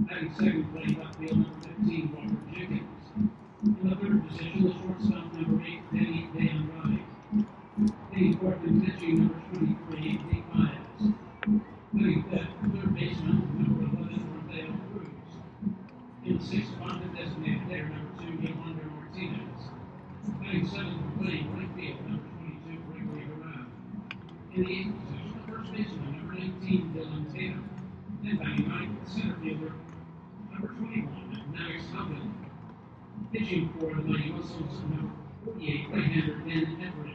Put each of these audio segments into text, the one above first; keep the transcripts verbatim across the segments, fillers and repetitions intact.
Batting second, playing left field, number fifteen, Walker Jenkins. In the third position, the shortstop, number eight, Danny DeAndrade. Hitting fourth and pitching, number twenty-three, Nick Myers. Hitting fifth, third baseman, number eleven, Rafael Cruz. In sixth, Bonded designated hitter, number two, Yolanda Martinez. Batting seventh, playing right field, number twenty-two, Gregory Guerrero. In the eighth position, the first baseman, number nineteen, Dylan Tatum. Then batting ninth, the center fielder, number twenty-one, Maddox Hubble. Pitching for the Mighty Muscles, number forty-eight, right-hander Ben Edwards.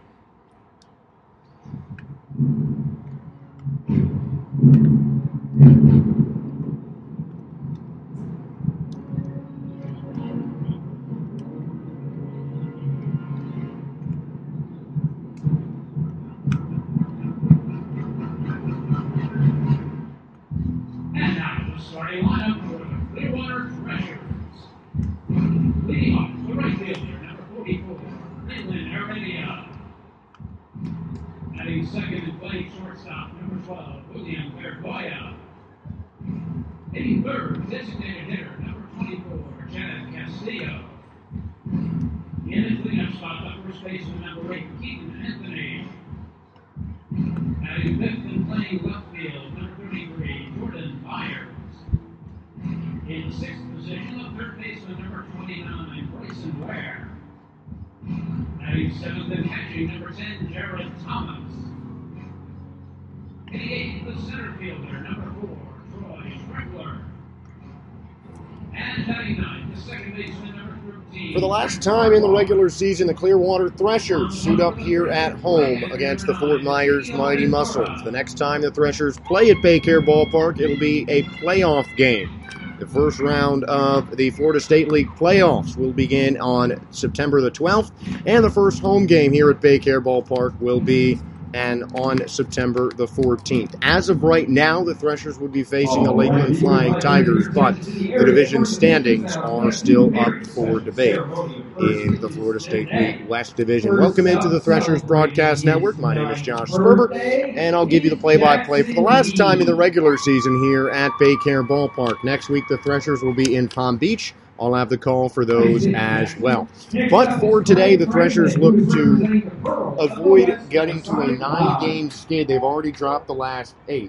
And now the starting lineup for the Clearwater Threshers. Leading off, the right fielder, number forty-four, Leland Heredia. Batting second and playing shortstop, number twelve, William Vergoya. Hitting third, designated hitter, number twenty-four, Janet Castillo. In the cleanup spot, the first baseman, number eight, Keaton Anthony. Batting fifth and playing left field, number thirty-three, Jordan Myers. In sixth position, the third baseman, number twenty-nine, Bryson Ware. Batting seventh and catching, number ten, Jared Thomas. Hitting eighth, the center fielder, number four, Troy Strickler. And batting ninth, the second baseman, number thirteen. For the last time in the regular season, the Clearwater Threshers suit up here at home against the Fort Myers Mighty Muscles. The next time the Threshers play at Baycare Ballpark, it'll be a playoff game. The first round of the Florida State League playoffs will begin on September the twelfth, and the first home game here at Baycare Ballpark will be and on September the fourteenth. As of right now, the Threshers would be facing the Lakeland Flying Tigers, but the division standings are still up for debate in the Florida State League West Division. Welcome into the Threshers Broadcast Network. My name is Josh Sperber, and I'll give you the play-by-play for the last time in the regular season here at Baycare Ballpark. Next week, the Threshers will be in Palm Beach. I'll have the call for those as well. But for today, the Threshers look to avoid getting to a nine-game skid. They've already dropped the last eight.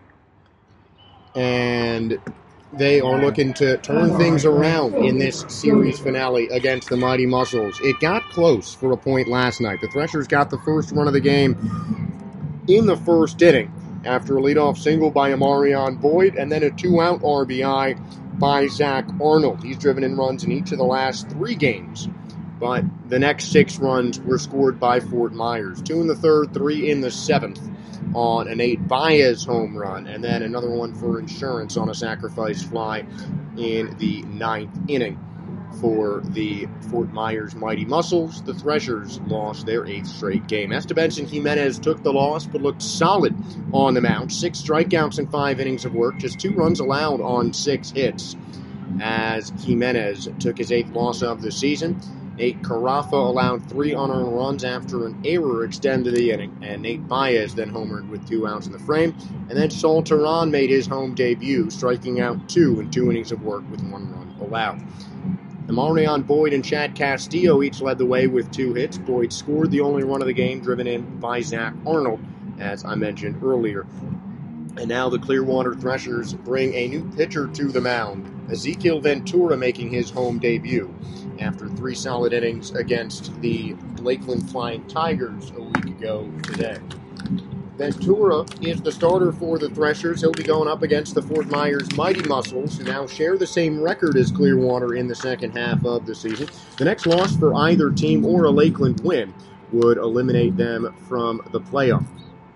And they are looking to turn things around in this series finale against the Mighty Muscles. It got close for a point last night. The Threshers got the first run of the game in the first inning after a leadoff single by Amarion Boyd and then a two-out R B I by Zach Arnold. He's driven in runs in each of the last three games, but the next six runs were scored by Fort Myers. Two in the third, three in the seventh on an Nate Baez home run, and then another one for insurance on a sacrifice fly in the ninth inning. For the Fort Myers Mighty Muscles, the Threshers lost their eighth straight game. Esteban Jimenez took the loss, but looked solid on the mound. Six strikeouts in five innings of work, just two runs allowed on six hits, as Jimenez took his eighth loss of the season. Nate Carafa allowed three unearned runs after an error extended the inning, and Nate Baez then homered with two outs in the frame. And then Saul Teran made his home debut, striking out two in two innings of work with one run allowed. Amarion Boyd and Chad Castillo each led the way with two hits. Boyd scored the only run of the game, driven in by Zach Arnold, as I mentioned earlier. And now the Clearwater Threshers bring a new pitcher to the mound, Ezekiel Ventura making his home debut after three solid innings against the Lakeland Flying Tigers a week ago today. Ventura is the starter for the Threshers. He'll be going up against the Fort Myers Mighty Muscles, who now share the same record as Clearwater in the second half of the season. The next loss for either team or a Lakeland win would eliminate them from the playoffs.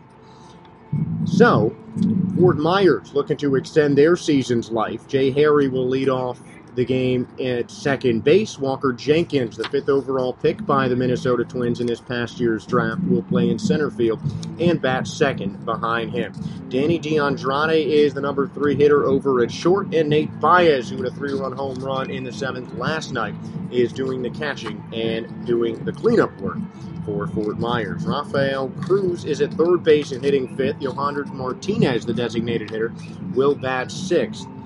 So, Fort Myers looking to extend their season's life. Jay Harry will lead off the game at second base. Walker Jenkins, the fifth overall pick by the Minnesota Twins in this past year's draft, will play in center field and bat second behind him. Danny DeAndrade is the number three hitter over at short, and Nate Baez, who had a three-run home run in the seventh last night, is doing the catching and doing the cleanup work for Fort Myers. Rafael Cruz is at third base and hitting fifth. Yohander Martinez, the designated hitter, will bat sixth.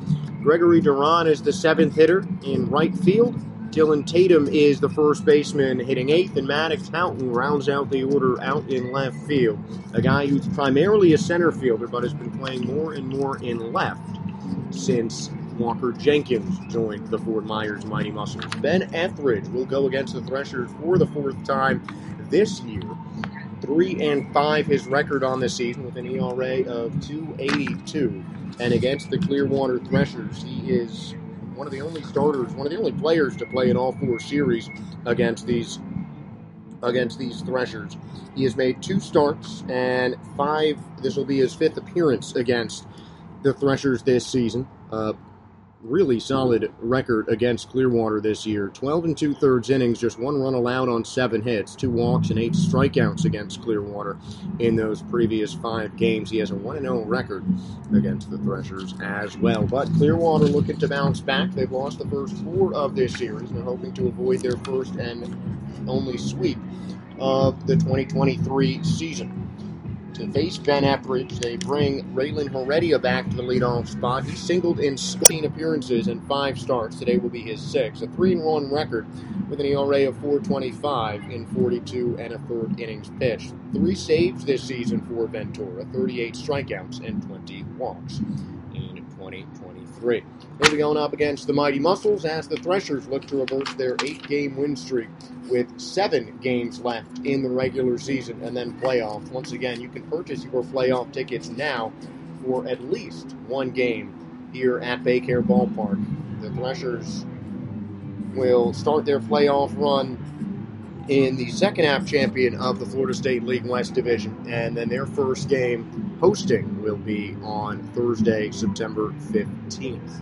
Gregory Duran is the seventh hitter in right field. Dylan Tatum is the first baseman hitting eighth, and Maddox Houghton rounds out the order out in left field. A guy who's primarily a center fielder, but has been playing more and more in left since Walker Jenkins joined the Fort Myers Mighty Muscles. Ben Etheridge will go against the Threshers for the fourth time this year. Three and five his record on the season with an E R A of two eighty-two. And against the Clearwater Threshers, he is one of the only starters, one of the only players to play in all four series against these against these Threshers. He has made two starts and five. This will be his fifth appearance against the Threshers this season. Uh, really solid record against Clearwater this year. twelve and two-thirds innings, just one run allowed on seven hits, two walks, and eight strikeouts against Clearwater in those previous five games. He has a one and oh record against the Threshers as well. But Clearwater looking to bounce back. They've lost the first four of this series, and they're hoping to avoid their first and only sweep of the twenty twenty-three season. To face Ben Etheridge, they bring Raylan Heredia back to the leadoff spot. He singled in sixteen appearances and five starts. Today will be his sixth. A three and one record with an E R A of four twenty-five in forty-two and a third innings pitched. Three saves this season for Ventura, thirty-eight strikeouts and twenty walks in twenty twenty-three. They'll be going up against the Mighty Muscles as the Threshers look to reverse their eight-game win streak with seven games left in the regular season and then playoffs. Once again, you can purchase your playoff tickets now for at least one game here at Baycare Ballpark. The Threshers will start their playoff run in the second half champion of the Florida State League West Division, and then their first game hosting will be on Thursday, September fifteenth.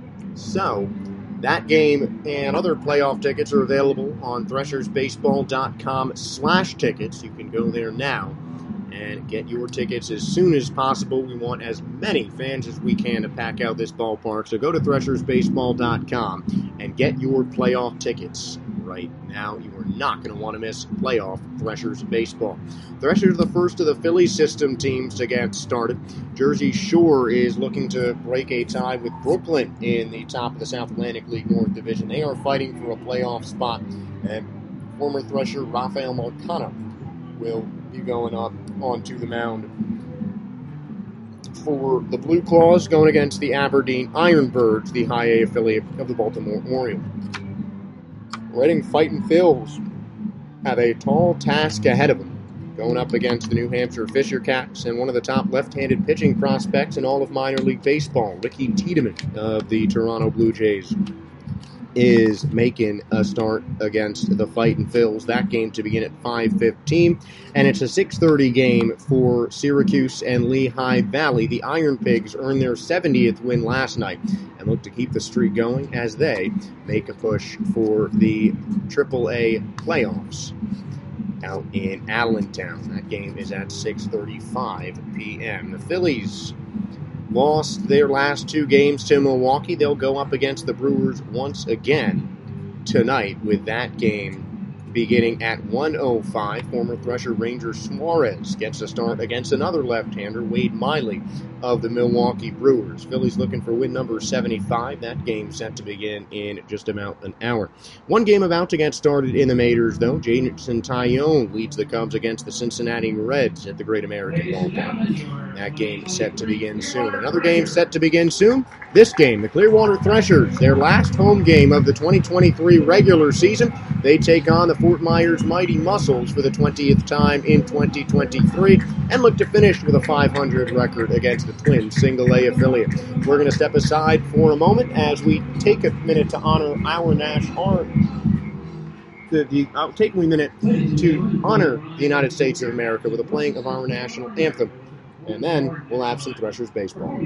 So, that game and other playoff tickets are available on threshersbaseball.com slash tickets. You can go there now and get your tickets as soon as possible. We want as many fans as we can to pack out this ballpark. So go to threshersbaseball dot com and get your playoff tickets right now. You are not going to want to miss playoff Threshers baseball. Threshers are the first of the Philly system teams to get started. Jersey Shore is looking to break a tie with Brooklyn in the top of the South Atlantic League North Division. They are fighting for a playoff spot, and former Thresher Rafael Marcano will be going up onto the mound for the Blue Claws, going against the Aberdeen Ironbirds, the high A affiliate of the Baltimore Orioles. Reading Fightin' Phils have a tall task ahead of them, going up against the New Hampshire Fisher Cats and one of the top left-handed pitching prospects in all of minor league baseball, Ricky Tiedemann of the Toronto Blue Jays, is making a start against the Fightin' Phils. That game to begin at five fifteen, and it's a six thirty game for Syracuse and Lehigh Valley. The Iron Pigs earned their seventieth win last night and look to keep the streak going as they make a push for the triple A playoffs out in Allentown. That game is at six thirty-five p.m. The Phillies lost their last two games to Milwaukee. They'll go up against the Brewers once again tonight, with that game beginning at one oh five. Former Thresher Ranger Suarez gets a start against another left-hander, Wade Miley of the Milwaukee Brewers. Phillies looking for win number seventy-five. That game set to begin in just about an hour. One game about to get started in the majors, though. Jason Taillon leads the Cubs against the Cincinnati Reds at the Great American Ballpark. That game set to begin soon. Another game set to begin soon. This game, the Clearwater Threshers, their last home game of the twenty twenty-three regular season. They take on the Fort Myers Mighty Muscles for the twentieth time in twenty twenty-three and look to finish with a five hundred record against the Twins single A affiliate. We're going to step aside for a moment as we take a minute to honor our national The, the, I'll take a minute to honor the United States of America with the playing of our national anthem, and then we'll have some Threshers baseball.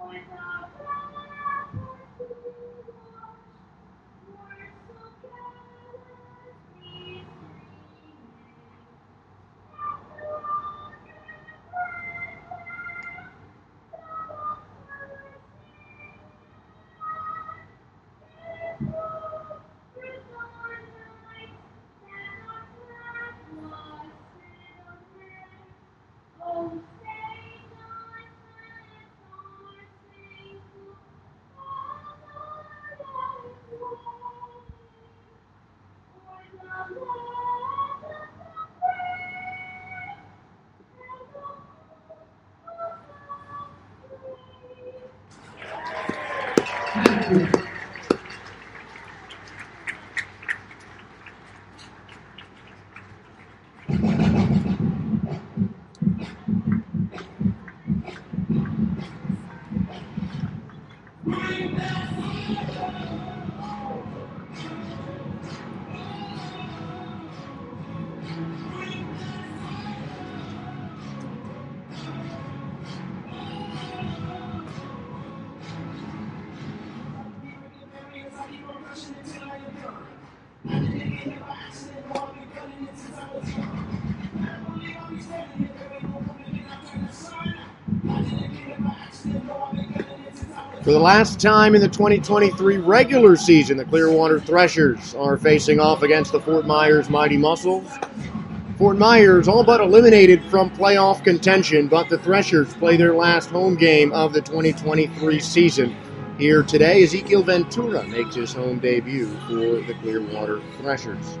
For the last time in the twenty twenty-three regular season, the Clearwater Threshers are facing off against the Fort Myers Mighty Muscles. Fort Myers all but eliminated from playoff contention, but the Threshers play their last home game of the twenty twenty-three season. Here today, Ezekiel Ventura makes his home debut for the Clearwater Threshers.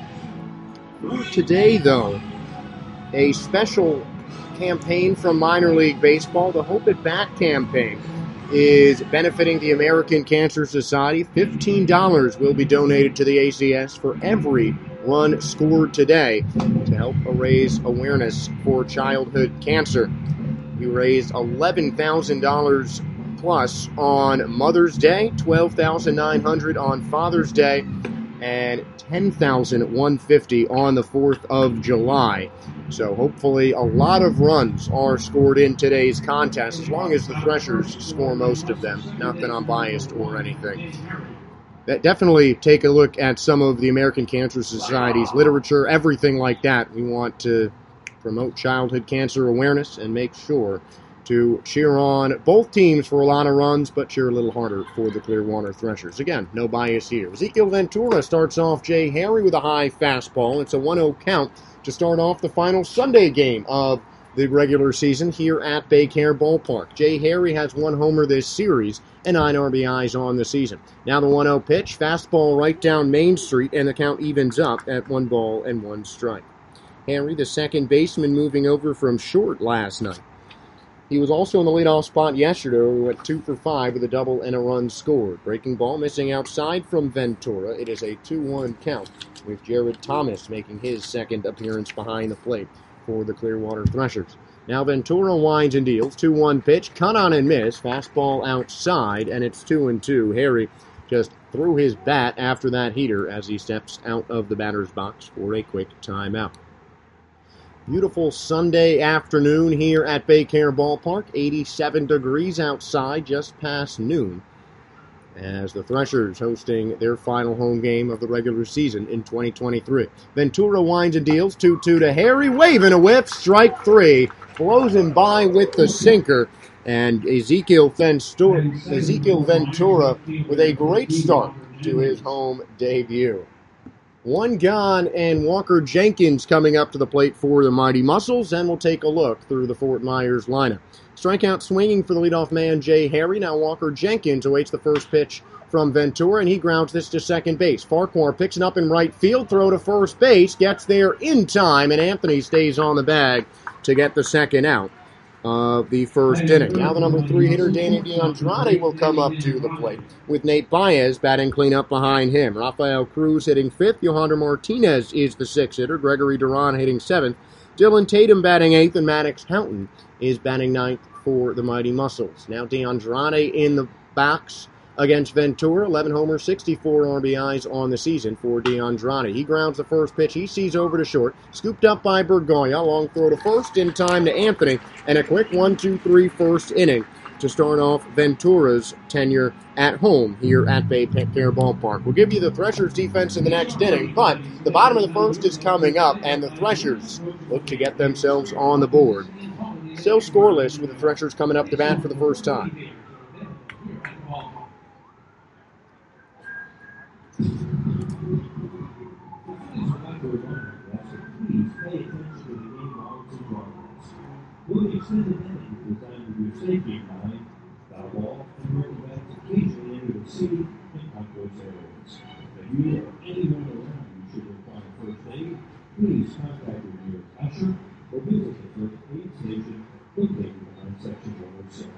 For today, though, a special campaign from minor league baseball, the Hope It Back campaign, is benefiting the American Cancer Society. fifteen dollars will be donated to the A C S for every run scored today to help raise awareness for childhood cancer. We raised eleven thousand dollars plus on Mother's Day, twelve thousand nine hundred dollars on Father's Day, and ten thousand one hundred fifty dollars on the fourth of July. So hopefully a lot of runs are scored in today's contest, as long as the Threshers score most of them. Not that I'm biased or anything. That definitely take a look at some of the American Cancer Society's literature, everything like that. We want to promote childhood cancer awareness and make sure to cheer on both teams for a lot of runs, but cheer a little harder for the Clearwater Threshers. Again, no bias here. Ezekiel Ventura starts off Jay Harry with a high fastball. It's a one oh count to start off the final Sunday game of the regular season here at Baycare Ballpark. Jay Harry has one homer this series and nine R B Is on the season. Now the one oh pitch, fastball right down Main Street, and the count evens up at one ball and one strike. Harry, the second baseman, moving over from short last night. He was also in the leadoff spot yesterday, where he went two for five with a double and a run scored. Breaking ball missing outside from Ventura. It is a two one count, with Jared Thomas making his second appearance behind the plate for the Clearwater Threshers. Now Ventura winds and deals. two one pitch, cut on and miss. Fastball outside, and it's two and two. Harry just threw his bat after that heater as he steps out of the batter's box for a quick timeout. Beautiful Sunday afternoon here at Baycare Ballpark. eighty-seven degrees outside, just past noon, as the Threshers hosting their final home game of the regular season in twenty twenty-three. Ventura winds and deals. two two to Harry, waving a whip, strike three. Blows him by with the sinker. And Ezekiel Ventura, Ezekiel Ventura with a great start to his home debut. One gone, and Walker Jenkins coming up to the plate for the Mighty Muscles, and we'll take a look through the Fort Myers lineup. Strikeout swinging for the leadoff man, Jay Harry. Now Walker Jenkins awaits the first pitch from Ventura, and he grounds this to second base. Farquhar picks it up in right field, throw to first base, gets there in time, and Anthony stays on the bag to get the second out of the first inning. Now the number three hitter, Danny DeAndrade, will come up to the plate, with Nate Baez batting cleanup behind him. Rafael Cruz hitting fifth. Yohander Martinez is the sixth hitter. Gregory Duran hitting seventh. Dylan Tatum batting eighth, and Maddox Houghton is batting ninth for the Mighty Muscles. Now DeAndrade in the box against Ventura. eleven homers, sixty-four R B Is on the season for DeAndrade. He grounds the first pitch. He sees over to short. Scooped up by Bergoya. Long throw to first in time to Anthony. And a quick one two three first inning to start off Ventura's tenure at home here at Bay Pet Care Ballpark. We'll give you the Threshers defense in the next inning, but the bottom of the first is coming up, and the Threshers look to get themselves on the board. Still scoreless with the Threshers coming up to bat for the first time. Will extended inning is designed with your safety in mind. Foul ball and running backs occasionally enter the city and concourse areas. If you or anyone around you should require first aid, please contact your nearest usher or visit the first aid station located behind section one oh six.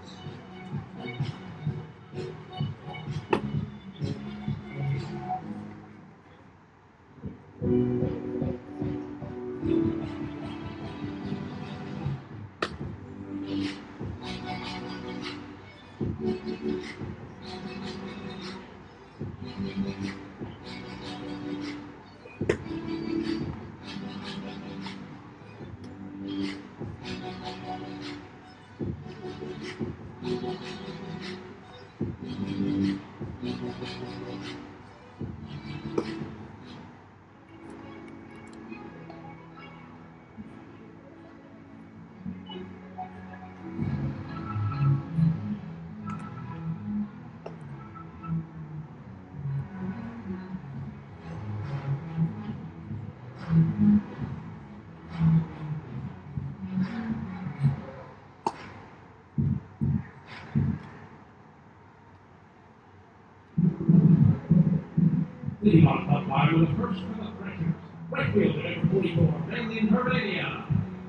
Leading off the bottom of the first for the Threshers. Right fielder number forty-four, Raylene Heredia.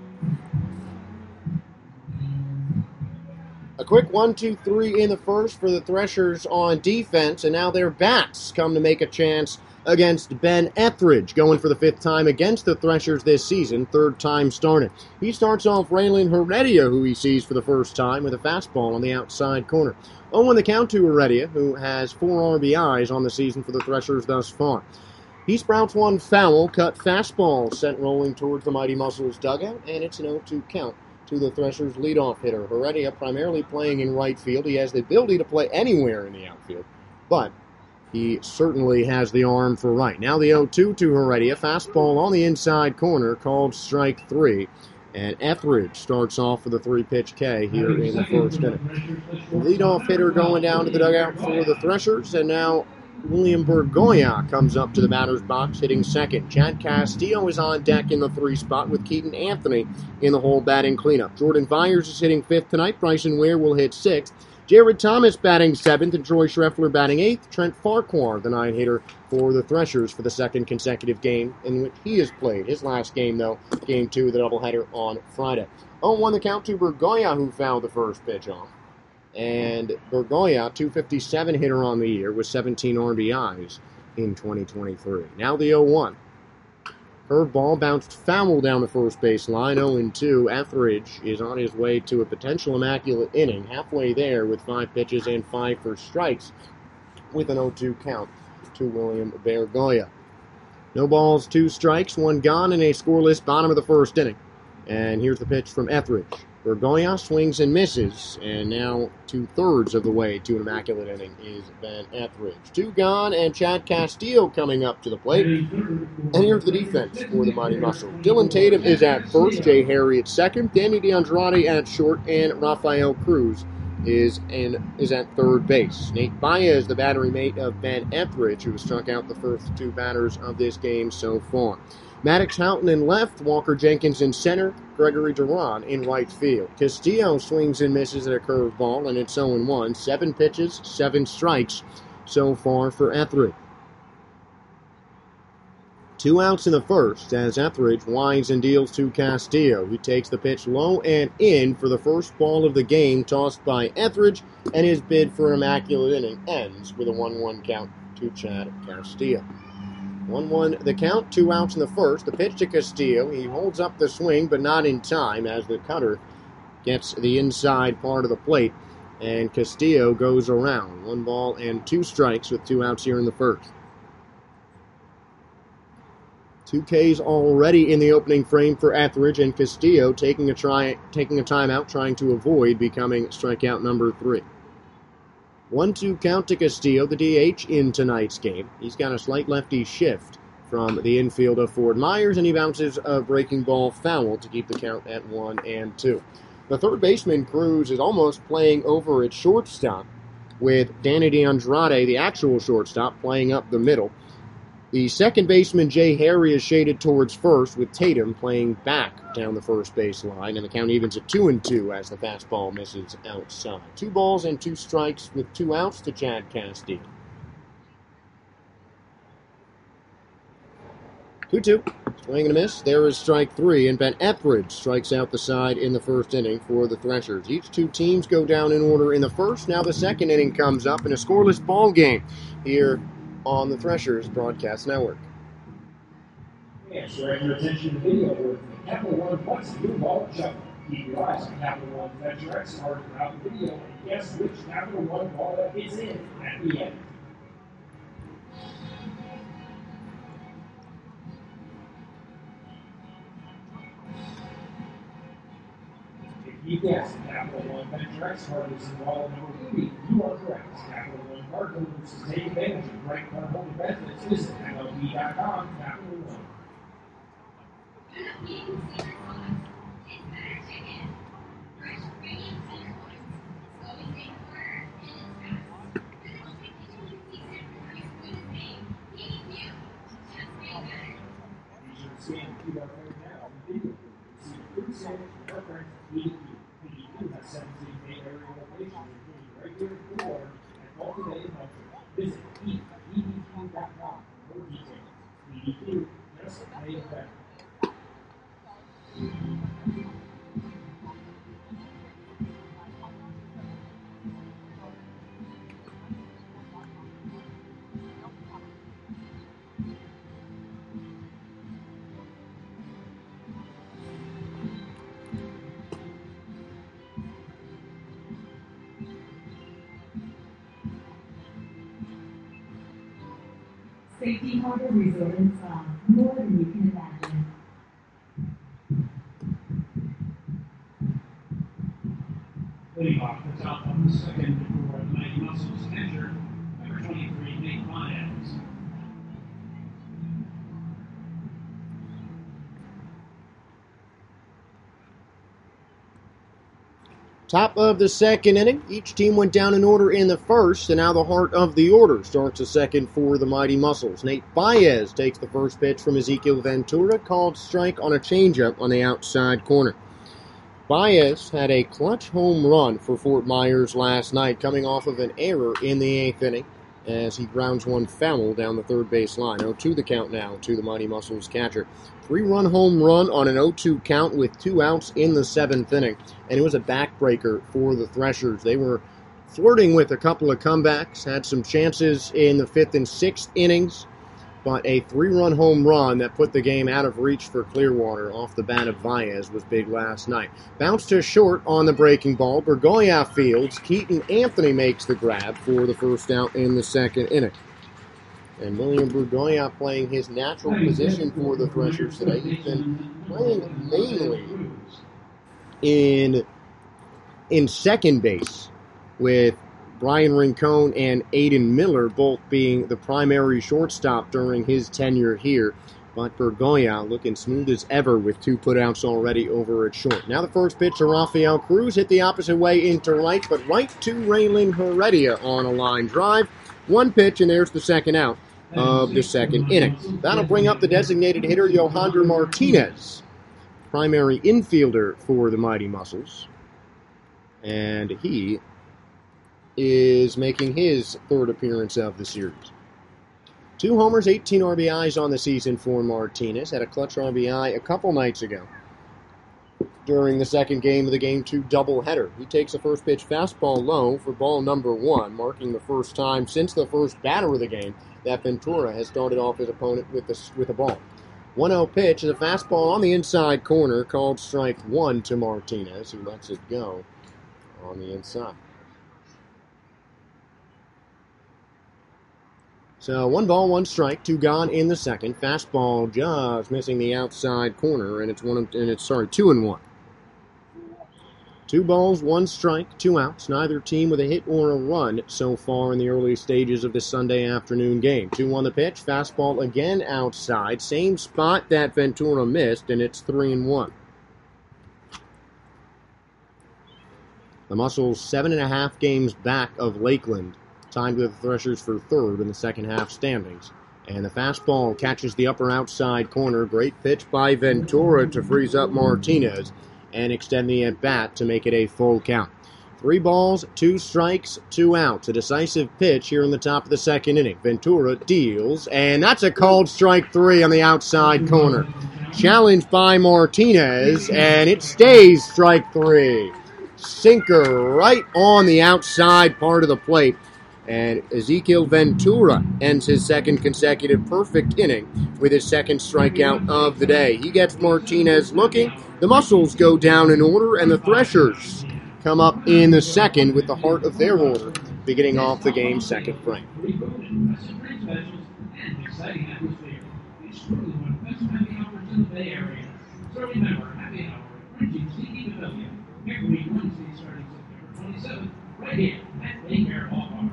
A quick one two three in the first for the Threshers on defense, and now their bats come to make a chance against Ben Etheridge, going for the fifth time against the Threshers this season, third time starting. He starts off Raylene Heredia, who he sees for the first time, with a fastball on the outside corner. oh one the count to Heredia, who has four R B Is on the season for the Threshers thus far. He sprouts one foul, cut fastball sent rolling towards the Mighty Muscles dugout, and it's an oh two count to the Threshers' leadoff hitter. Heredia primarily playing in right field. He has the ability to play anywhere in the outfield, but he certainly has the arm for right. Now the oh two to Heredia. Fastball on the inside corner, called strike three. And Etheridge starts off with a three-pitch K here in the first inning. The leadoff hitter going down to the dugout for the Threshers, and now William Bergoya comes up to the batter's box hitting second. Chad Castillo is on deck in the three spot with Keaton Anthony in the hole batting cleanup. Jordan Vyers is hitting fifth tonight. Bryson Ware will hit sixth. Jared Thomas batting seventh and Troy Schreffler batting eighth. Trent Farquhar, the nine hitter for the Threshers for the second consecutive game in which he has played. His last game, though, game two of the doubleheader on Friday. oh one the count to Bergoya, who fouled the first pitch off. And Bergoya, two fifty-seven hitter on the year with seventeen R B Is in twenty twenty-three. Now the oh one. Curveball bounced foul down the first base line, oh two. Etheridge is on his way to a potential immaculate inning, halfway there with five pitches and five for strikes, with an oh two count to William Bergoya. No balls, two strikes, one gone, and a scoreless bottom of the first inning. And here's the pitch from Etheridge. Bergoya swings and misses, and now two-thirds of the way to an immaculate inning is Ben Etheridge. Two gone, and Chad Castillo coming up to the plate. And here's the defense for the Mighty Muscle. Dylan Tatum is at first, Jay Harry at second, Danny DeAndrade at short, and Rafael Cruz is in is at third base. Nate Baez, the battery mate of Ben Etheridge, who has struck out the first two batters of this game so far. Maddox Houghton in left, Walker Jenkins in center, Gregory Duran in right field. Castillo swings and misses at a curveball, and it's oh one. Seven pitches, seven strikes so far for Etheridge. Two outs in the first as Etheridge winds and deals to Castillo. He takes the pitch low and in for the first ball of the game, tossed by Etheridge, and his bid for an immaculate inning ends with a one one count to Chad Castillo. one one the count, two outs in the first. The pitch to Castillo. He holds up the swing, but not in time as the cutter gets the inside part of the plate, and Castillo goes around. One ball and two strikes with two outs here in the first. Two Ks already in the opening frame for Etheridge, and Castillo taking a try, taking a timeout, trying to avoid becoming strikeout number three. one two count to Castillo, the D H in tonight's game. He's got a slight lefty shift from the infield of Fort Myers, and he bounces a breaking ball foul to keep the count at one and two. The third baseman, Cruz, is almost playing over at shortstop, with Danny DeAndrade, the actual shortstop, playing up the middle. The second baseman, Jay Harry, is shaded towards first, with Tatum playing back down the first base line, and the count evens at two and two as the fastball misses outside. Two balls and two strikes with two outs to Chad Castillo. two two. Swing and a miss. There is strike three, and Ben Etheridge strikes out the side in the first inning for the Threshers. Each two teams go down in order in the first. Now the second inning comes up in a scoreless ball game here on the Threshers Broadcast Network. Yes, direct your attention to video with the Capital One Flex Blue Ball Shuffle. Keep your eyes on Capital One Venture X card throughout the video and guess which Capital One ball that hits in at the end. If you guess the Capital One Venture X card is in ball number three, you are correct. Capital One card holders to take advantage of great card holder benefits. Visit M L B dot com, Capital One. Scan the Q R code now on video. See free sandwich reference P D Q. P D Q has seventeen main area locations, including regular Clearwater and multi-day culture. Visit P D Q dot com for more details. P D Q, just made better. Safety Harbor Resort and Spa, more than you can imagine. Leading off the top of the second for the Mighty Muscles catcher, number twenty-three, Nate Baez. Top of the second inning. Each team went down in order in the first, and now the heart of the order starts a second for the Mighty Muscles. Nate Baez takes the first pitch from Ezekiel Ventura, called strike on a changeup on the outside corner. Baez had a clutch home run for Fort Myers last night, coming off of an error in the eighth inning as he grounds one foul down the third base line. oh two the count now to the Mighty Muscles catcher. Three-run home run on an oh two count with two outs in the seventh inning, and it was a backbreaker for the Threshers. They were flirting with a couple of comebacks, had some chances in the fifth and sixth innings, but a three-run home run that put the game out of reach for Clearwater off the bat of Baez was big last night. Bounced to short on the breaking ball. Bergoya fields. Keaton Anthony makes the grab for the first out in the second inning. And William Bergoya playing his natural position for the Threshers today. He's been playing mainly in, in second base, with Brian Rincon and Aiden Miller both being the primary shortstop during his tenure here. But Bergoya looking smooth as ever with two putouts already over at short. Now the first pitch to Rafael Cruz, hit the opposite way into right, but right to Raylan Heredia on a line drive. One pitch, and there's the second out of the second inning. That'll bring up the designated hitter, Yohander Martinez, primary infielder for the Mighty Muscles. And he is making his third appearance of the series. Two homers, eighteen R B Is on the season for Martinez. Had a clutch R B I a couple nights ago during the second game of the Game two doubleheader. He takes a first pitch fastball low for ball number one, marking the first time since the first batter of the game that Ventura has started off his opponent with the, with a ball. one oh pitch is a fastball on the inside corner, called strike one to Martinez, who lets it go on the inside. So one ball, one strike, two gone in the second. Fastball just missing the outside corner, and it's one of, and it's sorry, two and one. Two balls, one strike, two outs. Neither team with a hit or a run so far in the early stages of this Sunday afternoon game. two one the pitch. Fastball again outside. Same spot that Ventura missed, and it's three and one. The Muscles seven and a half games back of Lakeland, tied with the Threshers for third in the second half standings. And the fastball catches the upper outside corner. Great pitch by Ventura to freeze up Martinez and extend the at-bat to make it a full count. Three balls, two strikes, two outs. A decisive pitch here in the top of the second inning. Ventura deals, and that's a called strike three on the outside corner. Challenged by Martinez, and it stays strike three. Sinker right on the outside part of the plate. And Ezequiel Ventura ends his second consecutive perfect inning with his second strikeout of the day. He gets Martinez looking. The Muscles go down in order, and the Threshers come up in the second with the heart of their order, beginning off the game's second frame. So remember, happy hour at Frenchie's Tiki Pavilion. Every week Wednesday starting September twenty-seventh, right here at Bayfair Ballpark.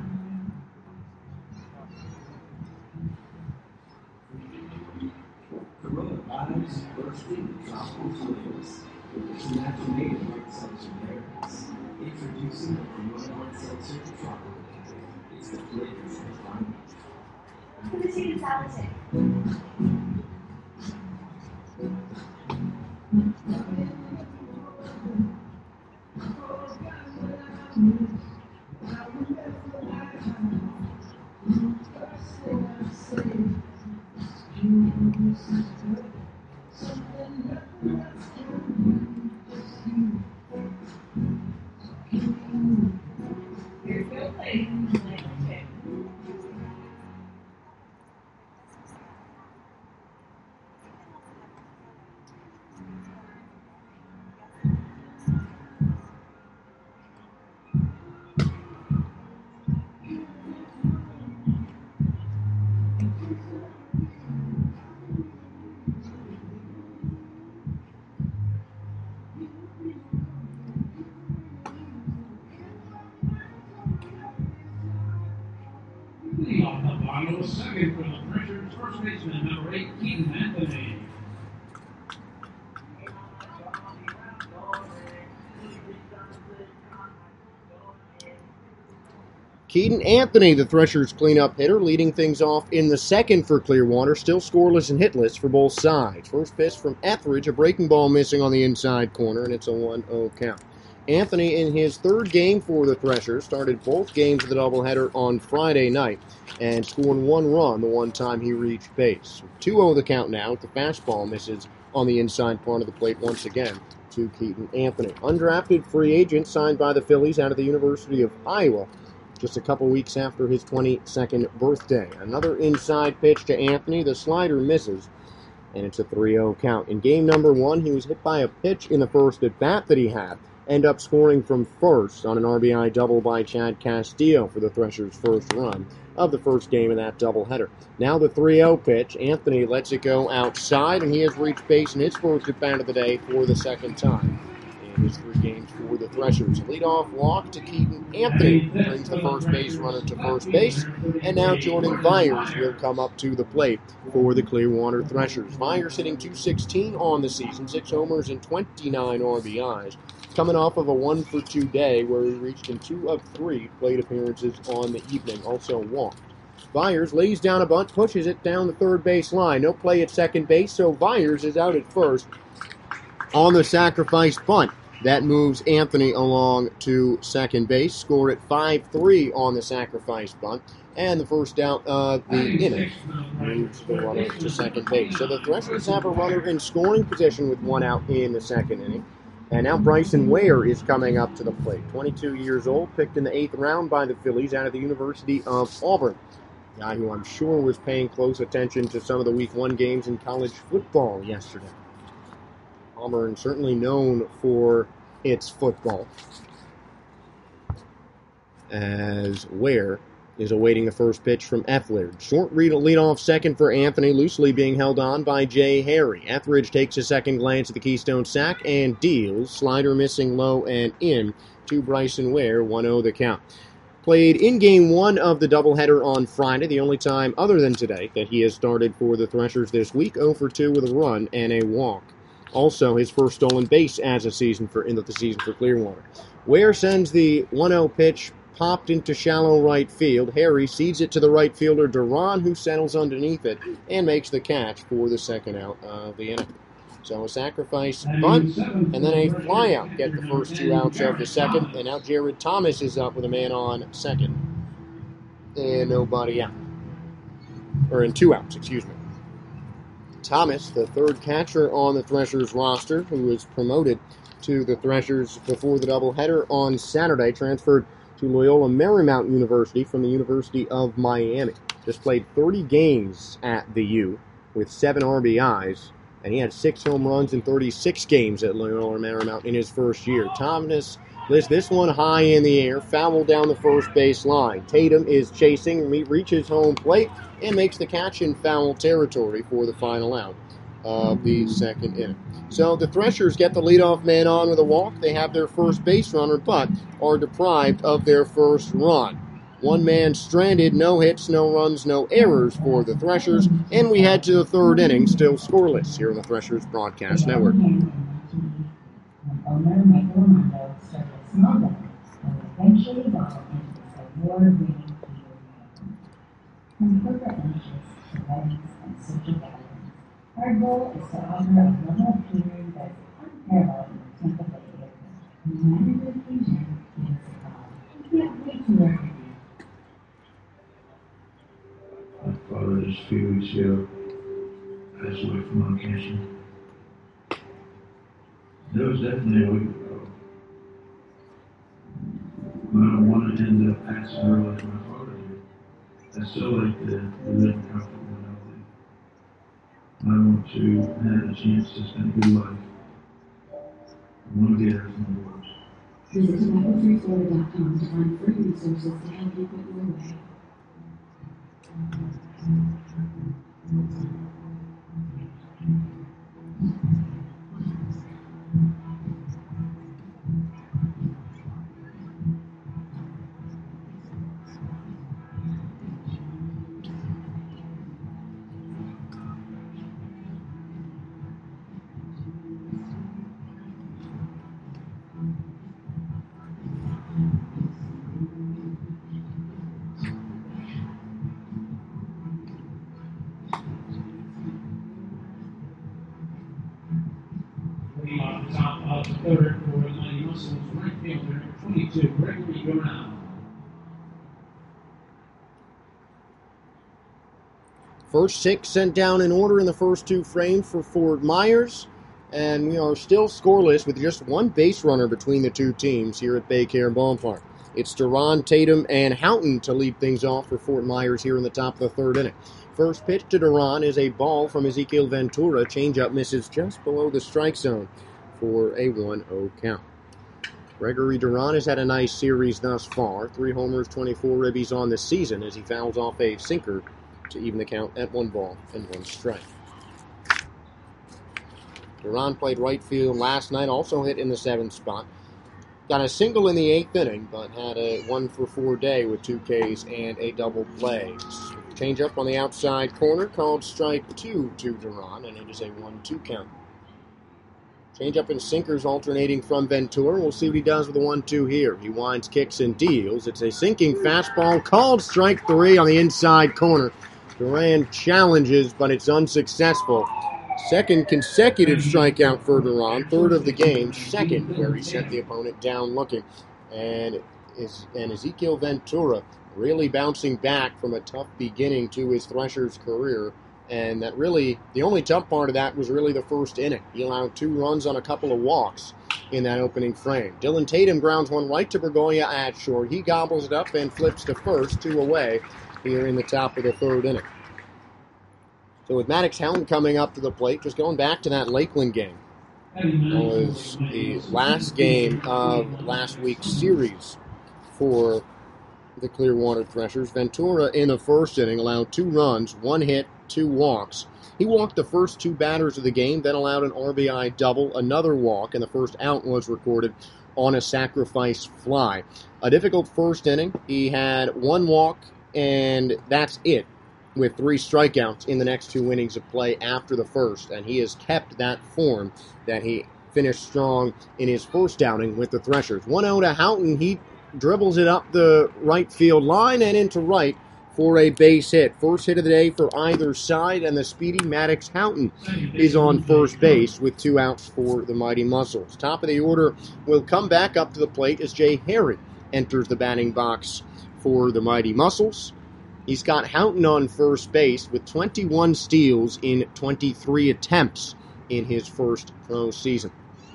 Corona Vibes bursting tropical flavors with its natural native hard seltzer berries. Introducing the Corona Hard Seltzer Tropical Cafe. It's the flavors of finest. For the chicken salad. Here's your plate. Okay. Leading off the bottom of the second for the Threshers, first baseman number eight, Keaton Anthony. Keaton Anthony, the Threshers' cleanup hitter, leading things off in the second for Clearwater, still scoreless and hitless for both sides. First pitch from Etheridge, a breaking ball missing on the inside corner, and it's a one oh count. Anthony, in his third game for the Threshers, started both games of the doubleheader on Friday night and scored one run the one time he reached base. two oh the count now. The fastball misses on the inside part of the plate once again to Keaton Anthony. Undrafted free agent signed by the Phillies out of the University of Iowa just a couple weeks after his twenty-second birthday. Another inside pitch to Anthony. The slider misses, and it's a three oh count. In game number one, he was hit by a pitch in the first at-bat that he had. End up scoring from first on an R B I double by Chad Castillo for the Threshers' first run of the first game of that doubleheader. Now the three oh pitch. Anthony lets it go outside, and he has reached base in his first at-bat of the day for the second time in his three games for the Threshers. Leadoff walk to Keaton Anthony brings the first base runner to first base, and now Jordan Vyers will come up to the plate for the Clearwater Threshers. Vyers hitting two sixteen on the season, six homers and twenty-nine R B Is. Coming off of a one for two day where he reached in two of three plate appearances on the evening, also walked. Vyers lays down a bunt, pushes it down the third base line. No play at second base, so Vyers is out at first on the sacrifice bunt. That moves Anthony along to second base, scored at five three on the sacrifice bunt, and the first out of the inning moves the runner to second base. So the Threshers have a runner in scoring position with one out in the second inning. And now Bryson Ware is coming up to the plate. twenty-two years old, picked in the eighth round by the Phillies out of the University of Auburn. A guy who I'm sure was paying close attention to some of the week one games in college football yesterday. Auburn certainly known for its football, as Ware is awaiting the first pitch from Etheridge. Short read leadoff second for Anthony, loosely being held on by Jay Harry. Etheridge takes a second glance at the Keystone sack and deals. Slider missing low and in to Bryson Ware, one oh the count. Played in game one of the doubleheader on Friday, the only time other than today that he has started for the Threshers this week, oh for two with a run and a walk. Also, his first stolen base as a season for end of the season for Clearwater. Ware sends the one oh pitch, popped into shallow right field. Harry seeds it to the right fielder, Duran, who settles underneath it and makes the catch for the second out of the inning. So a sacrifice bunt, and then a flyout get the first two outs of the second, and now Jared Thomas is up with a man on second, and nobody out. Or in two outs, excuse me. Thomas, the third catcher on the Threshers roster, who was promoted to the Threshers before the doubleheader on Saturday, transferred to Loyola Marymount University from the University of Miami. Just played thirty games at the U with seven R B Is, and he had six home runs in thirty-six games at Loyola Marymount in his first year. Thomas lifts this one high in the air, foul down the first base line. Tatum is chasing, reaches home plate, and makes the catch in foul territory for the final out of the second inning. So the Threshers get the leadoff man on with a walk. They have their first base runner, but are deprived of their first run. One man stranded, no hits, no runs, no errors for the Threshers, and we head to the third inning, still scoreless here on the Threshers Broadcast Network. Owner Michael Armando started a small business and would eventually evolve into this award-winning theater company. From corporate lunches to weddings and social gatherings, our goal is to offer a level of catering that is unparalleled in the Tampa Bay area. No matter the occasion, give us a call. We can't wait to work with you. My father just a few weeks ago passed away from lung cancer. There was definitely a week ago. But I don't want to end up passing early like my father did. I still like to, to live comfortable and healthy. I want to have a chance to spend a good life. I want to get everything that works. Visit tobacco free florida dot com to find free resources to help you put your way. Off the top of the third for the Mighty Muscles, right fielder, number twenty-two, Gregory Brown. First six sent down in order in the first two frames for Fort Myers, and we are still scoreless with just one base runner between the two teams here at Baycare Ballpark. It's Duran, Tatum, and Houghton to lead things off for Fort Myers here in the top of the third inning. First pitch to Duran is a ball from Ezekiel Ventura. Changeup misses just below the strike zone for a one oh count. Gregory Duran has had a nice series thus far. Three homers, twenty-four ribbies on the season as he fouls off a sinker to even the count at one ball and one strike. Duran played right field last night, also hit in the seventh spot. Got a single in the eighth inning, but had a one for four day with two Ks and a double play. Change up on the outside corner, called strike two to Duran, and it is a one two count. Change up and sinkers alternating from Ventura. We'll see what he does with the one two here. He winds, kicks, and deals. It's a sinking fastball, called strike three on the inside corner. Duran challenges, but it's unsuccessful. Second consecutive strikeout for Duran, third of the game, second where he sent the opponent down looking. And, is, and Ezekiel Ventura really bouncing back from a tough beginning to his Threshers career. And that really, the only tough part of that was really the first inning. He allowed two runs on a couple of walks in that opening frame. Dylan Tatum grounds one right to Bergolia at short. He gobbles it up and flips to first, two away here in the top of the third inning. So with Maddox Houghton coming up to the plate, just going back to that Lakeland game. That was the last game of last week's series for the Clearwater Threshers. Ventura in the first inning allowed two runs, one hit, two walks. He walked the first two batters of the game, then allowed an R B I double, another walk, and the first out was recorded on a sacrifice fly. A difficult first inning. He had one walk, and that's it, with three strikeouts in the next two innings of play after the first, and he has kept that form that he finished strong in his first outing with the Threshers. one oh to Houghton. He dribbles it up the right field line and into right for a base hit. First hit of the day for either side, and the speedy Maddox Houghton is on first base with two outs for the Mighty Muscles. Top of the order will come back up to the plate as Jay Harry enters the batting box for the Mighty Muscles. He's got Houghton on first base with twenty-one steals in twenty-three attempts in his first pro season.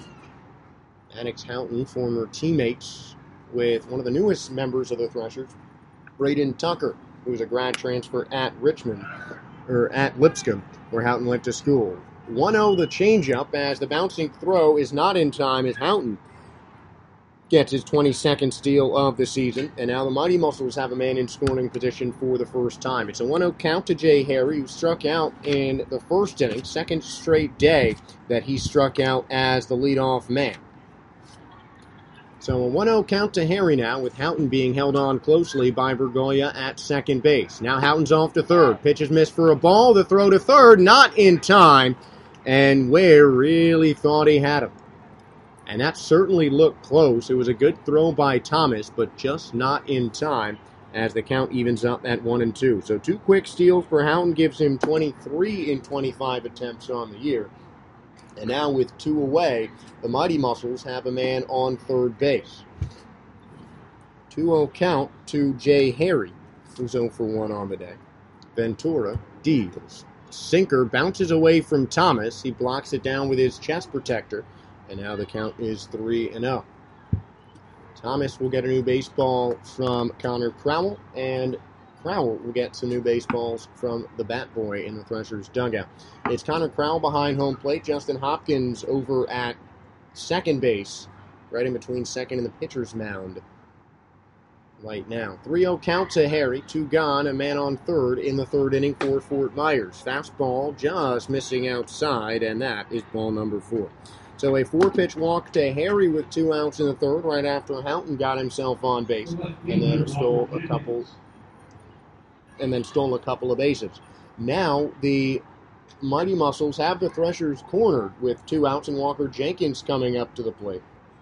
Maddox Houghton, former teammates with one of the newest members of the Threshers, Braden Tucker, who was a grad transfer at Richmond, or at Lipscomb, where Houghton went to school. one oh the changeup as the bouncing throw is not in time as Houghton gets his twenty-second steal of the season, and now the Mighty Muscles have a man in scoring position for the first time. It's a one oh count to Jay Harry, who struck out in the first inning, second straight day that he struck out as the leadoff man. So a one oh count to Harry now, with Houghton being held on closely by Bergoya at second base. Now Houghton's off to third. Pitch is missed for a ball. The throw to third, not in time. And Ware really thought he had him. And that certainly looked close. It was a good throw by Thomas, but just not in time as the count evens up at one and two. So two quick steals for Houghton gives him twenty-three in twenty-five attempts on the year. And now with two away, the Mighty Muscles have a man on third base. two oh count to Jay Harry, who's oh for one on the day. Ventura deals. Sinker bounces away from Thomas. He blocks it down with his chest protector. And now the count is three and oh. Thomas will get a new baseball from Connor Crowell, and Crowell will get some new baseballs from the Bat Boy in the Threshers dugout. It's Connor Crowell behind home plate. Justin Hopkins over at second base, right in between second and the pitcher's mound right now. three oh count to Harry, two gone, a man on third in the third inning for Fort Myers. Fastball just missing outside, and that is ball number four. So a four-pitch walk to Harry with two outs in the third, right after Houghton got himself on base, and then stole a couple, and then stole a couple of bases. Now the Mighty Muscles have the Threshers cornered with two outs and Walker Jenkins coming up to the plate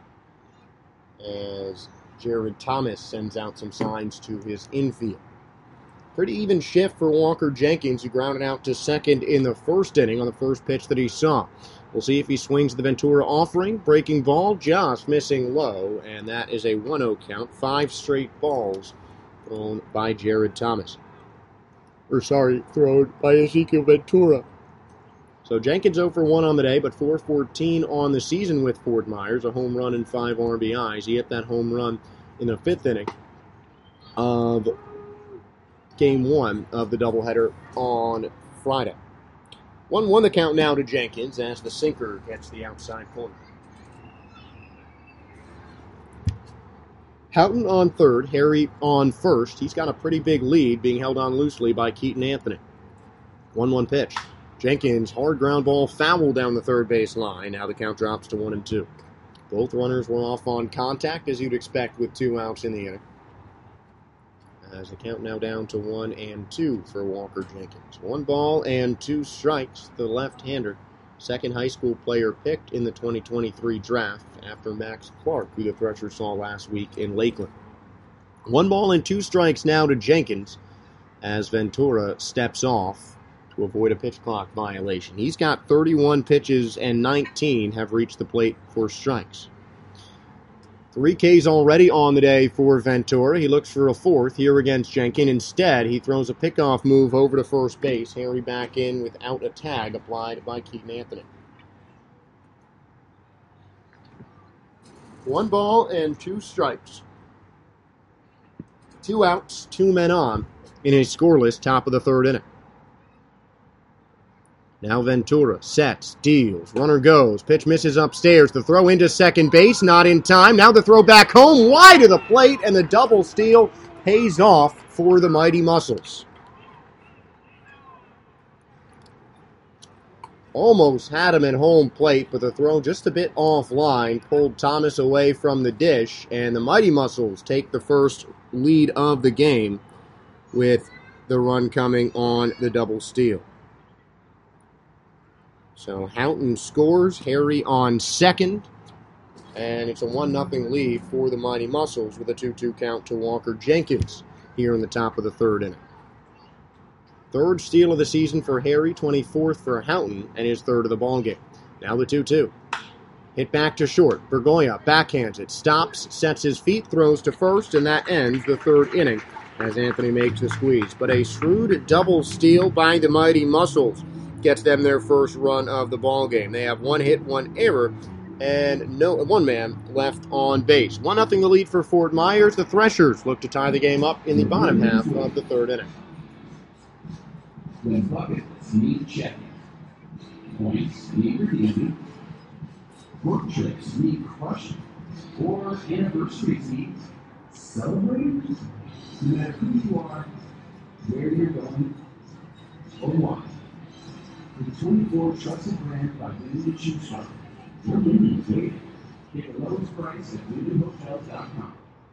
as Jared Thomas sends out some signs to his infield. Pretty even shift for Walker Jenkins, who grounded out to second in the first inning on the first pitch that he saw. We'll see if he swings the Ventura offering. Breaking ball, just missing low, and that is a one oh count. Five straight balls thrown by Jared Thomas. Or sorry, thrown by Ezekiel Ventura. So Jenkins oh for one on the day, but four fourteen on the season with Fort Myers, a home run and five R B Is. He hit that home run in the fifth inning of game one of the doubleheader on Friday. one one the count now to Jenkins as the sinker gets the outside corner. Houghton on third, Harry on first. He's got a pretty big lead, being held on loosely by Keaton Anthony. one one pitch. Jenkins, hard ground ball, foul down the third base line. Now the count drops to one and two. Both runners were off on contact, as you'd expect with two outs in the inning. As the count now down to one and two for Walker Jenkins. One ball and two strikes. The left-hander, second high school player picked in the twenty twenty-three draft after Max Clark, who the Threshers saw last week in Lakeland. One ball and two strikes now to Jenkins as Ventura steps off to avoid a pitch clock violation. He's got thirty-one pitches and nineteen have reached the plate for strikes. Three Ks already on the day for Ventura. He looks for a fourth here against Jenkins. Instead, he throws a pickoff move over to first base. Harry back in without a tag applied by Keaton Anthony. One ball and two strikes. Two outs, two men on in a scoreless top of the third inning. Now Ventura sets, deals, runner goes, pitch misses upstairs, the throw into second base, not in time. Now the throw back home, wide of the plate, and the double steal pays off for the Mighty Muscles. Almost had him at home plate, but the throw just a bit offline pulled Thomas away from the dish, and the Mighty Muscles take the first lead of the game with the run coming on the double steal. So Houghton scores, Harry on second, and it's a one nothing lead for the Mighty Muscles with a two two count to Walker Jenkins here in the top of the third inning. Third steal of the season for Harry, twenty-fourth for Houghton, and his third of the ballgame. Now the two two. Hit back to short. Bergoya backhands it, stops, sets his feet, throws to first, and that ends the third inning as Anthony makes the squeeze. But a shrewd double steal by the Mighty Muscles gets them their first run of the ballgame. They have one hit, one error, and no one man left on base. one nothing the lead for Fort Myers. The Threshers look to tie the game up in the bottom half of the third inning. When buckets need checking, points need redeeming, work trips need crushing, or anniversaries need celebrating. No matter who you are, where you're going, or why. With twenty-four trusted brand by Wyndham to choose from, your Wyndham is waiting. Get the lowest price at wyndham hotels dot com.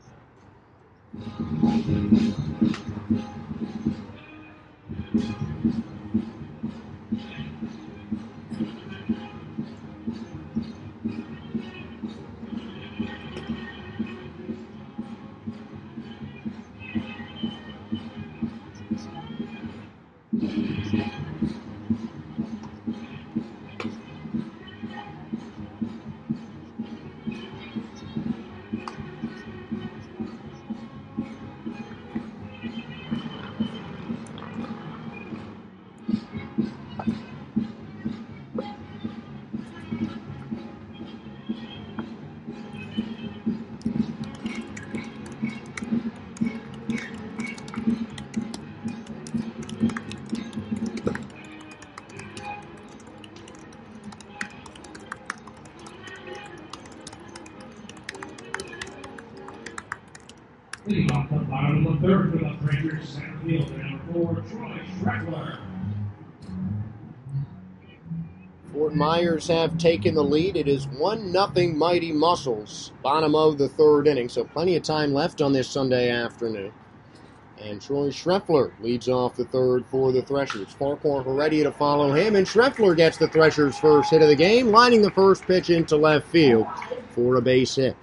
Leading off the bottom of the third for the Threshers, center fielder number four, Troy Schreckler. Fort Myers have taken the lead. It is one nothing Mighty Muscles, bottom of the third inning, so plenty of time left on this Sunday afternoon. And Troy Schreffler leads off the third for the Threshers. Farquhar Heredia to follow him, and Schreffler gets the Threshers' first hit of the game, lining the first pitch into left field for a base hit.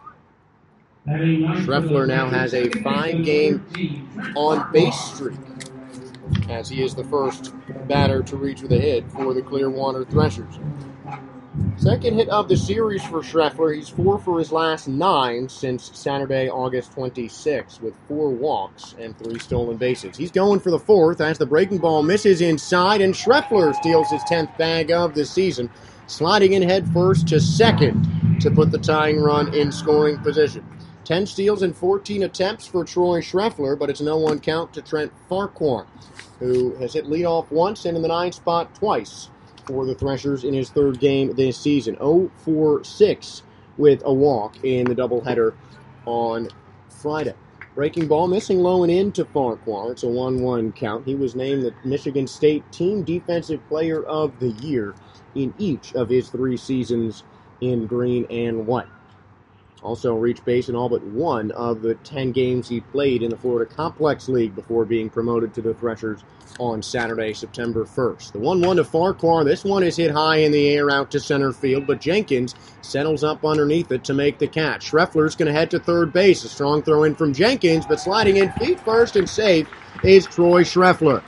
Schreffler now has a five-game on-base streak, as he is the first batter to reach with a hit for the Clearwater Threshers. Second hit of the series for Schreffler. He's four for his last nine since Saturday, August twenty-sixth, with four walks and three stolen bases. He's going for the fourth as the breaking ball misses inside, and Schreffler steals his tenth bag of the season, sliding in head first to second to put the tying run in scoring position. ten steals and fourteen attempts for Troy Schreffler, but it's no one count to Trent Farquhar, who has hit leadoff once and in the ninth spot twice for the Threshers in his third game this season. oh for six with a walk in the doubleheader on Friday. Breaking ball missing low and in to Farquhar. It's a one one count. He was named the Michigan State Team Defensive Player of the Year in each of his three seasons in green and white. Also reached base in all but one of the ten games he played in the Florida Complex League before being promoted to the Threshers on Saturday, September first. The one one to Farquhar. This one is hit high in the air out to center field, but Jenkins settles up underneath it to make the catch. Schreffler's going to head to third base. A strong throw in from Jenkins, but sliding in feet first and safe is Troy Schreffler.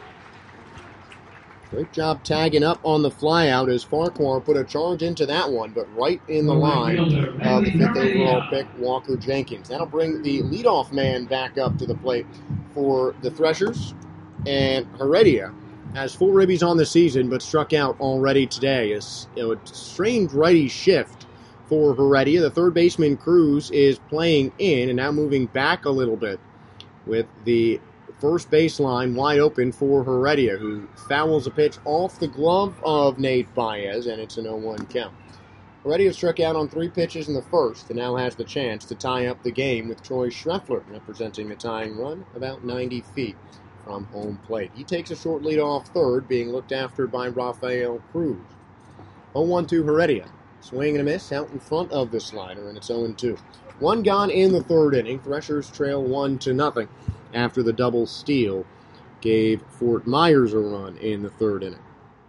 Great job tagging up on the flyout as Farquhar put a charge into that one, but right in the line of the fifth overall pick, Walker Jenkins. That'll bring the leadoff man back up to the plate for the Threshers. And Heredia has full ribbies on the season, but struck out already today. As, you know, a strange righty shift for Heredia. The third baseman, Cruz, is playing in and now moving back a little bit with the first baseline wide open for Heredia, who fouls a pitch off the glove of Nate Baez, and it's an oh one count. Heredia struck out on three pitches in the first and now has the chance to tie up the game with Troy Schreffler representing the tying run about ninety feet from home plate. He takes a short lead off third, being looked after by Rafael Cruz. oh one to Heredia. Swing and a miss out in front of the slider, and it's oh two. One gone in the third inning. Threshers trail one to nothing after the double steal gave Fort Myers a run in the third inning.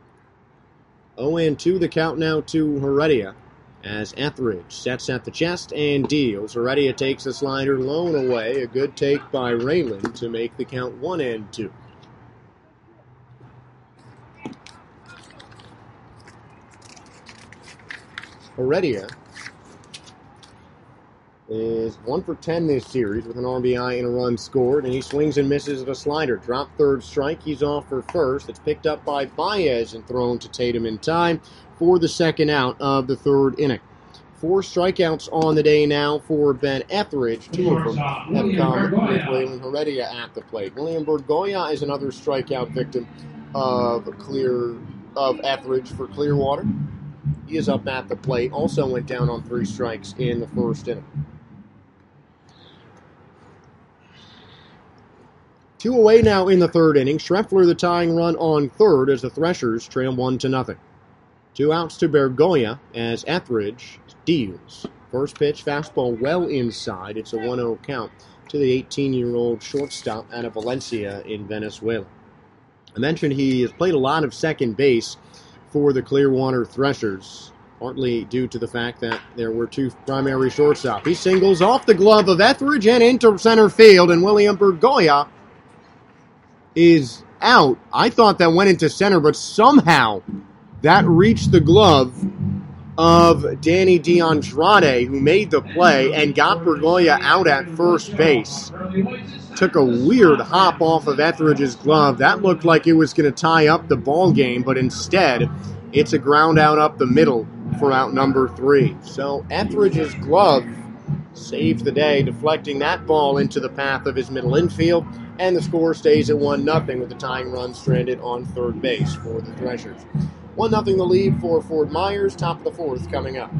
oh two the count now to Heredia as Etheridge sets at the chest and deals. Heredia takes the slider low and away. A good take by Raylan to make the count one and two. Heredia is one for ten this series with an R B I and a run scored, and he swings and misses at a slider. Drop third strike, he's off for first. It's picked up by Baez and thrown to Tatum in time for the second out of the third inning. Four strikeouts on the day now for Ben Etheridge. Two of them have come with Wayland Heredia at the plate. William Bergoya is another strikeout victim of clear of Etheridge for Clearwater. He is up at the plate. Also went down on three strikes in the first inning. Two away now in the third inning. Schreffler the tying run on third as the Threshers trail one to nothing. Two outs to Bergoya as Etheridge deals. First pitch, fastball well inside. It's a one oh count to the eighteen-year-old shortstop out of Valencia in Venezuela. I mentioned he has played a lot of second base for the Clearwater Threshers, partly due to the fact that there were two primary shortstops. He singles off the glove of Etheridge and into center field, and William Bergoya is out. I thought that went into center, but somehow that reached the glove of Danny DeAndrade, who made the play and got Bergoya out at first base. Took a weird hop off of Etheridge's glove. That looked like it was going to tie up the ball game, but instead, it's a ground out up the middle for out number three. So Etheridge's glove saved the day, deflecting that ball into the path of his middle infield, and the score stays at one nothing with the tying run stranded on third base for the Threshers. one nothing the lead for Fort Myers, top of the fourth coming up.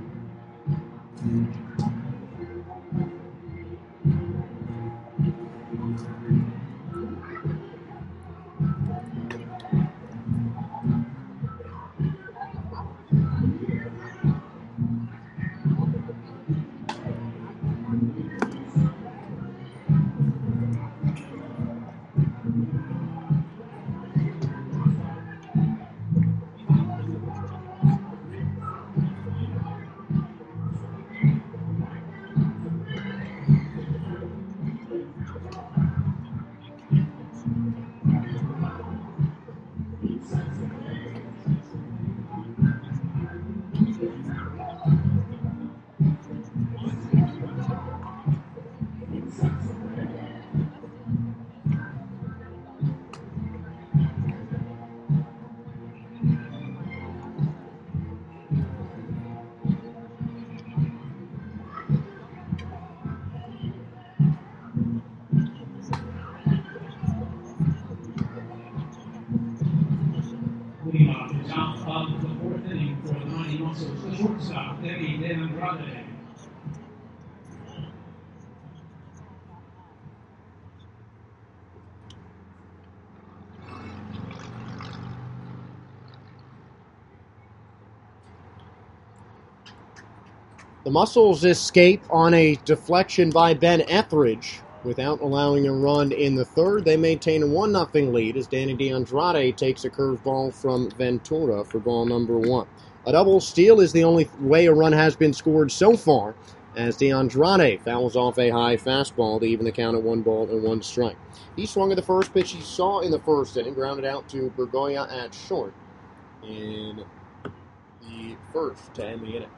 The Muscles escape on a deflection by Ben Etheridge without allowing a run in the third. They maintain a one nothing lead as Danny DeAndrade takes a curveball from Ventura for ball number one. A double steal is the only way a run has been scored so far, as DeAndrade fouls off a high fastball to even the count at one ball and one strike. He swung at the first pitch he saw in the first inning, grounded out to Bergoya at short in the first to end the inning.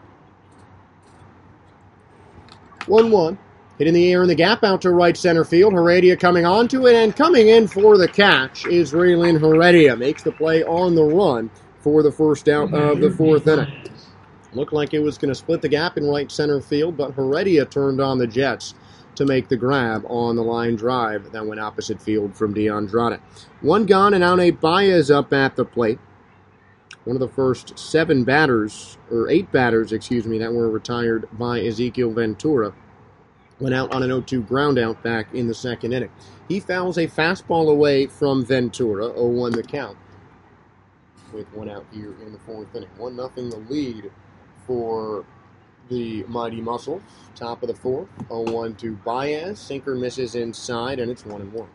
one one. Hit in the air in the gap out to right center field. Heredia coming onto it, and coming in for the catch is Raylan Heredia. Makes the play on the run for the first out of the fourth inning. Looked like it was going to split the gap in right center field, but Heredia turned on the Jets to make the grab on the line drive that went opposite field from DeAndrade. One gone, and Aune Baez up at the plate. One of the first seven batters, or eight batters, excuse me, that were retired by Ezequiel Ventura went out on an oh two ground out back in the second inning. He fouls a fastball away from Ventura, oh one the count, with one out here in the fourth inning. one nothing the lead for the Mighty Muscles. Top of the fourth, oh one to Baez. Sinker misses inside, and it's one and one.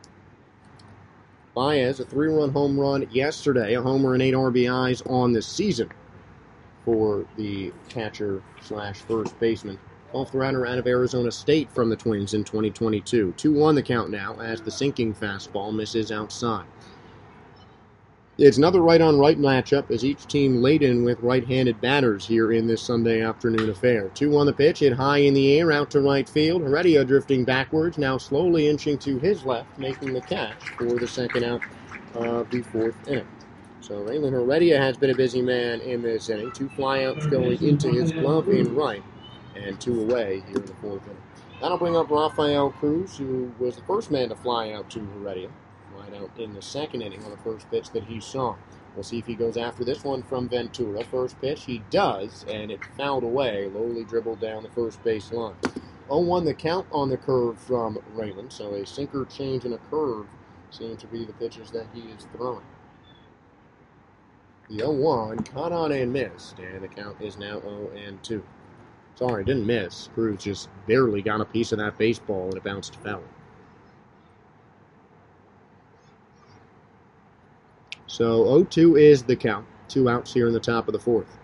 Baez, a three-run home run yesterday, a homer and eight R B Is on the season for the catcher slash first baseman. twelfth rounder out of Arizona State from the Twins in twenty twenty-two. two one the count now as the sinking fastball misses outside. It's another right-on-right matchup as each team laden with right-handed batters here in this Sunday afternoon affair. two one the pitch, hit high in the air, out to right field. Heredia drifting backwards, now slowly inching to his left, making the catch for the second out of the fourth inning. So Raylan Heredia has been a busy man in this inning. Two flyouts going into his glove in right, and two away here in the fourth inning. That'll bring up Rafael Cruz, who was the first man to fly out to Heredia. Right out in the second inning on the first pitch that he saw. We'll see if he goes after this one from Ventura. First pitch, he does, and it fouled away, lowly dribbled down the first base line. oh one the count on the curve from Raylan, so a sinker, change, and a curve seem to be the pitches that he is throwing. The oh one caught on and missed, and the count is now oh and two. Sorry, didn't miss. Cruz just barely got a piece of that baseball, and it bounced foul. So oh two is the count. Two outs here in the top of the fourth.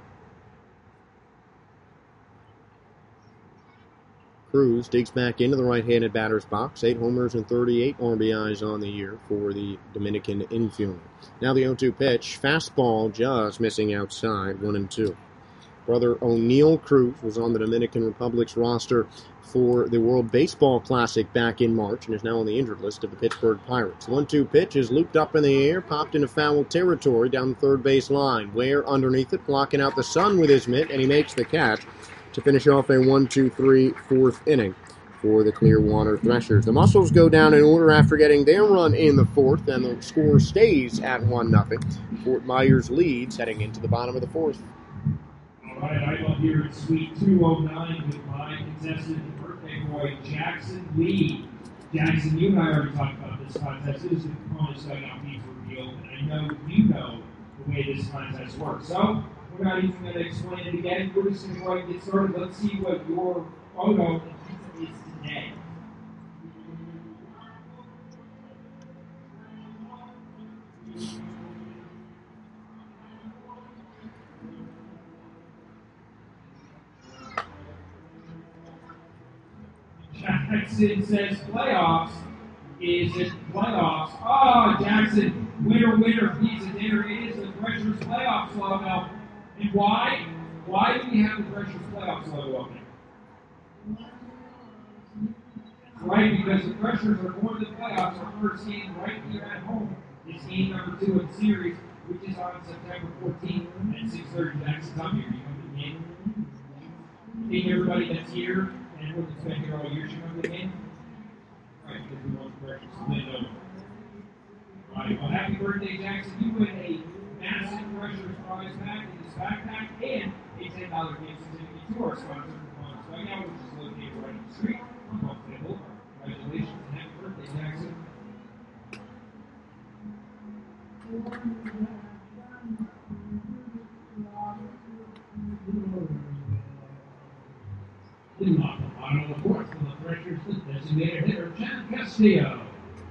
Cruz digs back into the right-handed batter's box. Eight homers and thirty-eight R B Is on the year for the Dominican infielder. Now the oh two pitch. Fastball just missing outside. One and two. Brother O'Neill Cruz was on the Dominican Republic's roster for the World Baseball Classic back in March and is now on the injured list of the Pittsburgh Pirates. one two pitch is looped up in the air, popped into foul territory down the third base line. Ware underneath it, blocking out the sun with his mitt, and he makes the catch to finish off a one two three fourth inning for the Clearwater Threshers. The Muscles go down in order after getting their run in the fourth, and the score stays at one nothing. Fort Myers leads heading into the bottom of the fourth. All right, I'm up here at Suite two oh nine with my contestant, birthday boy, Jackson Lee. Jackson, you and I already talked about this contest. This is the components that got me revealed, and I know you know the way this contest works. So, we're not even going to explain it again. We're just going to go ahead and get started. Let's see what your photo is today. Jackson says playoffs. Is it playoffs? Oh, Jackson, winner, winner, pizza dinner. It is the Threshers playoffs logo. And why? Why do we have the Threshers playoffs logo up there? Right, because the Threshers are going to the playoffs. Our first game right here at home is game number two of the series, which is on September fourteenth at six thirty. Jackson, come here. You come to the game. I think everybody that's here and who's been here all year should come to the game. Right, because we want the Threshers to win over. All right, well, happy birthday, Jackson. You win a massive Threshers prize pack in this backpack and a ten dollars gift certificate to our sponsor, Components Dugout, which is located right up the street on Buffalo Boulevard. Congratulations and happy birthday, Jackson. Leading off the bottom of the fourth for the Threshers, the designated hitter, Chad Castillo.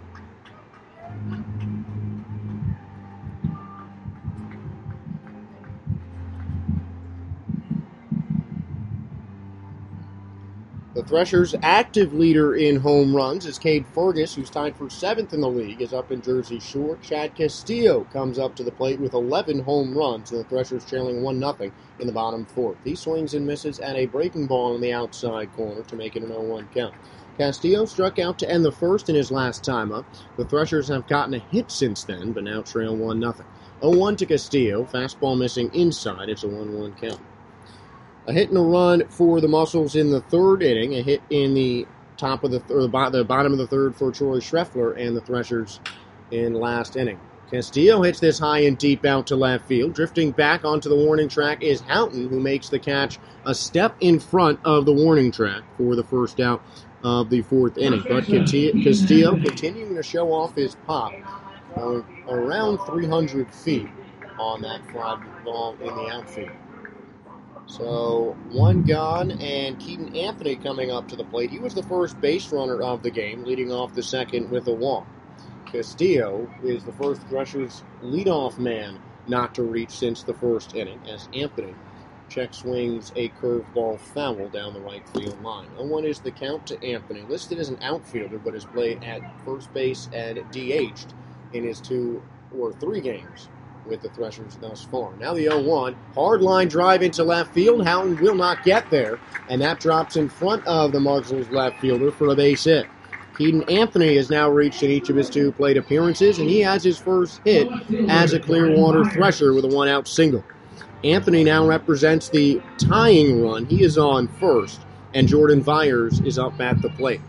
The Threshers' active leader in home runs is Cade Fergus, who's tied for seventh in the league, is up in Jersey Shore. Chad Castillo comes up to the plate with eleven home runs, and the Threshers trailing one nothing in the bottom fourth. He swings and misses at a breaking ball in the outside corner to make it an oh one count. Castillo struck out to end the first in his last time up. The Threshers have gotten a hit since then, but now trail one nothing. oh one to Castillo, fastball missing inside. It's a one one count. A hit and a run for the Muscles in the third inning. A hit in the top of the th- or the, bo- the bottom of the third for Troy Schreffler and the Threshers in last inning. Castillo hits this high and deep out to left field. Drifting back onto the warning track is Houghton, who makes the catch a step in front of the warning track for the first out of the fourth inning. But Castillo continuing to show off his pop, uh, around three hundred feet on that fly ball in the outfield. So one gone, and Keaton Anthony coming up to the plate. He was the first base runner of the game, leading off the second with a walk. Castillo is the first Threshers leadoff man not to reach since the first inning, as Anthony check swings a curveball foul down the right field line. oh one is the count to Anthony, listed as an outfielder, but has played at first base and D H'd in his two or three games with the Threshers thus far. Now the oh one, hard line drive into left field. Houghton will not get there, and that drops in front of the Muzzles left fielder for a base hit. Keaton Anthony has now reached in each of his two plate appearances, and he has his first hit as a Clearwater Thresher with a one-out single. Anthony now represents the tying run. He is on first, and Jordan Vyers is up at the plate.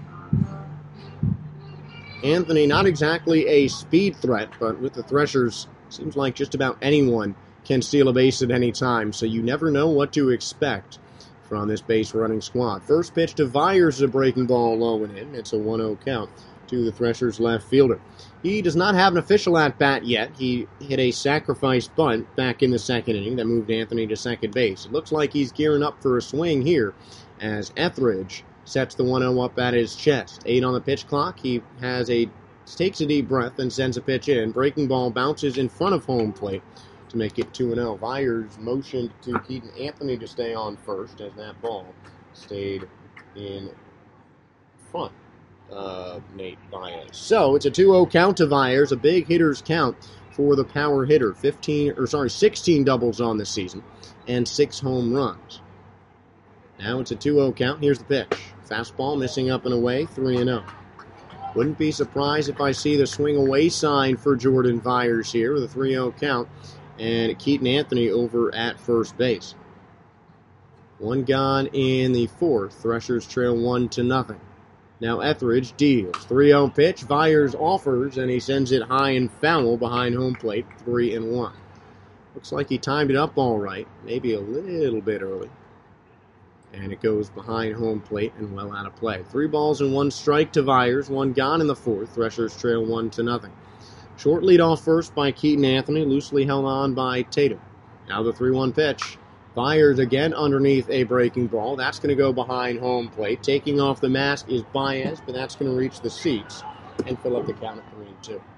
Anthony, not exactly a speed threat, but with the Threshers, seems like just about anyone can steal a base at any time, so you never know what to expect from this base running squad. First pitch to Vyers is a breaking ball low and in. It's a one oh count to the Threshers left fielder. He does not have an official at-bat yet. He hit a sacrifice bunt back in the second inning that moved Anthony to second base. It looks like he's gearing up for a swing here as Etheridge sets the one oh up at his chest. Eight on the pitch clock. He has a takes a deep breath and sends a pitch in. Breaking ball bounces in front of home plate to make it two and oh. Vyers motioned to Keaton Anthony to stay on first as that ball stayed in front of Nate Baez. So it's a two oh count to Vyers, a big hitter's count for the power hitter. fifteen or sorry, sixteen doubles on the season and six home runs. Now it's a two oh count. Here's the pitch. Fastball missing up and away, three and oh. Wouldn't be surprised if I see the swing away sign for Jordan Vyers here with a three oh count. And Keaton Anthony over at first base. One gone in the fourth. Threshers trail one to nothing. Now Etheridge deals. three oh pitch. Vyers offers, and he sends it high and foul behind home plate. three and one. Looks like he timed it up all right. Maybe a little bit early. And it goes behind home plate and well out of play. Three balls and one strike to Vyers. One gone in the fourth. Threshers trail one to nothing. Short lead off first by Keaton Anthony, loosely held on by Tatum. Now the three one pitch. Vyers again underneath a breaking ball. That's going to go behind home plate. Taking off the mask is Baez, but that's going to reach the seats and fill up the count at three and two.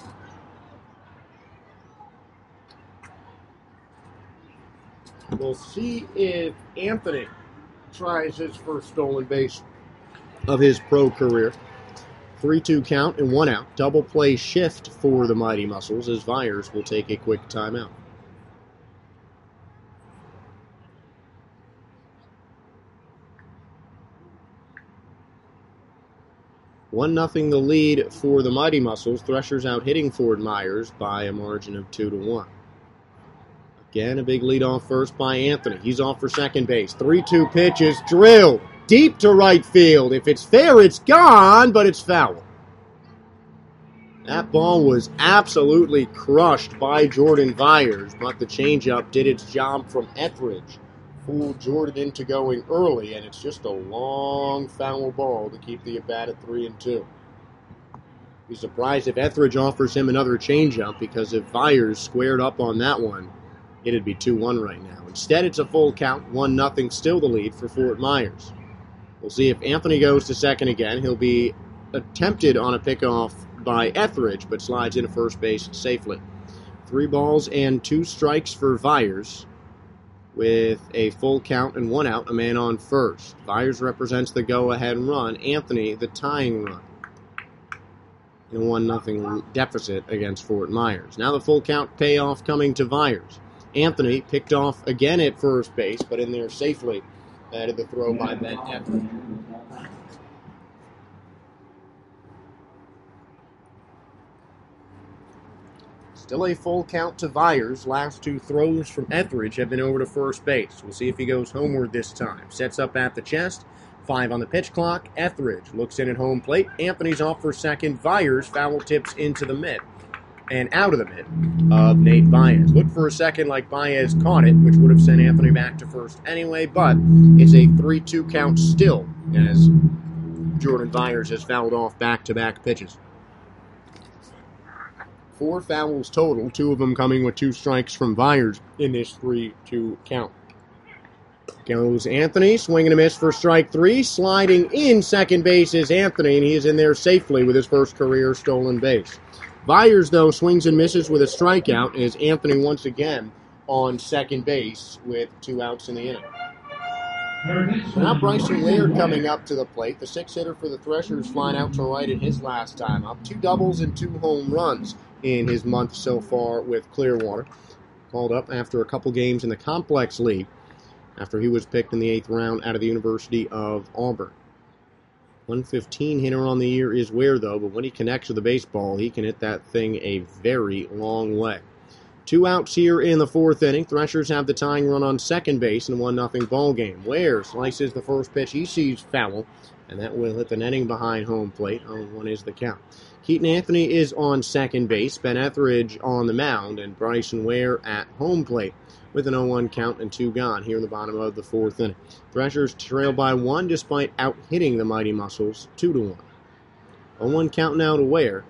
We'll see if Anthony tries his first stolen base of his pro career. three two count and one out. Double play shift for the Mighty Muscles as Vyers will take a quick timeout. one nothing the lead for the Mighty Muscles. Threshers out hitting Fort Myers by a margin of two to one. Again, a big lead off first by Anthony. He's off for second base. three two pitches, drilled deep to right field. If it's fair, it's gone, but it's foul. That ball was absolutely crushed by Jordan Vyers, but the changeup did its job from Etheridge. Fooled Jordan into going early, and it's just a long foul ball to keep the at-bat at three and two. Be surprised if Etheridge offers him another changeup, because if Vyers squared up on that one, it'd be two one right now. Instead, it's a full count, one nothing, still the lead for Fort Myers. We'll see if Anthony goes to second again. He'll be attempted on a pickoff by Etheridge, but slides into first base safely. Three balls and two strikes for Vyers with a full count and one out, a man on first. Vyers represents the go-ahead run. Anthony, the tying run. In a one nothing deficit against Fort Myers. Now the full count payoff coming to Vyers. Anthony picked off again at first base, but in there safely added the throw by Ben Etheridge. Still a full count to Vyers. Last two throws from Etheridge have been over to first base. We'll see if he goes homeward this time. Sets up at the chest. Five on the pitch clock. Etheridge looks in at home plate. Anthony's off for second. Vyers foul tips into the mid. and out of the mitt of Nate Baez. Looked for a second like Baez caught it, which would have sent Anthony back to first anyway, but it's a three two count still as Jordan Byers has fouled off back-to-back pitches. Four fouls total, two of them coming with two strikes from Byers in this three two count. Goes Anthony, swing and a miss for strike three. Sliding in second base is Anthony, and he is in there safely with his first career stolen base. Byers, though, swings and misses with a strikeout as Anthony once again on second base with two outs in the inning. So now Bryson Laird coming up to the plate. The six-hitter for the Threshers flying out to right in his last time up. Two doubles and two home runs in his month so far with Clearwater. Called up after a couple games in the Complex League after he was picked in the eighth round out of the University of Auburn. one fifteen hitter on the year is Ware, though, but when he connects with the baseball, he can hit that thing a very long way. Two outs here in the fourth inning. Threshers have the tying run on second base in a one nothing ball game. Ware slices the first pitch he sees foul, and that will hit the netting behind home plate. oh one is the count. Keaton Anthony is on second base, Ben Etheridge on the mound, and Bryson Ware at home plate with an oh one count and two gone here in the bottom of the fourth inning. Threshers trail by one despite out-hitting the Mighty Muscles two to one. oh one count now to Ware,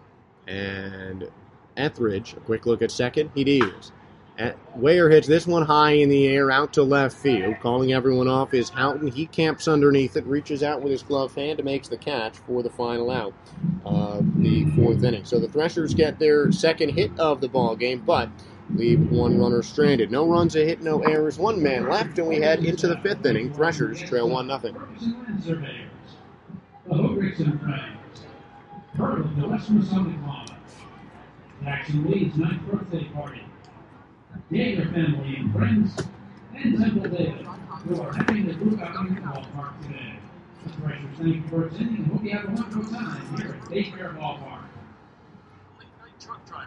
and Etheridge, a quick look at second, he deals. At, Ware hits this one high in the air out to left field. Calling everyone off is Houghton. He camps underneath it, reaches out with his gloved hand and makes the catch for the final out of the fourth inning. So the Threshers get their second hit of the ball game, but leave one runner stranded. No runs, a hit, no errors, one man left, and we head into the fifth inning. Threshers trail one nothing. The Hoogricks and friends. Part of the Western Summit Club. Jackson Lee's ninth birthday party. Jaeger family and friends, and Temple David, who are having the group out in the ballpark today. The Threshers thank you for attending and hope you have a wonderful time here at Daycare Ballpark. Late night truck drivers.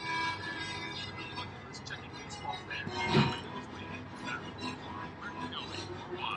Checking baseball fans. Where are you going? Why?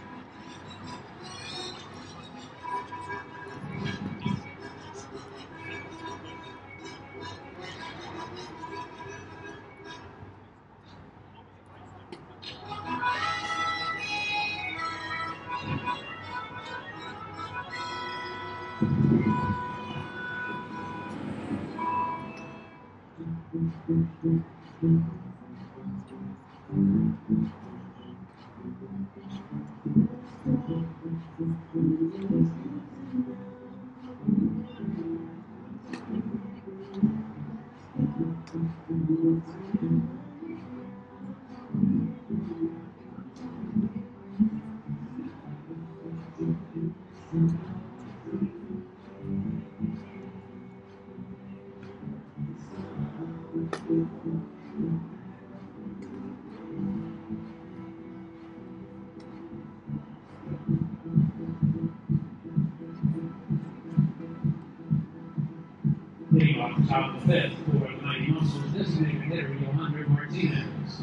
Leading off the top of the fifth for the Mighty Muscles, designated hitter Yohander Martinez.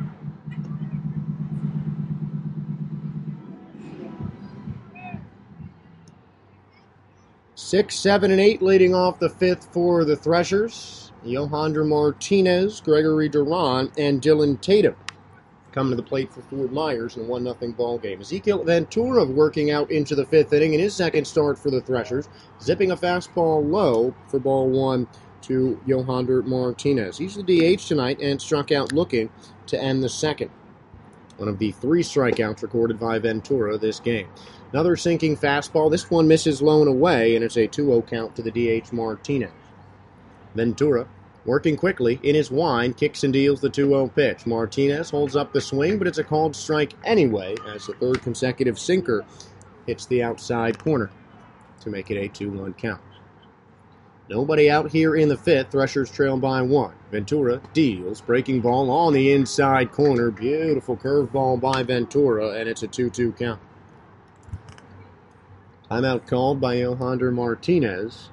Six, seven, and eight leading off the fifth for the Threshers. Yohander Martinez, Gregory Duran, and Dylan Tatum coming to the plate for Fort Myers in a one nothing ball game. Ezekiel Ventura working out into the fifth inning in his second start for the Threshers, zipping a fastball low for ball one to Yohander Martinez. He's the D H tonight and struck out looking to end the second. One of the three strikeouts recorded by Ventura this game. Another sinking fastball. This one misses low and away, and it's a two oh count to the D H Martinez. Ventura working quickly in his wind, kicks and deals the two oh pitch. Martinez holds up the swing, but it's a called strike anyway, as the third consecutive sinker hits the outside corner to make it a two one count. Nobody out here in the fifth. Threshers trail by one. Ventura deals. Breaking ball on the inside corner. Beautiful curveball by Ventura, and it's a two two count. Timeout called by Yohander Martinez.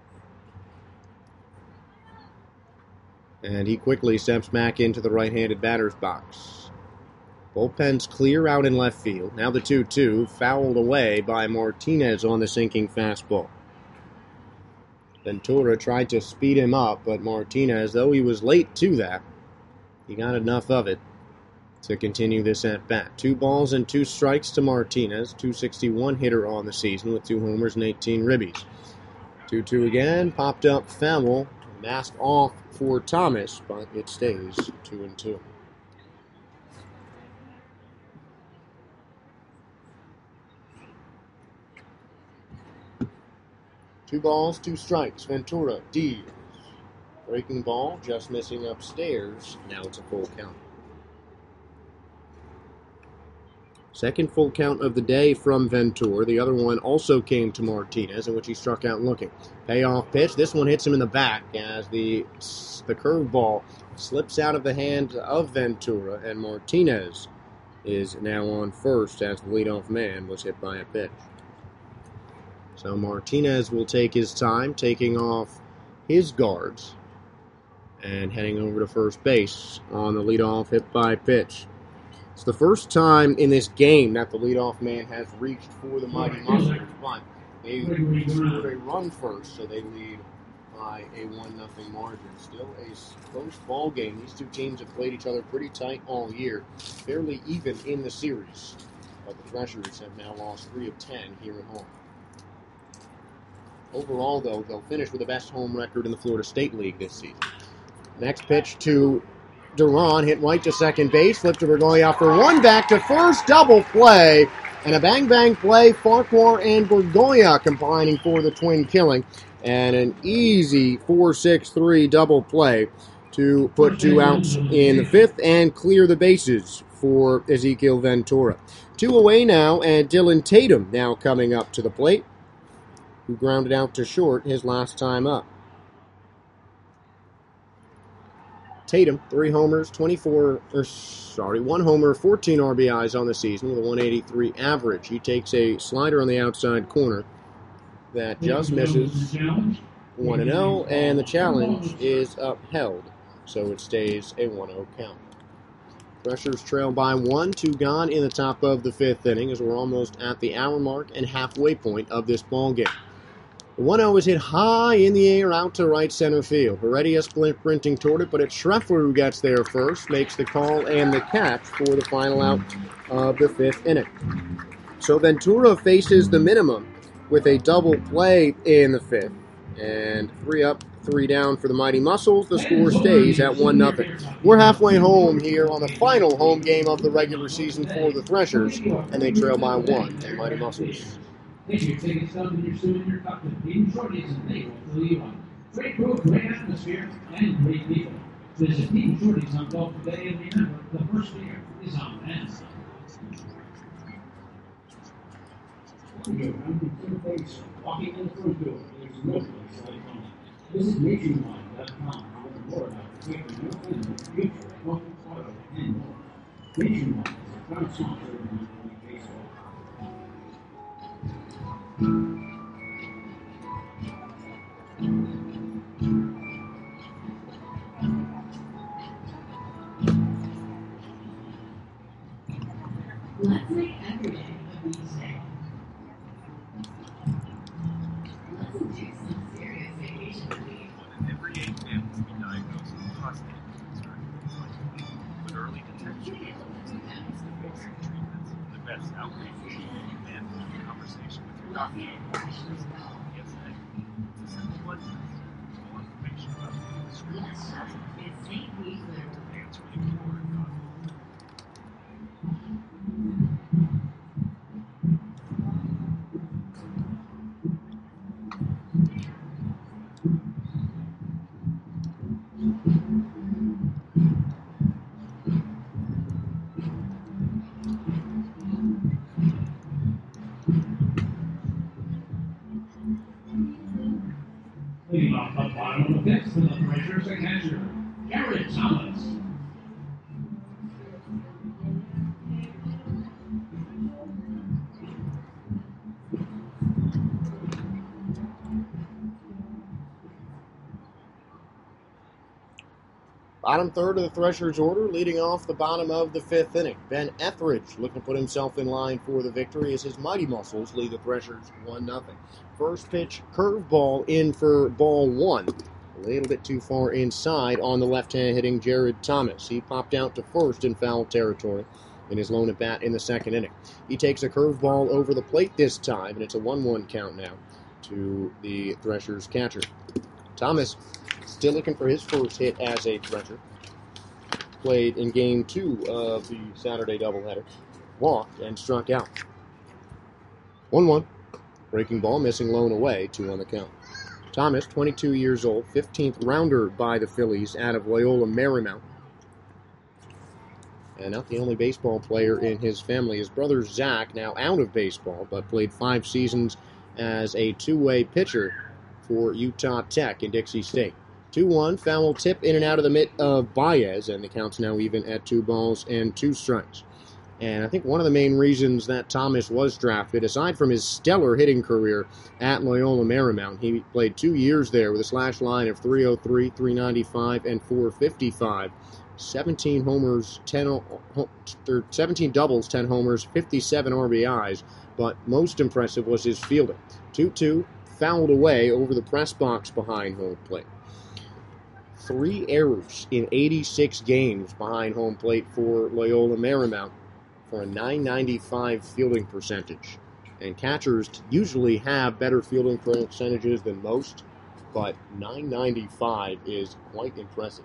And he quickly steps back into the right-handed batter's box. Bullpen's clear out in left field. Now the two two, fouled away by Martinez on the sinking fastball. Ventura tried to speed him up, but Martinez, though he was late to that, he got enough of it to continue this at bat. Two balls and two strikes to Martinez, two sixty-one hitter on the season with two homers and eighteen ribbies. two two again, popped up foul, masked off for Thomas, but it stays two and two. Two balls, two strikes. Ventura deals. Breaking ball, just missing upstairs. Now it's a full count. Second full count of the day from Ventura. The other one also came to Martinez, in which he struck out looking. Payoff pitch. This one hits him in the back as the the curveball slips out of the hands of Ventura, and Martinez is now on first as the leadoff man was hit by a pitch. So Martinez will take his time, taking off his guards and heading over to first base on the leadoff hit by pitch. It's the first time in this game that the leadoff man has reached for the Mighty Muscles, but they scored a run first, so they lead by a one nothing margin. Still a close ball game. These two teams have played each other pretty tight all year, fairly even in the series. But the Threshers have now lost three of ten here at home. Overall, though, they'll finish with the best home record in the Florida State League this season. Next pitch to Duran, hit right to second base, flipped to Bergoya for one, back to first, double play, and a bang-bang play. Farquhar and Bergoya combining for the twin killing, and an easy four six three double play to put two outs in the fifth and clear the bases for Ezequiel Ventura. Two away now, and Dylan Tatum now coming up to the plate, who grounded out to short his last time up. Tatum, three homers, twenty-four, or sorry, one homer, fourteen R B Is on the season with a one eighty-three average. He takes a slider on the outside corner that just misses one and oh, and the challenge is upheld, so it stays a one oh count. Threshers trail by one, two gone in the top of the fifth inning as we're almost at the hour mark and halfway point of this ball game. The one oh is hit high in the air out to right center field. Heredia sprinting toward it, but it's Schreffler who gets there first, makes the call and the catch for the final out of the fifth inning. So Ventura faces the minimum with a double play in the fifth. And three up, three down for the Mighty Muscles. The score stays at one nothing. We're halfway home here on the final home game of the regular season for the Threshers, and they trail by one, the Mighty Muscles. Thank you. Take it down to your student, your cup, and Team Shorties, and they will fill you up. Great crew, great atmosphere, and great people. Visit Team Shorties on golf today, and remember, the first beer is on them. Walking in the front door, there's no place like home. Visit nationwide dot com to learn more about the taking your family, future, home, auto, and more. Nationwide is a proud sponsor of Minor League Baseball. Let's make every day a beach day. Let's do some serious vacation leave. One in every eight families will be diagnosed with prostate cancer. With early detection, basic treatments, and the best outreach, and a conversation with your doctor. Yesterday, it's a simple blood test. More information about the screening Let's shop at Saint Louis Liver. cancer and cure and cause. Leading off the bottom of the fifth for the Threshers, the catcher, Jared Thomas. Bottom third of the Threshers' order, leading off the bottom of the fifth inning. Ben Etheridge looking to put himself in line for the victory as his Mighty Muscles lead the Threshers one nothing. First pitch, curveball in for ball one. A little bit too far inside on the left-hand hitting Jared Thomas. He popped out to first in foul territory in his lone at-bat in the second inning. He takes a curveball over the plate this time, and it's a one one count now to the Threshers' catcher. Thomas still looking for his first hit as a Thresher. Played in game two of the Saturday doubleheader. Walked and struck out. one one. Breaking ball, missing lone away, two on the count. Thomas, twenty-two years old, fifteenth rounder by the Phillies out of Loyola Marymount. And not the only baseball player in his family. His brother Zach, now out of baseball, but played five seasons as a two-way pitcher for Utah Tech in Dixie State. two one, foul tip in and out of the mitt of Baez, and the count's now even at two balls and two strikes. And I think one of the main reasons that Thomas was drafted, aside from his stellar hitting career at Loyola Marymount, he played two years there with a slash line of three oh three, three ninety-five, and four fifty-five. seventeen homers, ten, seventeen doubles, ten homers, fifty-seven R B Is, but most impressive was his fielding. two two, fouled away over the press box behind home plate. Three errors in eighty-six games behind home plate for Loyola Marymount for a nine ninety-five fielding percentage. And catchers usually have better fielding percentages than most, but nine ninety-five is quite impressive.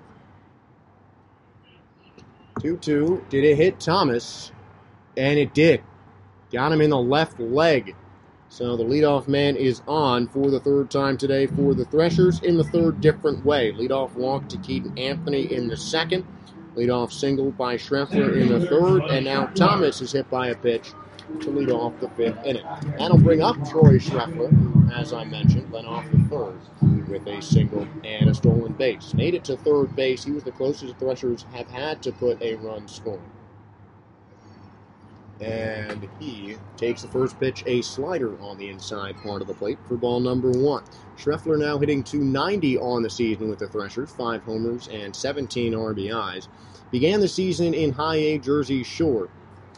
two two. Did it hit Thomas? And it did. Got him in the left leg. So the leadoff man is on for the third time today for the Threshers in the third different way. Leadoff walk to Keaton Anthony in the second. Leadoff single by Schreffler in the third. And now Thomas is hit by a pitch to lead off the fifth inning. That'll bring up Troy Schreffler, who, as I mentioned, led off the third with a single and a stolen base. Made it to third base. He was the closest the Threshers have had to put a run scoring. And he takes the first pitch, a slider on the inside part of the plate for ball number one. Schreffler now hitting two ninety on the season with the Threshers, five homers and seventeen R B Is. Began the season in High A Jersey Shore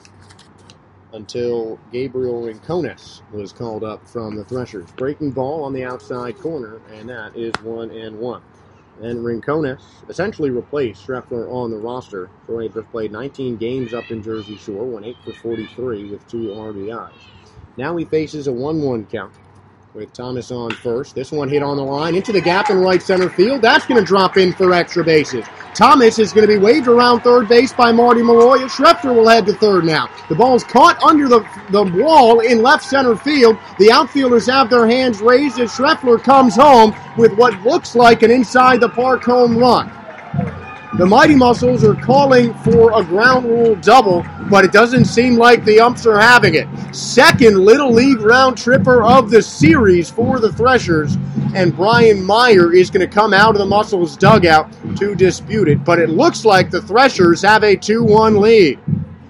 until Gabriel Rincones was called up from the Threshers. Breaking ball on the outside corner, and that is one and one. And Rincones essentially replaced Schreffler on the roster. Troy just played nineteen games up in Jersey Shore, went eight for forty-three with two R B Is. Now he faces a one one count with Thomas on first. This one hit on the line into the gap in right center field. That's going to drop in for extra bases. Thomas is going to be waved around third base by Marty Malloy, and Schreffler will head to third now. The ball's caught under the, the wall in left center field. The outfielders have their hands raised as Schreffler comes home with what looks like an inside-the-park home run. The Mighty Muscles are calling for a ground rule double, but it doesn't seem like the umps are having it. Second Little League round tripper of the series for the Threshers, and Brian Meyer is going to come out of the Muscles dugout to dispute it, but it looks like the Threshers have a two one lead.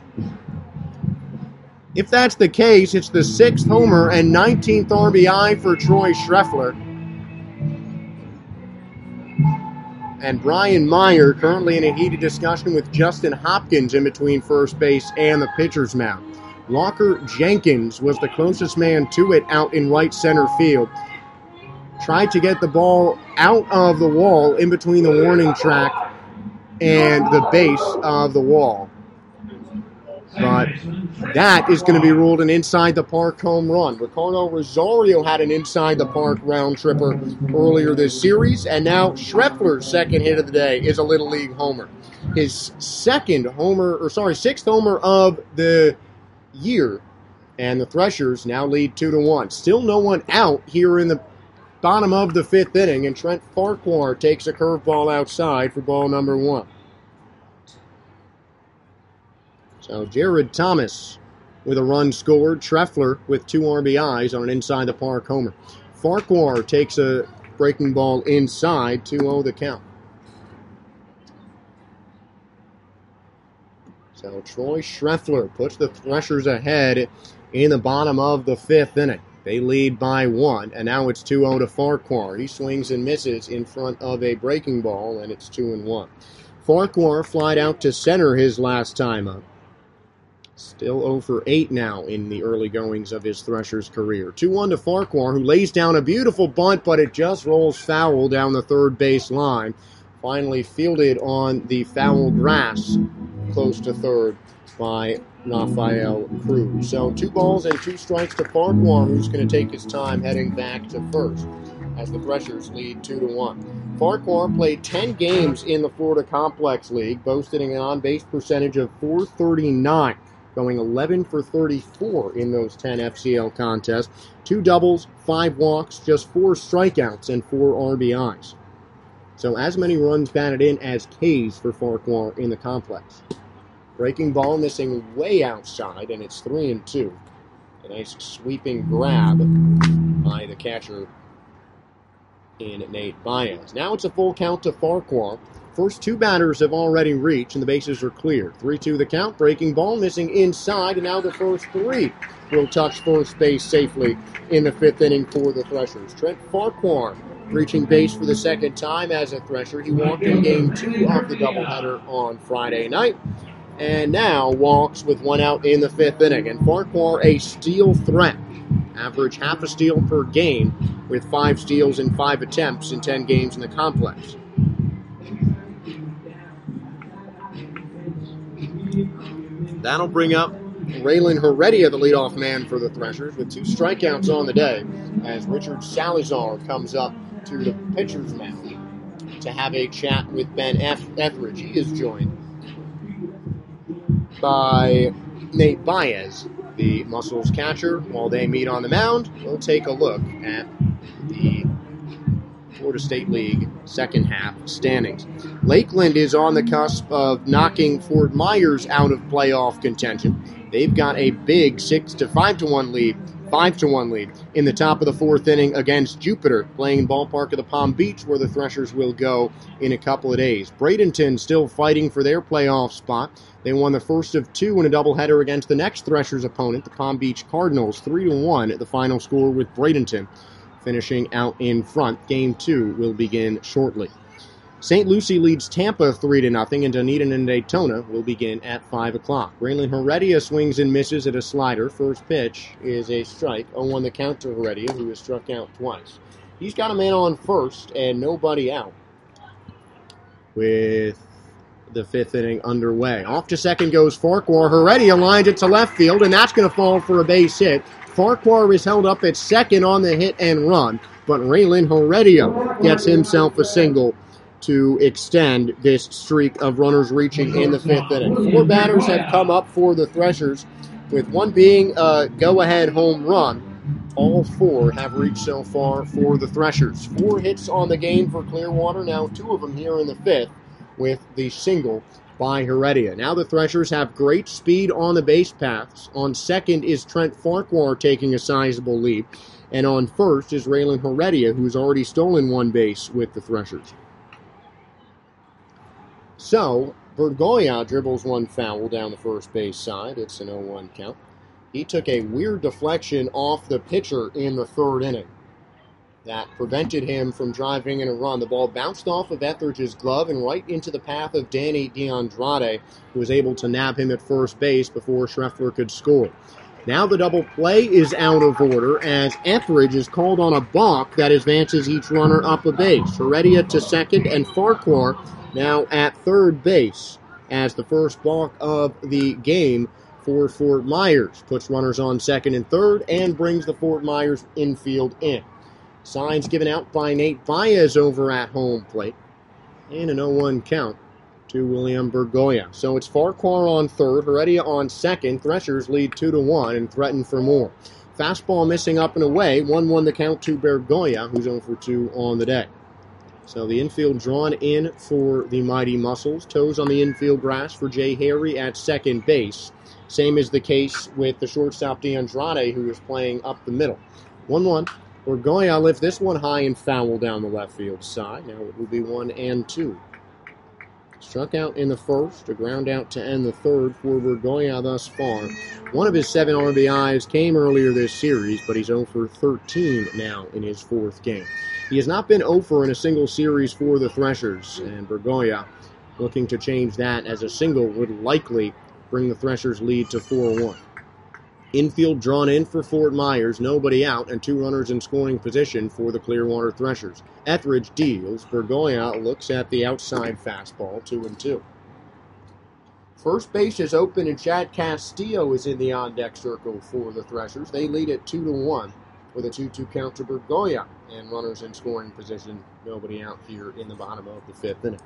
If that's the case, it's the sixth homer and nineteenth R B I for Troy Schreffler. And Brian Meyer currently in a heated discussion with Justin Hopkins in between first base and the pitcher's mound. Walker Jenkins was the closest man to it out in right center field. Tried to get the ball out of the wall in between the warning track and the base of the wall. But that is going to be ruled an inside-the-park home run. Ricardo Rosario had an inside-the-park round tripper earlier this series, and now Schreffler's second hit of the day is a Little League homer. His second homer, or sorry, sixth homer of the year, and the Threshers now lead two to one. Still no one out here in the bottom of the fifth inning, and Trent Farquhar takes a curveball outside for ball number one. So Jared Thomas with a run scored. Schreffler with two R B Is on an inside-the-park homer. Farquhar takes a breaking ball inside, two oh the count. So Troy Schreffler puts the Threshers ahead in the bottom of the fifth inning. They lead by one, and now it's two oh to Farquhar. He swings and misses in front of a breaking ball, and it's two and one. Farquhar flied out to center his last time up. Still oh for eight now in the early goings of his Threshers career. two one to Farquhar, who lays down a beautiful bunt, but it just rolls foul down the third base line. Finally fielded on the foul grass close to third by Rafael Cruz. So two balls and two strikes to Farquhar, who's going to take his time heading back to first as the Threshers lead two to one. Farquhar played ten games in the Florida Complex League, boasting an on-base percentage of four thirty-nine, going eleven for thirty-four in those ten F C L contests. Two doubles, five walks, just four strikeouts, and four R B Is. So as many runs batted in as Ks for Farquhar in the complex. Breaking ball missing way outside, and it's three and two. A nice sweeping grab by the catcher in Nate Baez. Now it's a full count to Farquhar. First two batters have already reached, and the bases are clear. three two the count. Breaking ball missing inside, and now the first three will touch first base safely in the fifth inning for the Threshers. Trent Farquhar reaching base for the second time as a Thresher. He walked in game two of the doubleheader on Friday night, and now walks with one out in the fifth inning. And Farquhar, a steal threat. Average half a steal per game with five steals in five attempts in ten games in the complex. That'll bring up Raylan Heredia, the leadoff man for the Threshers, with two strikeouts on the day as Richard Salazar comes up to the pitcher's mound to have a chat with Ben Etheridge. He is joined by Nate Baez, the Muscles catcher. While they meet on the mound, we'll take a look at the Florida State League second half standings. Lakeland is on the cusp of knocking Fort Myers out of playoff contention. They've got a big six to five to one lead, five to one lead in the top of the fourth inning against Jupiter, playing in ballpark of the Palm Beach, where the Threshers will go in a couple of days. Bradenton still fighting for their playoff spot. They won the first of two in a doubleheader against the next Threshers opponent, the Palm Beach Cardinals, three to one at the final score, with Bradenton finishing out in front. Game two will begin shortly. Saint Lucie leads Tampa three to nothing, and Dunedin and Daytona will begin at five o'clock. Raylan Heredia swings and misses at a slider. First pitch is a strike. oh one the count to Heredia, who has struck out twice. He's got a man on first and nobody out with the fifth inning underway. Off to second goes Farquhar. Heredia lines it to left field, and that's going to fall for a base hit. Farquhar is held up at second on the hit and run, but Raylan Heredia gets himself a single to extend this streak of runners reaching in the fifth inning. Four batters have come up for the Threshers, with one being a go-ahead home run. All four have reached so far for the Threshers. Four hits on the game for Clearwater, now two of them here in the fifth, with the single by Heredia. Now the Threshers have great speed on the base paths. On second is Trent Farquhar taking a sizable lead, and on first is Raylan Heredia, who's already stolen one base with the Threshers. So, Bergoya dribbles one foul down the first base side. It's an oh one count. He took a weird deflection off the pitcher in the third inning that prevented him from driving in a run. The ball bounced off of Etheridge's glove and right into the path of Danny DeAndrade, who was able to nab him at first base before Schreffler could score. Now the double play is out of order as Etheridge is called on a balk that advances each runner up a base. Heredia to second and Farquhar now at third base as the first balk of the game for Fort Myers. Puts runners on second and third and brings the Fort Myers infield in. Signs given out by Nate Baez over at home plate. And an oh one count to William Bergoya. So it's Farquhar on third, Heredia on second. Threshers lead two to one and threaten for more. Fastball missing up and away. one one the count to Bergoya, who's oh for two on the day. So the infield drawn in for the Mighty Muscles. Toes on the infield grass for Jay Harry at second base. Same is the case with the shortstop DeAndrade, who is playing up the middle. one one. Bergoya lifts this one high and foul down the left field side. Now it will be one and two. Struck out in the first, a ground out to end the third for Bergoya thus far. One of his seven R B Is came earlier this series, but he's oh for thirteen now in his fourth game. He has not been oh for in a single series for the Threshers, and Bergoya looking to change that, as a single would likely bring the Threshers' lead to four one. Infield drawn in for Fort Myers, nobody out, and two runners in scoring position for the Clearwater Threshers. Etheridge deals. Bergoya looks at the outside fastball, two and two. First base is open, and Chad Castillo is in the on-deck circle for the Threshers. They lead at two to one with a two two count to Bergoya, and runners in scoring position, nobody out here in the bottom of the fifth inning.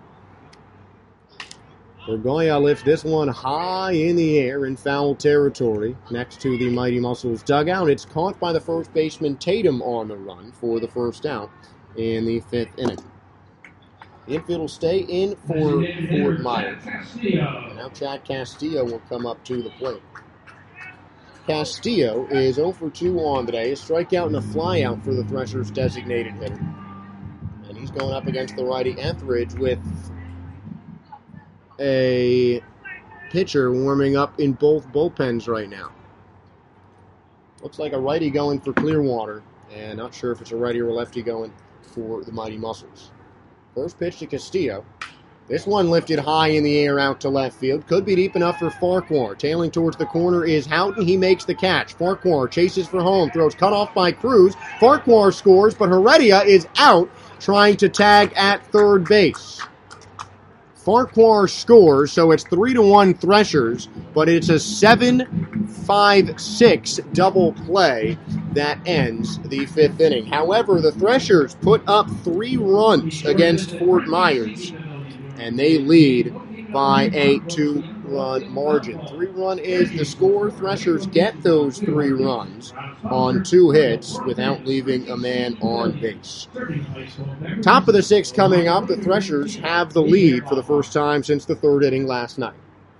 Bergoya lifts this one high in the air in foul territory next to the Mighty Muscles dugout. It's caught by the first baseman Tatum on the run for the first out in the fifth inning. The infield will stay in for Fort Myers. And now Chad Castillo will come up to the plate. Castillo is oh for two on today, a strikeout and a flyout for the Threshers' designated hitter. And he's going up against the righty Etheridge with a pitcher warming up in both bullpens right now. Looks like a righty going for Clearwater, and not sure if it's a righty or a lefty going for the Mighty Muscles. First pitch to Castillo. This one lifted high in the air out to left field. Could be deep enough for Farquhar. Tailing towards the corner is Houghton. He makes the catch. Farquhar chases for home. Throws cut off by Cruz. Farquhar scores, but Heredia is out trying to tag at third base. Farquhar scores, so it's three to one Threshers, but it's a seven five six double play that ends the fifth inning. However, the Threshers put up three runs against Fort Myers, and they lead by a two-run margin. Three-run is the score. Threshers get those three runs on two hits without leaving a man on base. Top of the sixth coming up. The Threshers have the lead for the first time since the third inning last night.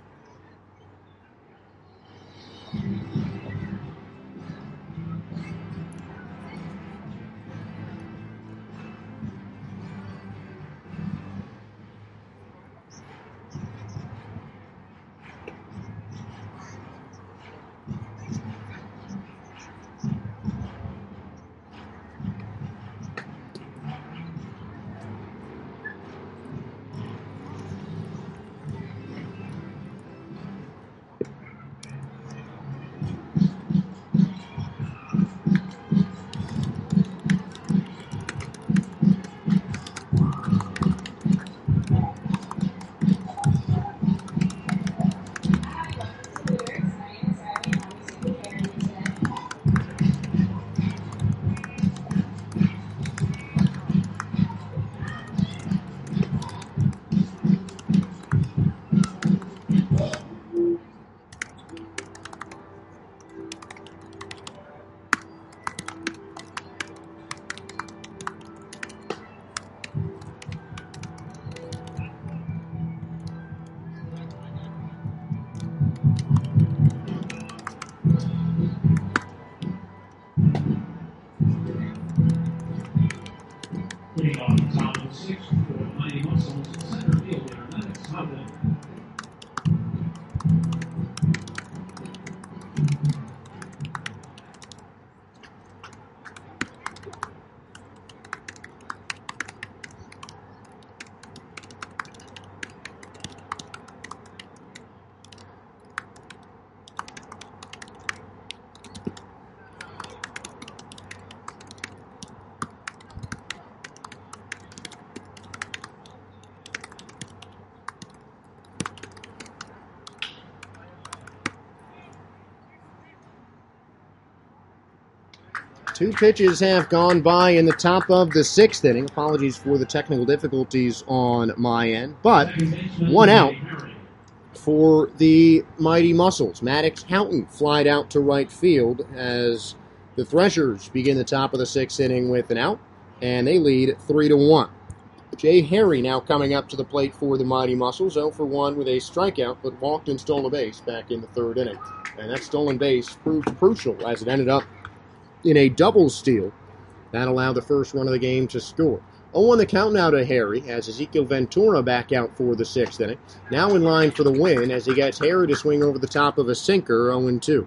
Leading off the top of the sixth for the Mighty Muscles, center fielder Lennox Houghton. Two pitches have gone by in the top of the sixth inning. Apologies for the technical difficulties on my end. But one out for the Mighty Muscles. Maddox Houghton flied out to right field as the Threshers begin the top of the sixth inning with an out, and they lead three to one. Jay Harry now coming up to the plate for the Mighty Muscles, oh for one with a strikeout, but walked and stole a base back in the third inning. And that stolen base proved crucial as it ended up in a double steal that allowed the first run of the game to score. oh one the count now to Harry as Ezekiel Ventura back out for the sixth inning. Now in line for the win as he gets Harry to swing over the top of a sinker, oh two.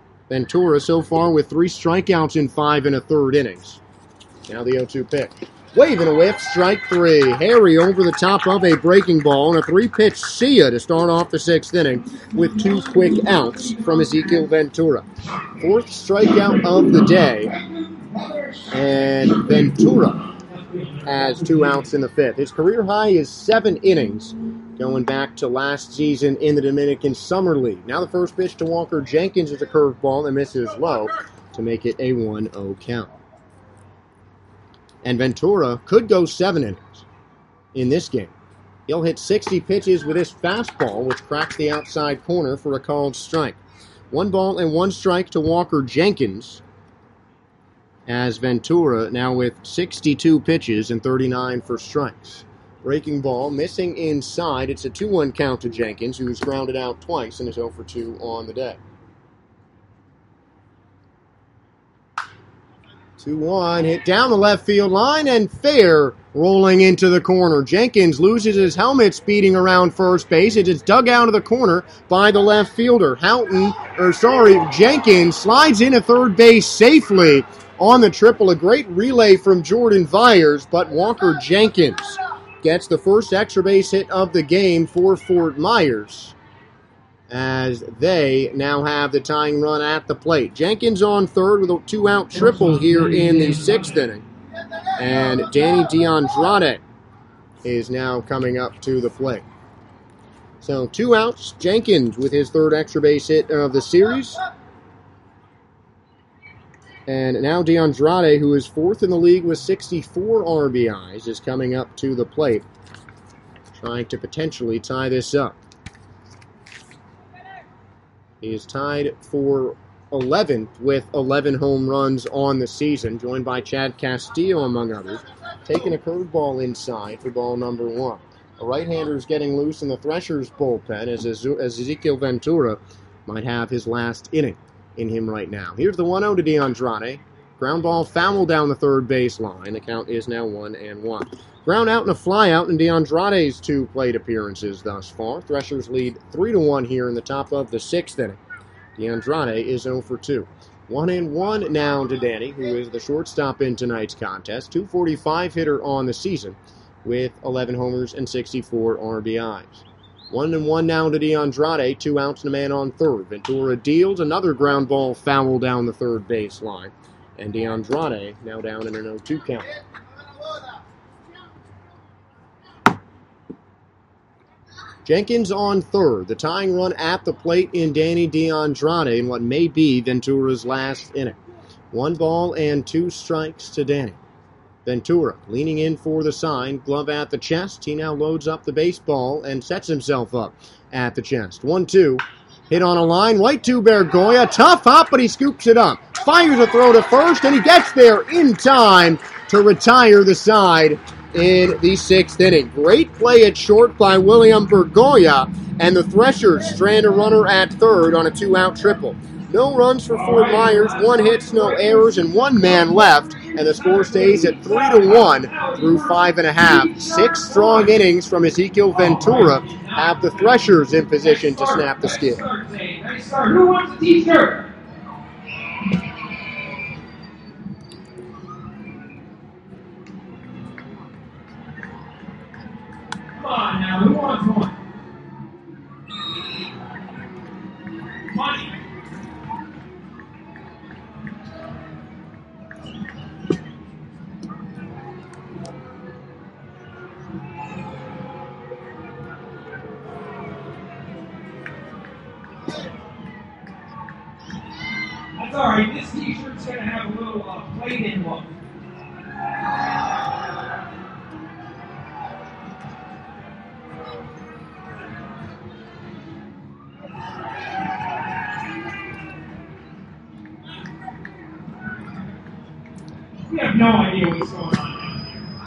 Ventura so far with three strikeouts in five and a third innings. Now the oh two pitch. Waving a whiff, strike three. Harry over the top of a breaking ball and a three-pitch see ya to start off the sixth inning with two quick outs from Ezekiel Ventura. Fourth strikeout of the day, and Ventura has two outs in the fifth. His career high is seven innings, going back to last season in the Dominican Summer League. Now the first pitch to Walker Jenkins is a curveball and misses low to make it a one oh count. And Ventura could go seven innings in this game. He'll hit sixty pitches with his fastball, which cracks the outside corner for a called strike. One ball and one strike to Walker Jenkins, as Ventura now with sixty-two pitches and thirty-nine for strikes. Breaking ball, missing inside. It's a two one count to Jenkins, who's grounded out twice and is oh for two on the day. two one, hit down the left field line, and fair rolling into the corner. Jenkins loses his helmet speeding around first base. It's dug out of the corner by the left fielder. Houghton, or sorry, Jenkins slides in at third base safely on the triple. A great relay from Jordan Vyers, but Walker Jenkins gets the first extra base hit of the game for Fort Myers, as they now have the tying run at the plate. Jenkins on third with a two-out triple here in the sixth inning. And Danny DeAndrade is now coming up to the plate. So two outs, Jenkins with his third extra base hit of the series. And now DeAndrade, who is fourth in the league with sixty-four R B Is, is coming up to the plate, trying to potentially tie this up. He is tied for eleventh with eleven home runs on the season, joined by Chad Castillo, among others, taking a curveball inside for ball number one. A right-hander is getting loose in the Threshers bullpen as, as Ezekiel Ventura might have his last inning in him right now. Here's the one oh to DeAndrade. Ground ball foul down the third base line. The count is now one and one. Ground out and a fly out in DeAndrade's two plate appearances thus far. Threshers lead three to one here in the top of the sixth inning. DeAndrade is oh for two. one and one now to Danny, who is the shortstop in tonight's contest. two forty-five hitter on the season with eleven homers and sixty-four R B Is. one and one now to DeAndrade, two outs and a man on third. Ventura deals another ground ball foul down the third base line. And DeAndrade now down in an oh two count. Jenkins on third, the tying run at the plate in Danny DeAndrade in what may be Ventura's last inning. One ball and two strikes to Danny. Ventura leaning in for the sign, glove at the chest. He now loads up the baseball and sets himself up at the chest. one two, hit on a line, right to Bergoya. Tough hop, but he scoops it up. Fires a throw to first, and he gets there in time to retire the side in the sixth inning. Great play at short by William Bergoya, and the Threshers strand a runner at third on a two-out triple. No runs for Fort Myers, one hit, no errors, and one man left, and the score stays at three to one through five and a half. Six strong innings from Ezekiel Ventura have the Threshers in position to snap the skid. Who wants a t-shirt? Come on now, who wants one? Money. That's all right. This t-shirt's going to have a little uh, plate-in look. We have no idea what's going on down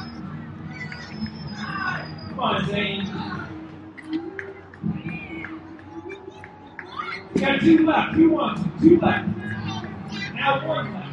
here. Come on, Zane. We got two left. Who wants it? Two left. Now one left.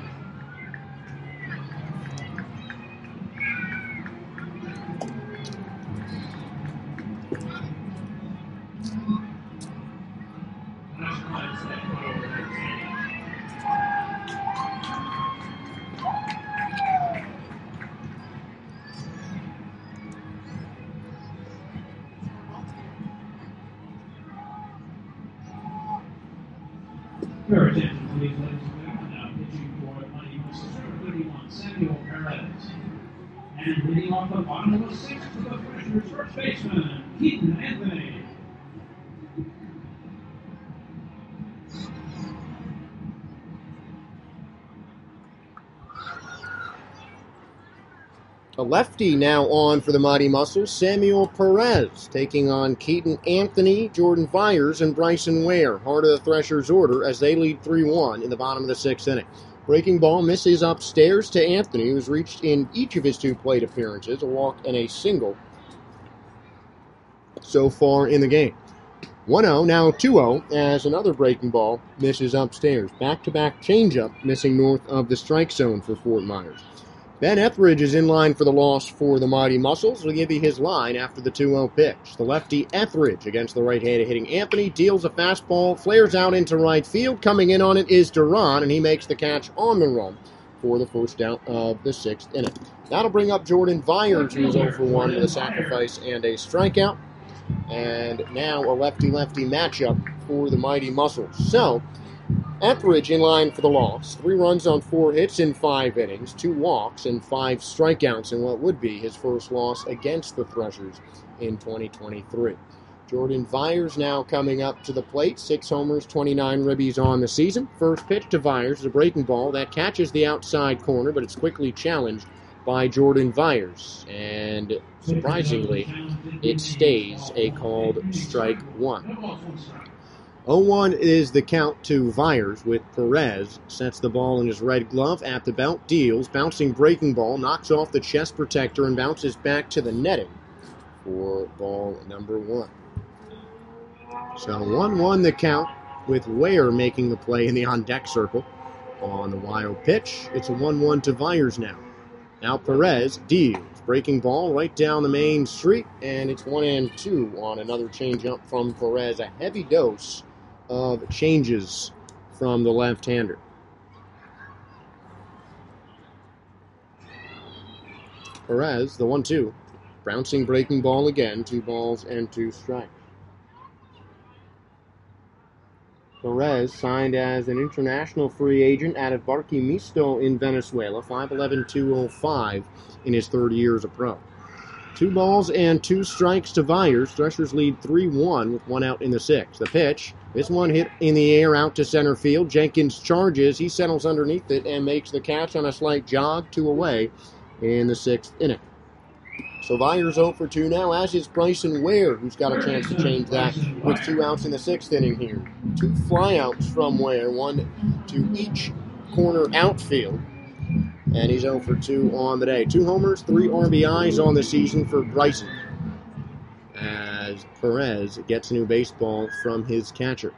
Your attention, please, ladies and gentlemen. Now pitching for the Mighty Muscles, number thirty-one, Samuel Perez. And leading off the bottom of the sixth for the Threshers, first baseman, Keaton Anthony. A lefty now on for the Mighty Muscles, Samuel Perez, taking on Keaton Anthony, Jordan Vyers, and Bryson Ware. Heart of the Threshers' order as they lead three one in the bottom of the sixth inning. Breaking ball misses upstairs to Anthony, who's reached in each of his two plate appearances, a walk and a single so far in the game. one oh, now two oh, as another breaking ball misses upstairs. Back-to-back changeup missing north of the strike zone for Fort Myers. Ben Etheridge is in line for the loss for the Mighty Muscles. We'll give you his line after the two oh pitch. The lefty Etheridge against the right-handed hitting Anthony deals a fastball, flares out into right field. Coming in on it is Duran, and he makes the catch on the run for the first out of the sixth inning. That'll bring up Jordan Vyers, who's oh for one with a sacrifice and a strikeout. And now a lefty-lefty matchup for the Mighty Muscles. So, Etheridge in line for the loss. Three runs on four hits in five innings, two walks, and five strikeouts in what would be his first loss against the Threshers in twenty twenty-three. Jordan Vyers now coming up to the plate. Six homers, twenty-nine ribbies on the season. First pitch to Vyers is a breaking ball that catches the outside corner, but it's quickly challenged by Jordan Vyers. And surprisingly, it stays a called strike one. oh one is the count to Vyers with Perez. Sets the ball in his red glove at the belt, deals. Bouncing breaking ball, knocks off the chest protector and bounces back to the netting for ball number one. So one one the count with Ware making the play in the on-deck circle. On the wild pitch, it's a one one to Vyers now. Now Perez deals. Breaking ball right down the main street, and it's one and two on another changeup from Perez. A heavy dose of changes from the left-hander. Perez, the one two. Bouncing breaking ball again. Two balls and two strikes. Perez signed as an international free agent out of Barquisimeto in Venezuela. five eleven, two oh five in his third year as a pro. Two balls and two strikes to Vyers. Threshers lead three one with one out in the sixth. The pitch, this one hit in the air out to center field. Jenkins charges. He settles underneath it and makes the catch on a slight jog, two away in the sixth inning. So Vyers oh for two now, as is Bryson Ware, who's got a chance to change that with two outs in the sixth inning here. Two flyouts from Ware, one to each corner outfield. And he's oh for two on the day. Two homers, three R B Is on the season for Bryson, as Perez gets a new baseball from his catcher.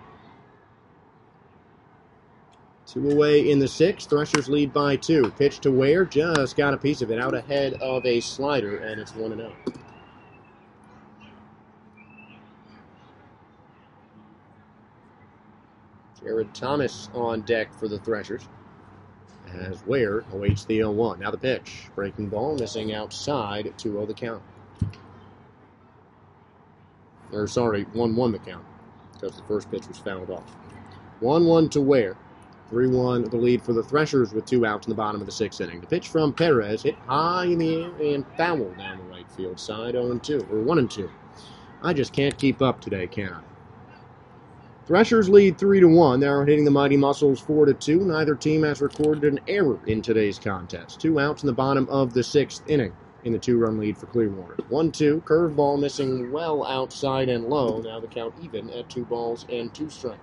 Two away in the sixth. Threshers lead by two. Pitch to Ware, just got a piece of it out ahead of a slider, and it's one and oh. Jared Thomas on deck for the Threshers, as Ware awaits the oh one. Now the pitch. Breaking ball, missing outside, two oh the count. Or sorry, one one the count, because the first pitch was fouled off. one one to Ware. three one the lead for the Threshers with two outs in the bottom of the sixth inning. The pitch from Perez hit high in the air and foul down the right field side, oh and two, or one and two. I just can't keep up today, can I? Threshers lead three to one. They're hitting the Mighty Muscles four to two. Neither team has recorded an error in today's contest. Two outs in the bottom of the sixth inning in the two-run lead for Clearwater. one two, curveball missing well outside and low. Now the count even at two balls and two strikes.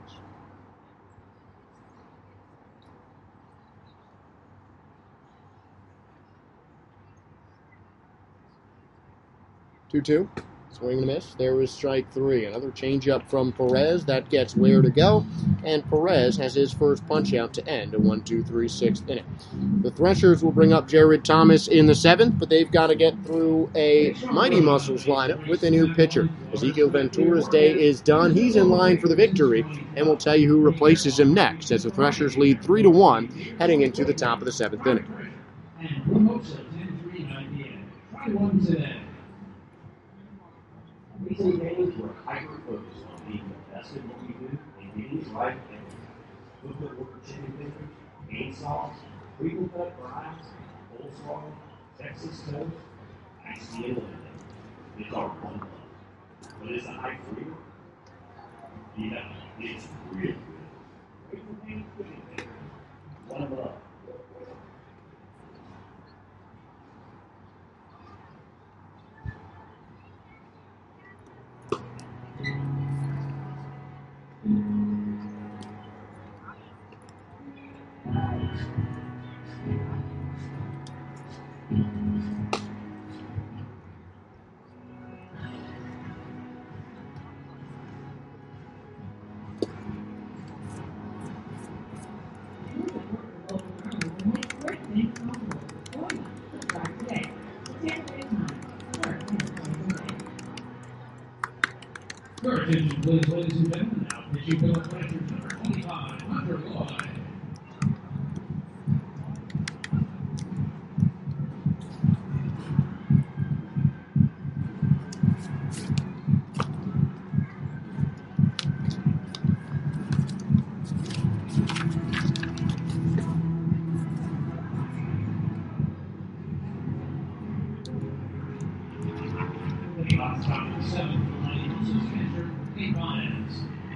two two. Swing and a miss. There was strike three. Another changeup from Perez. That gets Ware to go. And Perez has his first punch out to end a one two three sixth inning. The Threshers will bring up Jared Thomas in the seventh, but they've got to get through a Mighty Muscles lineup with a new pitcher. Ezekiel Ventura's day is done. He's in line for the victory, and we'll tell you who replaces him next as the Threshers lead three to one heading into the top of the seventh inning. And Formosa ten three idea. Try one today. We say games we're hyper-focused on being the best at what we do and being life and Cook order chicken fingers, cane sauce, crinkle cut fries, coleslaw, Texas toast, iced tea and lemonade. It's our one love. But is the hype real? Yeah, it's real good. Grateful Pain chicken fingers. One love. Your attention, please, ladies and gentlemen. Now pitching for the Threshers, number twenty-five, Hunter Lloyd. Last time at seven for Mighty Muscles catcher, Kate Baez.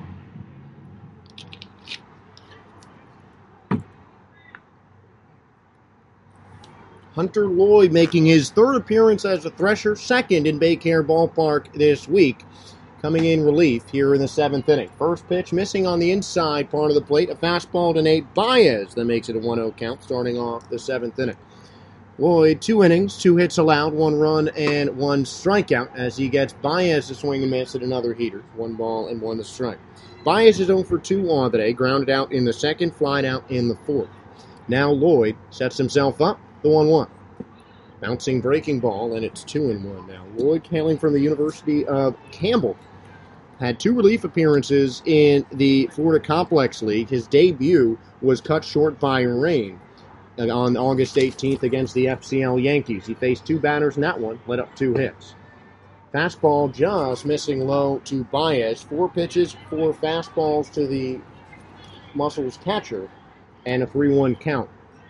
Hunter Lloyd making his third appearance as a Thresher, second in Baycare Ballpark this week, coming in relief here in the seventh inning. First pitch missing on the inside part of the plate, a fastball to Nate Baez that makes it a one oh count starting off the seventh inning. Lloyd, two innings, two hits allowed, one run, and one strikeout as he gets Baez to swing and miss at another heater. One ball and one to strike. Baez is oh for two on the day, grounded out in the second, flied out in the fourth. Now Lloyd sets himself up, the one one. Bouncing breaking ball, and it's two and one now. Lloyd, hailing from the University of Campbell, had two relief appearances in the Florida Complex League. His debut was cut short by rain on August eighteenth against the F C L Yankees. He faced two batters in that one, let up two hits. Fastball just missing low to Baez. Four pitches, four fastballs to the Muscles catcher, and a three one count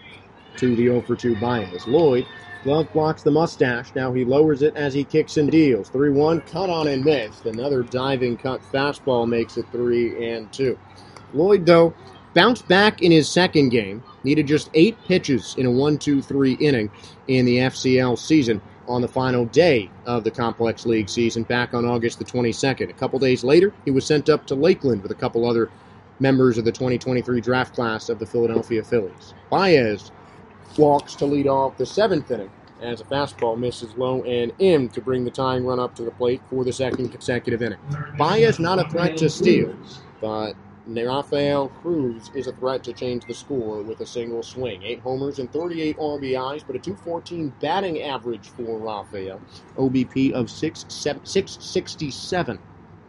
to the oh for two Baez. Lloyd, glove blocks the mustache. Now he lowers it as he kicks and deals. three one, cut on and missed. Another diving cut fastball makes it three and two. Lloyd, though, bounced back in his second game. Needed just eight pitches in a one two three inning in the F C L season on the final day of the Complex League season back on August the twenty-second. A couple days later, he was sent up to Lakeland with a couple other members of the twenty twenty-three draft class of the Philadelphia Phillies. Baez walks to lead off the seventh inning as a fastball misses low and in to bring the tying run up to the plate for the second consecutive inning. Baez not a threat to steal, but Rafael Cruz is a threat to change the score with a single swing. Eight homers and thirty-eight R B Is, but a two fourteen batting average for Rafael. O B P of six sixty-seven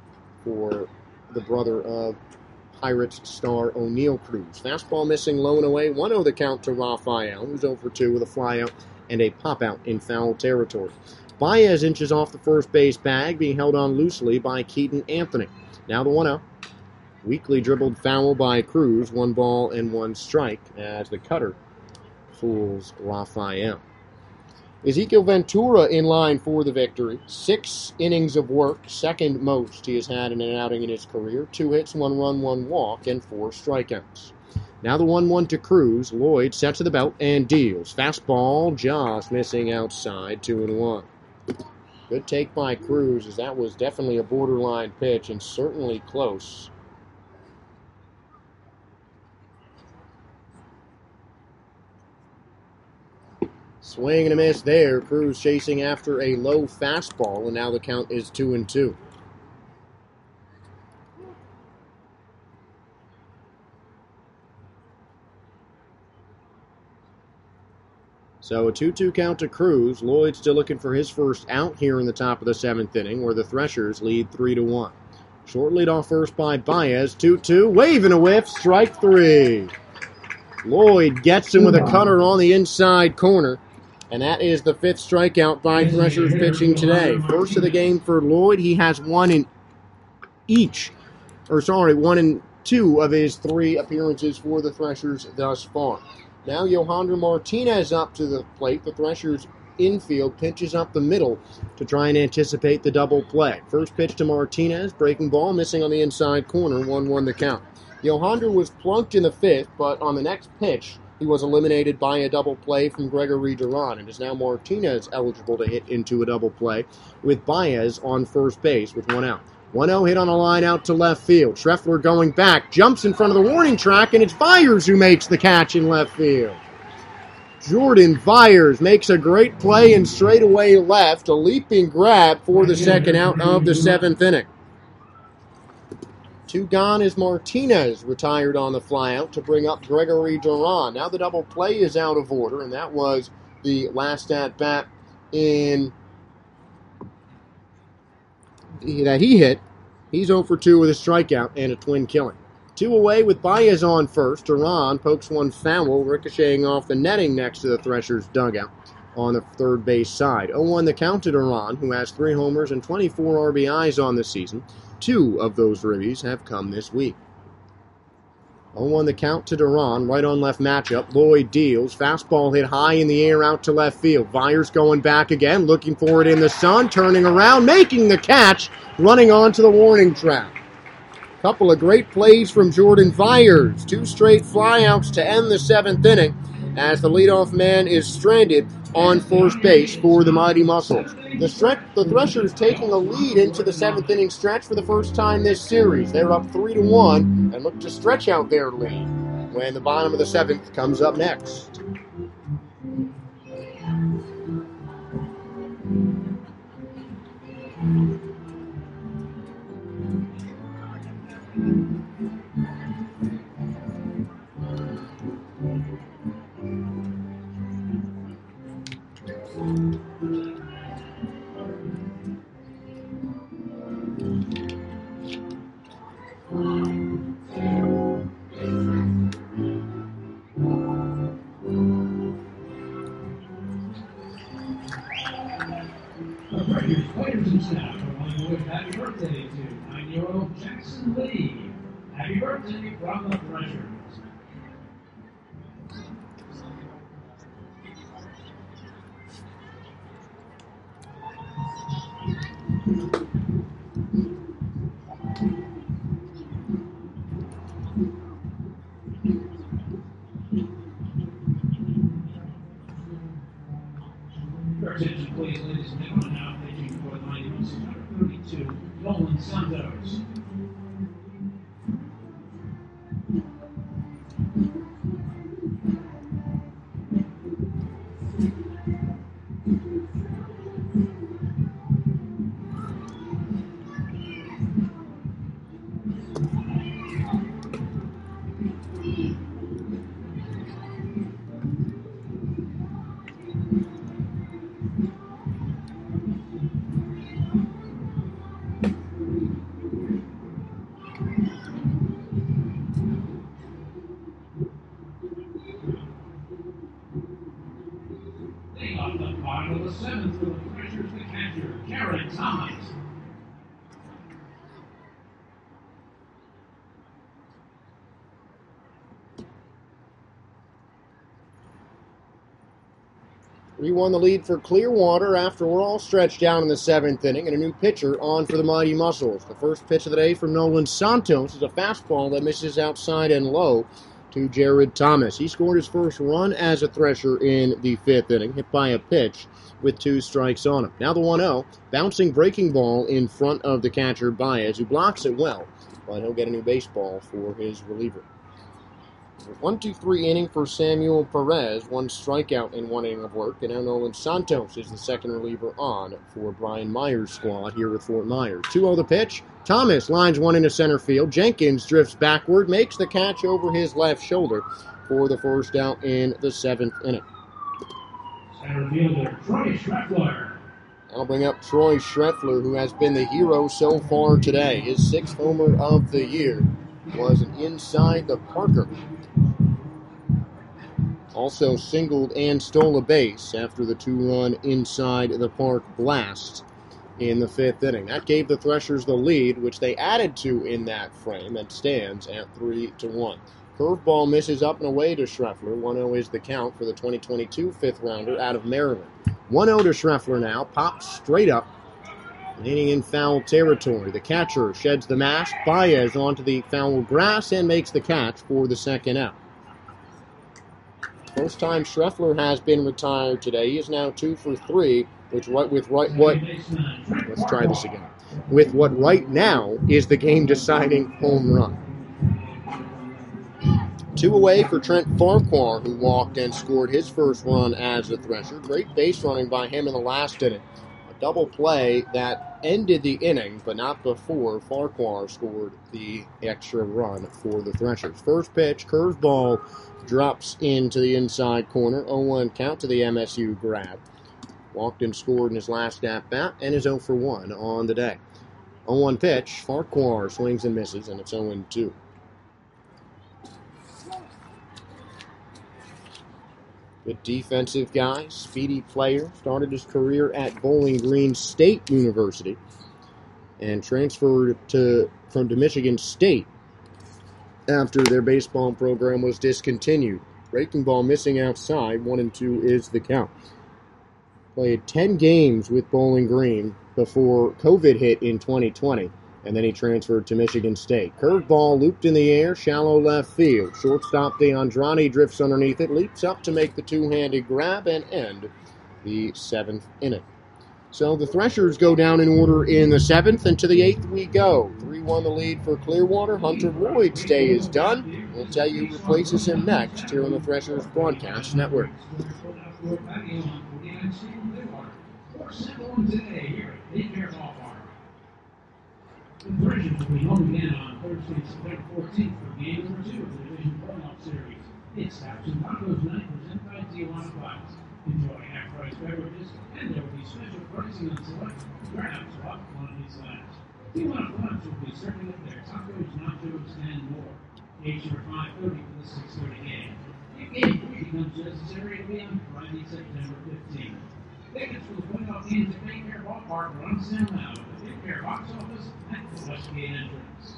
for the brother of Pirates star O'Neal Cruz. Fastball missing low and away. one oh the count to Rafael, who's oh for two with a flyout and a pop-out in foul territory. Baez inches off the first base bag, being held on loosely by Keaton Anthony. Now the one oh. Weakly dribbled foul by Cruz, one ball and one strike as the cutter fools Rafael. Ezekiel Ventura in line for the victory. Six innings of work, second most he has had in an outing in his career. Two hits, one run, one walk, and four strikeouts. Now the one one to Cruz. Lloyd sets to the belt and deals. Fastball just missing outside, two and one. Good take by Cruz, as that was definitely a borderline pitch and certainly close. Swing and a miss there. Cruz chasing after a low fastball, and now the count is two and two. So a two two count to Cruz. Lloyd still looking for his first out here in the top of the seventh inning, where the Threshers lead three to one. Short lead off first by Baez. two two, waving a whiff, strike three. Lloyd gets him with a cutter on the inside corner. And that is the fifth strikeout by Threshers pitching today. First of the game for Lloyd. He has one in each, or sorry, one in two of his three appearances for the Threshers thus far. Now Yohander Martinez up to the plate. The Threshers infield pitches up the middle to try and anticipate the double play. First pitch to Martinez, breaking ball, missing on the inside corner, one one the count. Yohander was plunked in the fifth, but on the next pitch, he was eliminated by a double play from Gregory Duran, and is now Martinez eligible to hit into a double play with Baez on first base with one out. one oh hit on a line out to left field. Schreffler going back, jumps in front of the warning track, and it's Byers who makes the catch in left field. Jordan Byers makes a great play in straightaway left, a leaping grab for the second out of the seventh inning. Two gone as Martinez retired on the flyout to bring up Gregory Duran. Now the double play is out of order, and that was the last at-bat in that he hit. He's oh for two with a strikeout and a twin killing. Two away with Baez on first. Duran pokes one foul, ricocheting off the netting next to the Threshers' dugout on the third base side. oh one the count to Duran, who has three homers and twenty-four R B Is on the season. Two of those ribbies have come this week. oh one the count to Duran, right on left matchup. Lloyd deals. Fastball hit high in the air out to left field. Byers going back again, looking for it in the sun, turning around, making the catch, running onto the warning track. Couple of great plays from Jordan Byers. Two straight flyouts to end the seventh inning as the leadoff man is stranded on first base for the Mighty Muscles. The, stretch, the Threshers taking a lead into the seventh inning stretch for the first time this series. They're up three to one and look to stretch out their lead when the bottom of the seventh comes up next. Players and staff are wanting to wish happy birthday to nine-year-old Jackson Lee. Happy birthday from the Threshers. Your attention, please, ladies and gentlemen. Now pitching for the Mighty Muscles, number thirty-two, Nolan Santos. Off the bottom of the seventh for the Threshers, the catcher, Jared Thomas. We won the lead for Clearwater after we're all stretched down in the seventh inning, and a new pitcher on for the Mighty Muscles. The first pitch of the day from Nolan Santos is a fastball that misses outside and low to Jared Thomas. He scored his first run as a Thresher in the fifth inning, hit by a pitch with two strikes on him. Now the one oh, bouncing breaking ball in front of the catcher Baez, who blocks it well, but he'll get a new baseball for his reliever. one two three inning for Samuel Perez, one strikeout in one inning of work, and now Nolan Santos is the second reliever on for Brian Myers' squad here with Fort Myers. two oh the pitch. Thomas lines one into center field. Jenkins drifts backward, makes the catch over his left shoulder for the first out in the seventh inning. Center fielder Troy Schreffler. I'll bring up Troy Schreffler, who has been the hero so far today. His sixth homer of the year was an inside the Parker. Also singled and stole a base after the two-run inside the park blast in the fifth inning. That gave the Threshers the lead, which they added to in that frame, and stands at three to one. Curveball misses up and away to Schreffler. one oh is the count for the twenty twenty-two fifth rounder out of Maryland. one oh to Schreffler now, pops straight up, leaning in foul territory. The catcher sheds the mask. Baez onto the foul grass and makes the catch for the second out. First time Schreffler has been retired today. He is now two for three, which what with right what let's try this again. With what right now is the game-deciding home run. Two away for Trent Farquhar, who walked and scored his first run as a Thresher. Great base running by him in the last inning. A double play that ended the inning, but not before Farquhar scored the extra run for the Threshers. First pitch, curveball, drops into the inside corner. oh one count to the M S U grab. Walked and scored in his last at-bat and is oh for one on the day. oh one pitch, Farquhar swings and misses, and it's oh two. Good defensive guy, speedy player. Started his career at Bowling Green State University and transferred to from to Michigan State after their baseball program was discontinued. Breaking ball missing outside, one and two is the count. Played ten games with Bowling Green before COVID hit in twenty twenty, and then he transferred to Michigan State. Curveball looped in the air, shallow left field. Shortstop DeAndrade drifts underneath it, leaps up to make the two-handed grab and end the seventh inning. So the Threshers go down in order in the seventh, and to the eighth we go. three one the lead for Clearwater. Hunter Lloyd's day is done. We'll tell you who replaces him next here on the Threshers Broadcast Network. The Threshers will be home again on Thursday, September fourteenth for game number two of the Division Playoff Series. It's Taps and Tacos Night presented by Tijuana Flats. Enjoy half-price beverages, and there will be special pricing on select grabs off quantity slabs. Tijuana Flats will be serving up their tacos, nachos, and more. Gates are five thirty for the six thirty game. If game three becomes necessary, it'll be on Friday, September fifteenth. Tickets for the playoff games at Bayfair Ballpark are on sale now at the Bayfair box office at the Westgate entrance.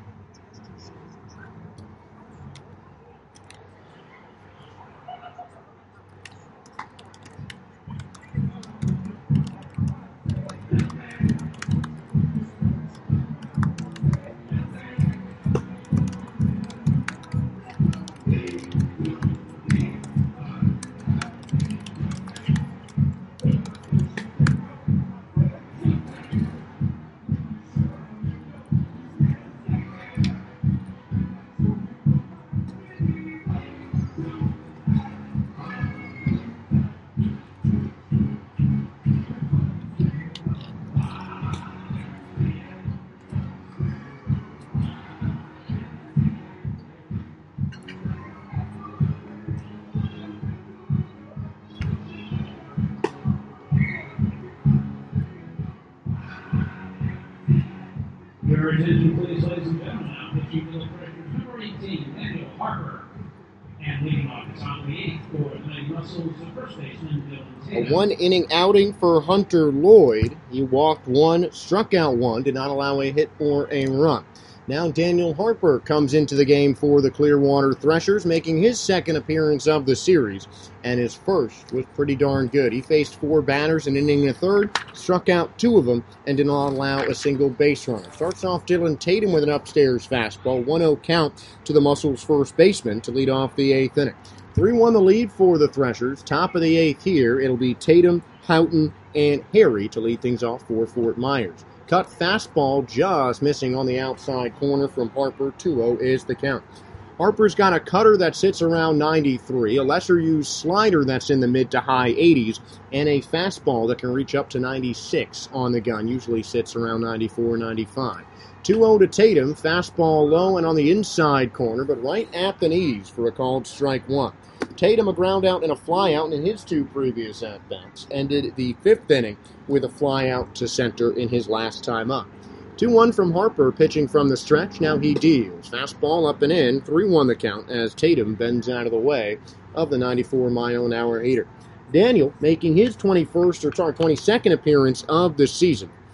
Your attention, please, ladies and gentlemen. Now pitching for the Threshers, number eighteen, Daniel Harper. And leading off the top of the eighth for the Mighty Muscles, the first baseman, Dylan Tatum. A one-inning outing for Hunter Lloyd. He walked one, struck out one, did not allow a hit or a run. Now Daniel Harper comes into the game for the Clearwater Threshers, making his second appearance of the series, and his first was pretty darn good. He faced four batters in inning the third, struck out two of them, and did not allow a single base runner. Starts off Dylan Tatum with an upstairs fastball, one oh count to the Muscles' first baseman to lead off the eighth inning. three one the lead for the Threshers. Top of the eighth here, it'll be Tatum, Houghton, and Harry to lead things off for Fort Myers. Cut fastball just missing on the outside corner from Harper. two oh is the count. Harper's got a cutter that sits around ninety-three, a lesser-used slider that's in the mid to high eighties, and a fastball that can reach up to ninety-six on the gun. Usually sits around ninety-four, ninety-five. two oh to Tatum, fastball low and on the inside corner, but right at the knees for a called strike one. Tatum a ground out and a fly out in his two previous at-bats. Ended the fifth inning with a fly out to center in his last time up. two one from Harper, pitching from the stretch. Now he deals. Fastball up and in, three one the count as Tatum bends out of the way of the ninety-four mile an hour hitter. Daniel making his twenty-first or sorry, twenty-second appearance of the season.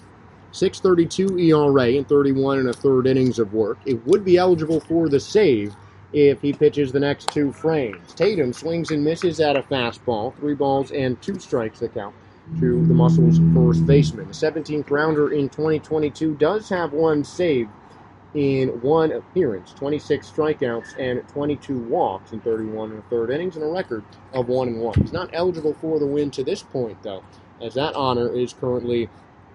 six thirty-two E R A and thirty-one and a third innings of work. It would be eligible for the save if he pitches the next two frames. Tatum swings and misses at a fastball. Three balls and two strikes the count to the Muscles' first baseman. The seventeenth rounder in twenty twenty-two does have one save in one appearance, twenty-six strikeouts and twenty-two walks in thirty-one and a third innings, and a record of one and one. He's not eligible for the win to this point, though, as that honor is currently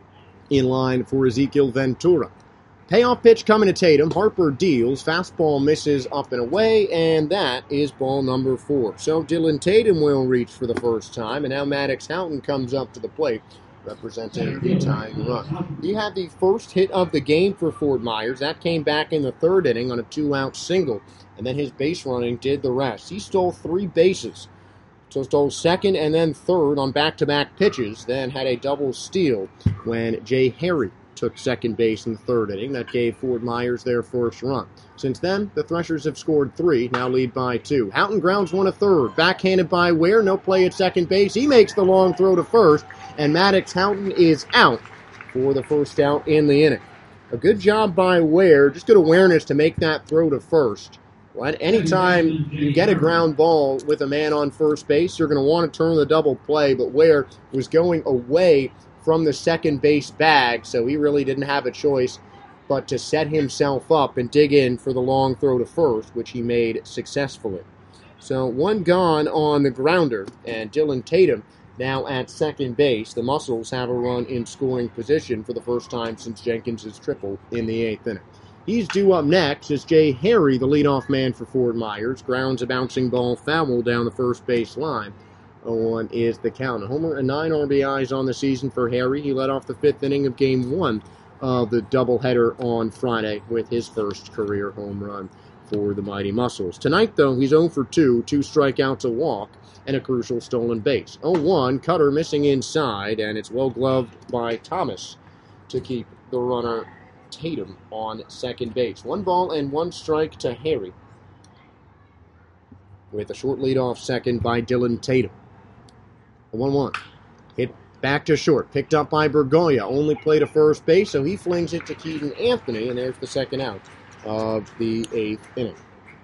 in line for Ezequiel Ventura. Payoff pitch coming to Tatum. Harper deals. Fastball misses up and away, and that is ball number four. So Dylan Tatum will reach for the first time, and now Maddox Houghton comes up to the plate, representing the tying run. He had the first hit of the game for Fort Myers. That came back in the third inning on a two-out single, and then his base running did the rest. He stole three bases. So stole second and then third on back-to-back pitches, then had a double steal when Jay Harry took second base in the third inning. That gave Fort Myers their first run. Since then, the Threshers have scored three, now lead by two. Houghton grounds one to third, backhanded by Ware, no play at second base. He makes the long throw to first, and Maddox Houghton is out for the first out in the inning. A good job by Ware, just good awareness to make that throw to first. Well, anytime you get a ground ball with a man on first base, you're going to want to turn the double play, but Ware was going away from the second base bag, so he really didn't have a choice but to set himself up and dig in for the long throw to first, which he made successfully. So one gone on the grounder, and Dylan Tatum now at second base. The Muscles have a run in scoring position for the first time since Jenkins' triple in the eighth inning. He's due up next as Jay Harry, the leadoff man for Fort Myers, grounds a bouncing ball foul down the first base line. oh one is the count. A homer and nine R B Is on the season for Harry. He led off the fifth inning of game one of the doubleheader on Friday with his first career home run for the Mighty Muscles. Tonight, though, he's oh for two, two strikeouts, a walk, and a crucial stolen base. oh one, cutter missing inside, and it's well gloved by Thomas to keep the runner Tatum on second base. One ball and one strike to Harry, with a short lead off second by Dylan Tatum. A one one. Hit back to short. Picked up by Bergoya. Only play to first base, so he flings it to Keaton Anthony, and there's the second out of the eighth inning.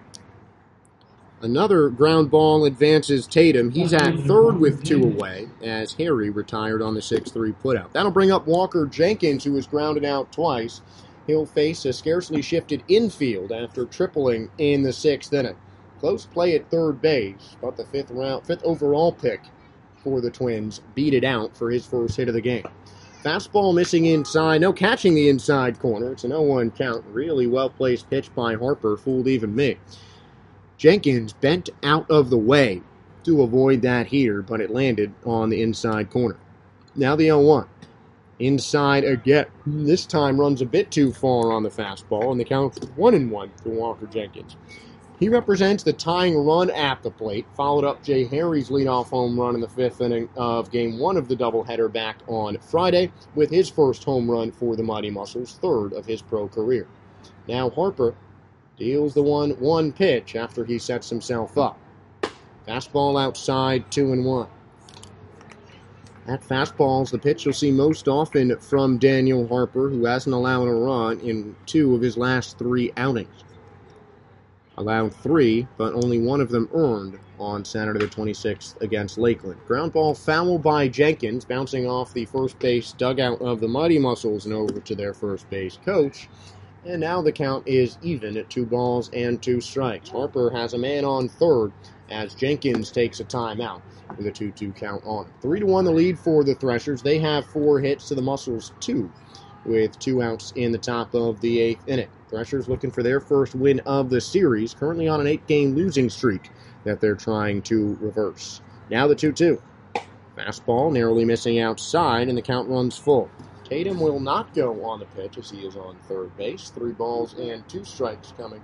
Another ground ball advances Tatum. He's at third with two away as Harry retired on the six three putout. That'll bring up Walker Jenkins, who was grounded out twice. He'll face a scarcely shifted infield after tripling in the sixth inning. Close play at third base, but the fifth round, fifth overall pick for the Twins beat it out for his first hit of the game. Fastball missing inside, no catching the inside corner. It's an oh one count. Really well-placed pitch by Harper, fooled even me. Jenkins bent out of the way to avoid that heater, but it landed on the inside corner. Now the oh one. Inside again. This time runs a bit too far on the fastball, and the count one and one to Walker Jenkins. He represents the tying run at the plate, followed up Jay Harry's leadoff home run in the fifth inning of game one of the doubleheader back on Friday, with his first home run for the Mighty Muscles, third of his pro career. Now Harper deals the one one pitch after he sets himself up. Fastball outside, two and one. That fastball's the pitch you'll see most often from Daniel Harper, who hasn't allowed a run in two of his last three outings. Allowed three, but only one of them earned on Saturday the twenty-sixth against Lakeland. Ground ball foul by Jenkins, bouncing off the first base dugout of the Mighty Muscles and over to their first base coach. And now the count is even at two balls and two strikes. Harper has a man on third as Jenkins takes a timeout with a two two count on it. three to one the lead for the Threshers. They have four hits to the Muscles, two, with two outs in the top of the eighth inning. Threshers looking for their first win of the series, currently on an eight-game losing streak that they're trying to reverse. Now the two two. Fastball narrowly missing outside, and the count runs full. Tatum will not go on the pitch as he is on third base. Three balls and two strikes coming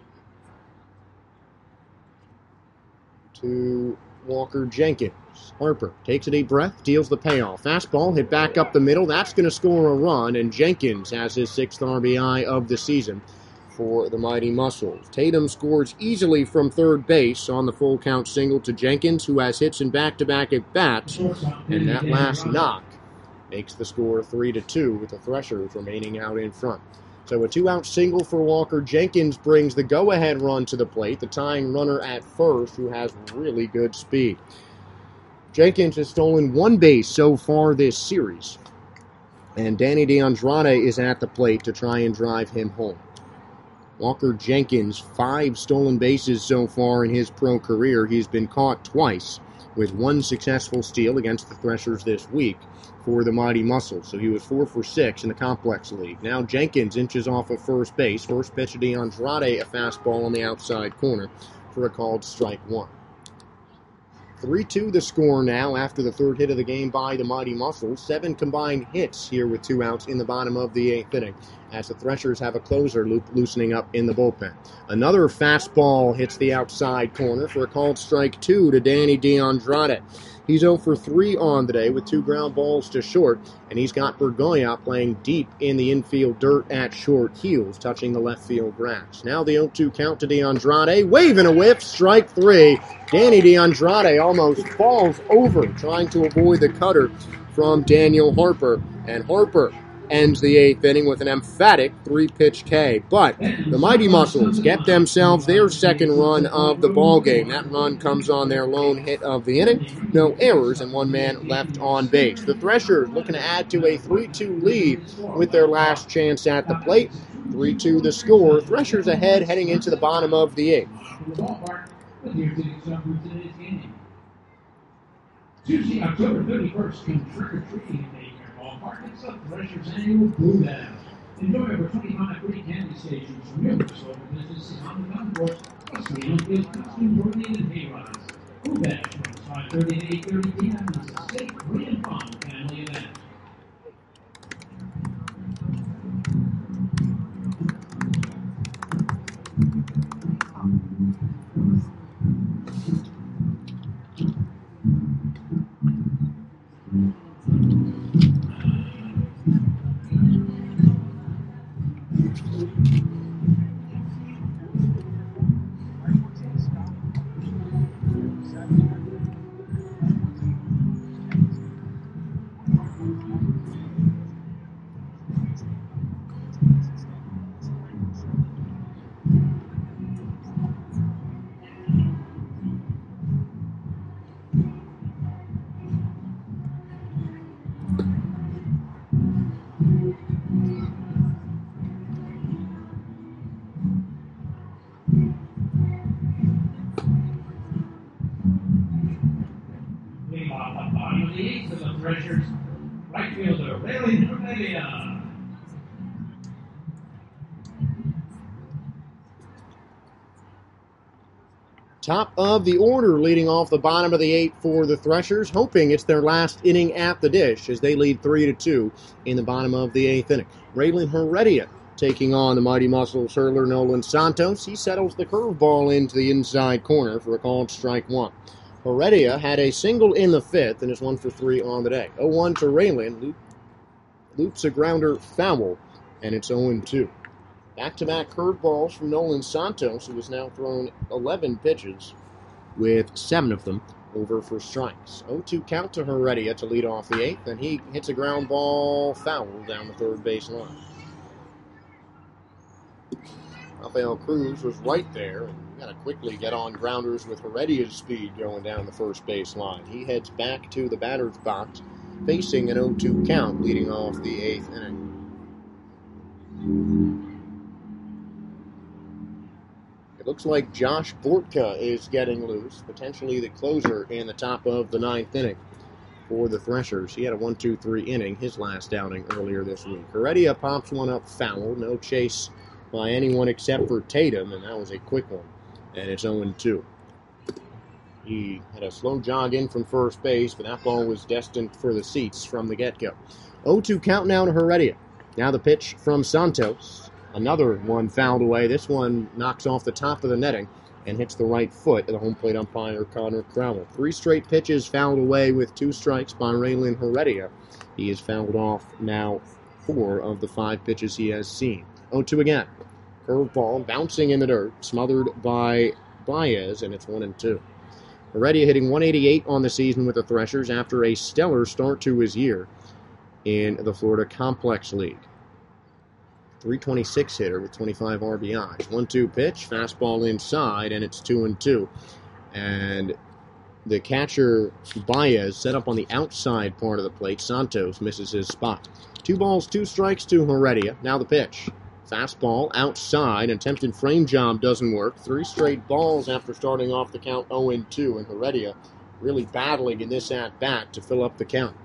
to Walker Jenkins. Harper takes a deep breath, deals the payoff. Fastball hit back up the middle. That's going to score a run, and Jenkins has his sixth R B I of the season for the Mighty Muscles. Tatum scores easily from third base on the full count single to Jenkins, who has hits in back-to-back at bats, and that last knock makes the score three to two with the Threshers remaining out in front. So a two-out single for Walker Jenkins brings the go-ahead run to the plate, the tying runner at first, who has really good speed. Jenkins has stolen one base so far this series, and Danny DeAndrade is at the plate to try and drive him home. Walker Jenkins, five stolen bases so far in his pro career. He's been caught twice, with one successful steal against the Threshers this week for the Mighty Muscles. So he was four for six in the Complex League. Now Jenkins inches off of first base. First pitch to DeAndrade, a fastball on the outside corner for a called strike one. three two the score now after the third hit of the game by the Mighty Muscles. Seven combined hits here with two outs in the bottom of the eighth inning, as the Threshers have a closer loop loosening up in the bullpen. Another fastball hits the outside corner for a called strike two to Danny DeAndrade. He's oh for three on the day with two ground balls to short, and he's got Bergoya playing deep in the infield dirt at short, heels touching the left field grass. Now the oh two count to DeAndrade, waving a whiff, strike three. Danny DeAndrade almost falls over trying to avoid the cutter from Daniel Harper, and Harper ends the eighth inning with an emphatic three-pitch K. But the Mighty Muscles get themselves their second run of the ballgame. That run comes on their lone hit of the inning. No errors and one man left on base. The Threshers looking to add to a three two lead with their last chance at the plate. three two the score. Threshers ahead heading into the bottom of the eighth. Tuesday, October thirty-first, come trick-or-treating in Daycare Ballpark. It's the Threshers' annual Boo Bash. Enjoy over twenty-five free candy stations from numerous local businesses on the golf course, plus free on-field costume-worthy and hay rides. Boo Bash runs five thirty to eight thirty p.m. It's a safe, free, and fun family event. Threshers, right fielder, Rayleigh Heredia. Top of the order leading off the bottom of the eighth for the Threshers, hoping it's their last inning at the dish as they lead three to two in the bottom of the eighth inning. Rayleigh Heredia taking on the Mighty Muscles hurler Nolan Santos. He settles the curveball into the inside corner for a called strike one. Heredia had a single in the fifth and is one for three on the day. oh one to Rayleigh, loop, loops a grounder foul, and it's oh two. Back-to-back curveballs from Nolan Santos, who has now thrown eleven pitches, with seven of them over for strikes. oh two count to Heredia to lead off the eighth, and he hits a ground ball foul down the third base line. Rafael Cruz was right there, and got to quickly get on grounders with Heredia's speed going down the first base line. He heads back to the batter's box, facing an oh two count, leading off the eighth inning. It looks like Josh Bortka is getting loose, potentially the closer in the top of the ninth inning for the Threshers. He had a one two three inning, his last outing earlier this week. Heredia pops one up foul, no chase by anyone except for Tatum, and that was a quick one, and it's oh two. He had a slow jog in from first base, but that ball was destined for the seats from the get-go. oh two count now to Heredia. Now the pitch from Santos. Another one fouled away. This one knocks off the top of the netting and hits the right foot of the home plate umpire, Connor Crowell. Three straight pitches fouled away with two strikes by Rayleigh Heredia. He has fouled off now four of the five pitches he has seen. oh two again. Curveball bouncing in the dirt, smothered by Baez, and it's one and two. Heredia hitting one eighty-eight on the season with the Threshers after a stellar start to his year. in the Florida Complex League. three twenty-six hitter with twenty-five R B Is. one two pitch, fastball inside, and it's two and two. And the catcher, Baez, set up on the outside part of the plate. Santos misses his spot. Two balls, two strikes to Heredia. Now the pitch. Fastball outside. Attempted frame job doesn't work. Three straight balls after starting off the count oh and two. And Heredia really battling in this at-bat to fill up the count.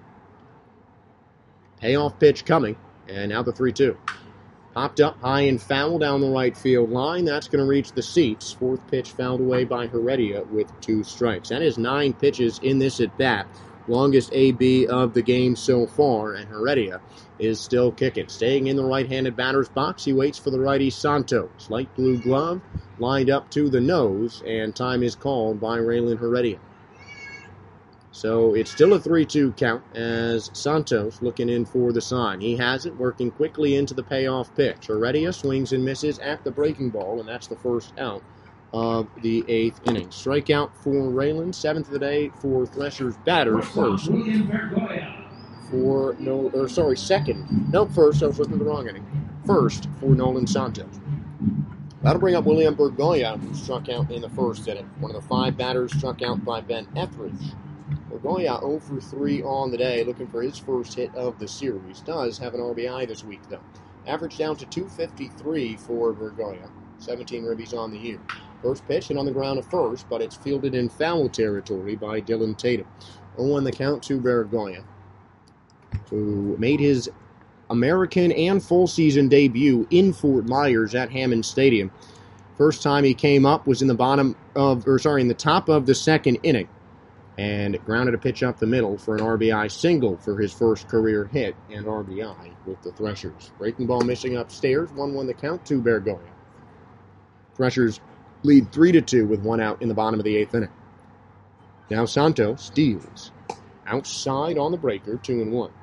Payoff pitch coming. And now the three two. Popped up high and foul down the right field line. That's going to reach the seats. Fourth pitch fouled away by Heredia with two strikes. That is nine pitches in this at-bat. Longest A B of the game so far. And Heredia is still kicking. Staying in the right-handed batter's box, he waits for the righty Santos. Light blue glove lined up to the nose, and time is called by Raylan Heredia. So it's still a three two count as Santos looking in for the sign. He has it, working quickly into the payoff pitch. Heredia swings and misses at the breaking ball, and that's the first out of the eighth inning. Strikeout for Raylan, seventh of the day for Threshers batters. First for no, or sorry, second. No, first. I was looking at the wrong inning. First for Nolan Santos. That'll bring up William Bergoya, who struck out in the first inning. One of the five batters struck out by Ben Etheridge. Bergoya oh for three on the day, looking for his first hit of the series. Does have an R B I this week, though. Average down to two fifty-three for Bergoya. seventeen ribbies on the year. First pitch and on the ground at first, but it's fielded in foul territory by Dylan Tatum. oh one the count to Bergoya, who made his American and full season debut in Fort Myers at Hammond Stadium. First time he came up was in the bottom of, or sorry, in the top of the second inning, and grounded a pitch up the middle for an R B I single for his first career hit and R B I with the Threshers. Breaking ball missing upstairs, one one the count to Bergoya. Threshers lead three to two with one out in the bottom of the eighth inning. Now Santos steals. Outside on the breaker, two and one.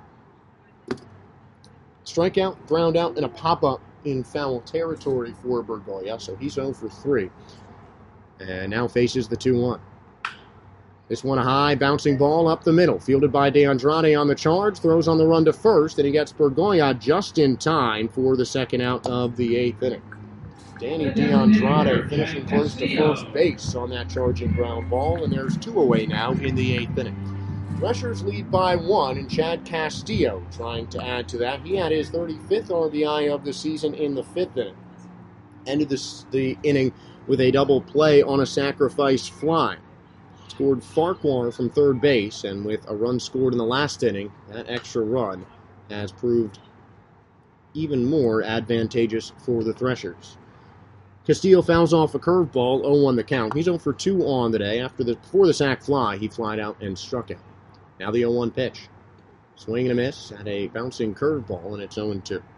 Strikeout, ground out, and a pop-up in foul territory for Bergoya, so he's oh for three. And now faces the two one. This one a high, bouncing ball up the middle. Fielded by DeAndrade on the charge. Throws on the run to first, and he gets Bergoya just in time for the second out of the eighth inning. Danny DeAndrade finishing close to first base on that charging ground ball, and there's two away now in the eighth inning. Threshers lead by one, and Chad Castillo trying to add to that. He had his thirty-fifth R B I of the season in the fifth inning. Ended the, the inning with a double play on a sacrifice fly. Scored Farquhar from third base, and with a run scored in the last inning, that extra run has proved even more advantageous for the Threshers. Castillo fouls off a curveball, oh one the count. He's oh for two on the day. After the before the sac fly, he flied out and struck out. Now the oh one pitch. Swing and a miss at a bouncing curveball, and it's oh and two.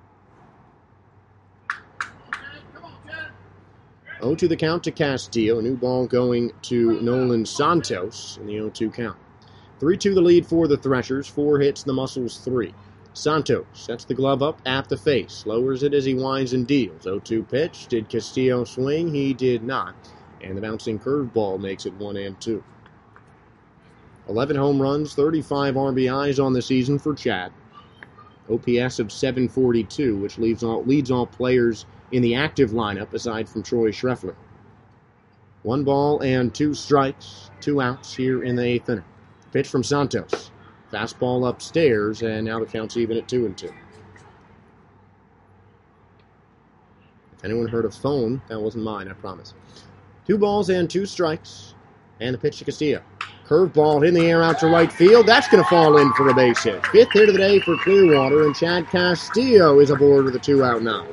oh two the count to Castillo. A new ball going to Nolan Santos in the oh two count. three two the lead for the Threshers. Four hits, the Muscles three. Santos sets the glove up at the face. Lowers it as he winds and deals. oh two pitch. Did Castillo swing? He did not. And the bouncing curveball makes it one and two. eleven home runs, thirty-five R B Is on the season for Chad. O P S of seven forty-two, which leaves all, leads all players in the active lineup aside from Troy Schreffler. One ball and two strikes, two outs here in the eighth inning. Pitch from Santos. Fastball upstairs, and now the count's even at two and two. If anyone heard a phone, that wasn't mine, I promise. Two balls and two strikes, and the pitch to Castillo. Curveball in the air out to right field. That's going to fall in for a base hit. Fifth hit of the day for Clearwater, and Chad Castillo is aboard with a two-out knock.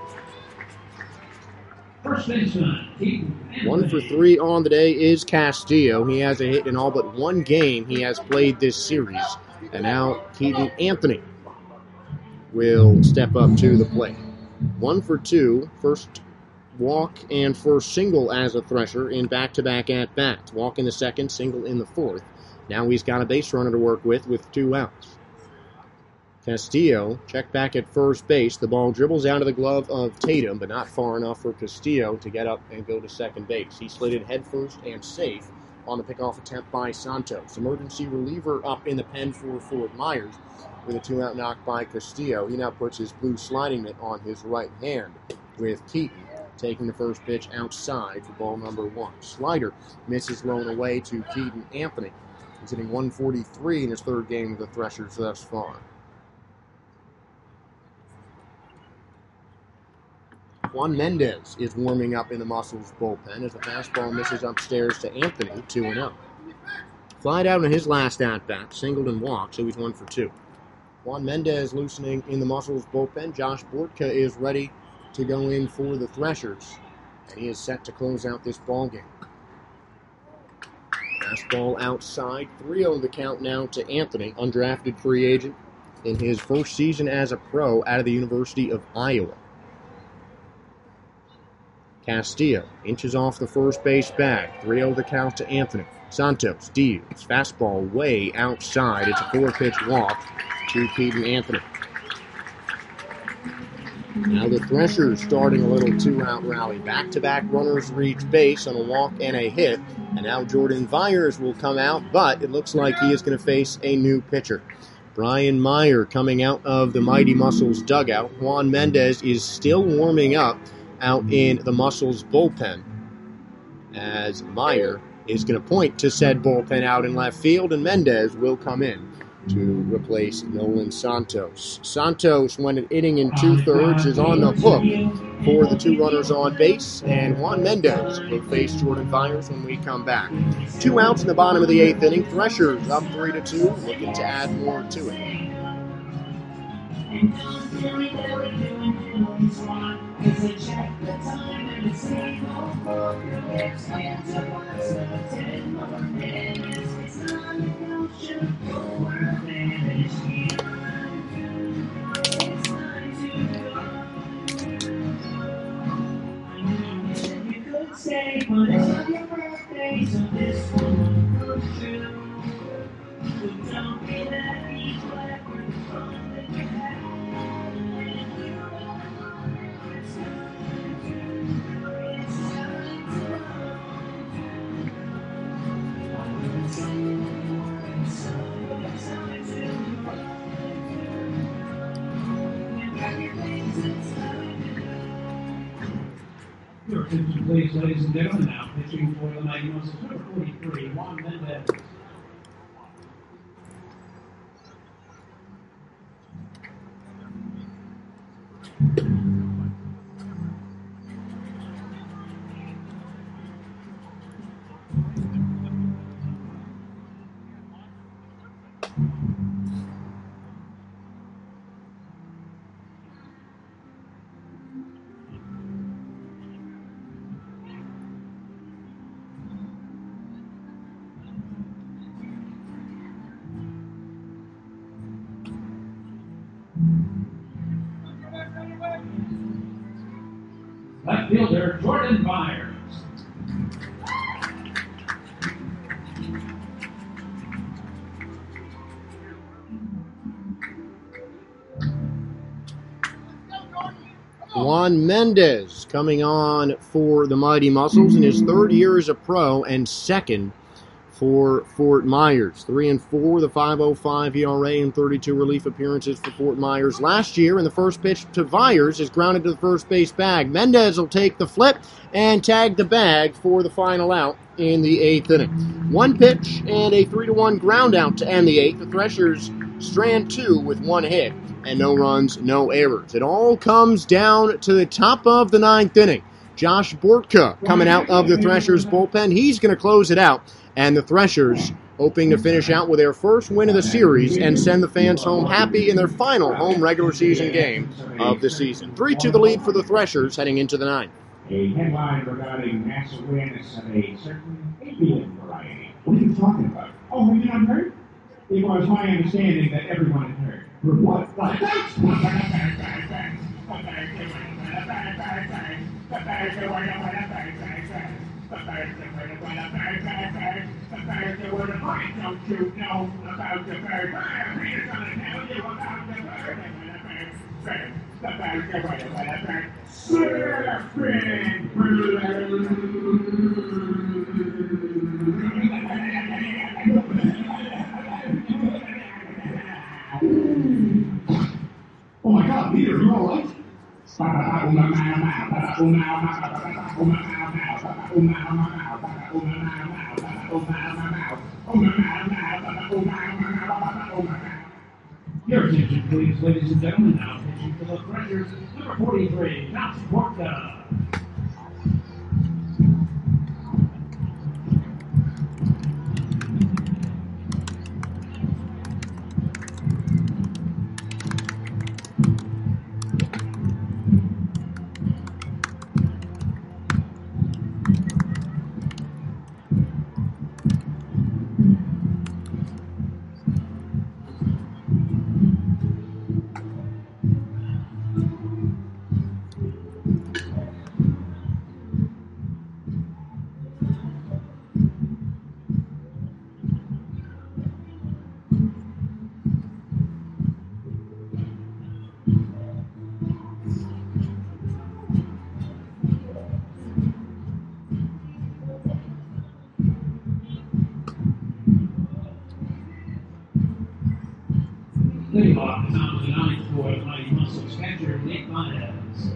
First baseman. One for three on the day is Castillo. He has a hit in all but one game he has played this series. And now Keaton Anthony will step up to the plate. One for two. First walk and first single as a Thresher in back-to-back at-bats. Walk in the second, single in the fourth. Now he's got a base runner to work with with two outs. Castillo checked back at first base. The ball dribbles out of the glove of Tatum, but not far enough for Castillo to get up and go to second base. He slid it headfirst and safe on the pickoff attempt by Santos. Emergency reliever up in the pen for Fort Myers. with a two-out knock by Castillo. He now puts his blue sliding mitt on his right hand, with Keaton taking the first pitch outside for ball number one. Slider misses low and away to Keaton Anthony. He's hitting one forty-three in his third game with the Threshers thus far. Juan Mendez is warming up in the Muscles bullpen as the fastball misses upstairs to Anthony, two and oh. Flied out in his last at-bat, singled and walked, so he's one for two. Juan Mendez loosening in the Muscles bullpen. Josh Bortka is ready to go in for the Threshers, and he is set to close out this ball game. Fastball outside, three oh the count now to Anthony, undrafted free agent in his first season as a pro out of the University of Iowa. Castillo inches off the first base bag, three oh the count to Anthony. Santos deals, fastball way outside. It's a four-pitch walk to Keaton Anthony. Now the Threshers starting a little two-out rally. Back-to-back runners reach base on a walk and a hit. And now Jordan Vyers will come out, but it looks like he is going to face a new pitcher. Brian Meyer coming out of the Mighty Muscles dugout. Juan Mendez is still warming up out in the Muscles bullpen, as Meyer is going to point to said bullpen out in left field, and Mendez will come in to replace Nolan Santos. Santos, when an inning in two-thirds, is on the hook for the two runners on base, and Juan Mendez will face Jordan Vyers when we come back. Two outs in the bottom of the eighth inning. Threshers up three to two, looking to add more to it. Say, but it's not your birthday, so this one goes true. So don't be that each for the fun that you had. And you are it's time to, it's time to, it's time to, and everything's it's time to. Your attention, please, ladies and gentlemen. Now pitching for the Mighty Muscles, number forty-three, Juan Mendez. Left fielder, Jordan Vyers. Juan Mendez coming on for the Mighty Muscles in his third year as a pro and second for Fort Myers. Three and four, the five oh five E R A and thirty-two relief appearances for Fort Myers last year. And the first pitch to Vyers is grounded to the first base bag. Mendez will take the flip and tag the bag for the final out in the eighth inning. One pitch and a three to one ground out to end the eighth. The Threshers strand two with one hit and no runs, no errors. It all comes down to the top of the ninth inning. Josh Bortka coming out of the Threshers bullpen. He's going to close it out. And the Threshers hoping to finish out with their first win of the series and send the fans home happy in their final home regular season game of the season. three two the lead for the Threshers heading into the ninth. A headline regarding mass awareness of a certain avian variety. What are you talking about? Oh, have you not heard? It was my understanding that everyone had heard. For what? What? Don't you know about the bird? I'm here to tell you about the bird. The bird, the bird, the bird. Surfing bird. Oh my God, Peter, you all right? Your attention, please, ladies and gentlemen. Now pitching for the Threshers, number forty-three, Josh Borka. Leading off is on the ninth for the Mighty Muscles catcher, Nate Baez.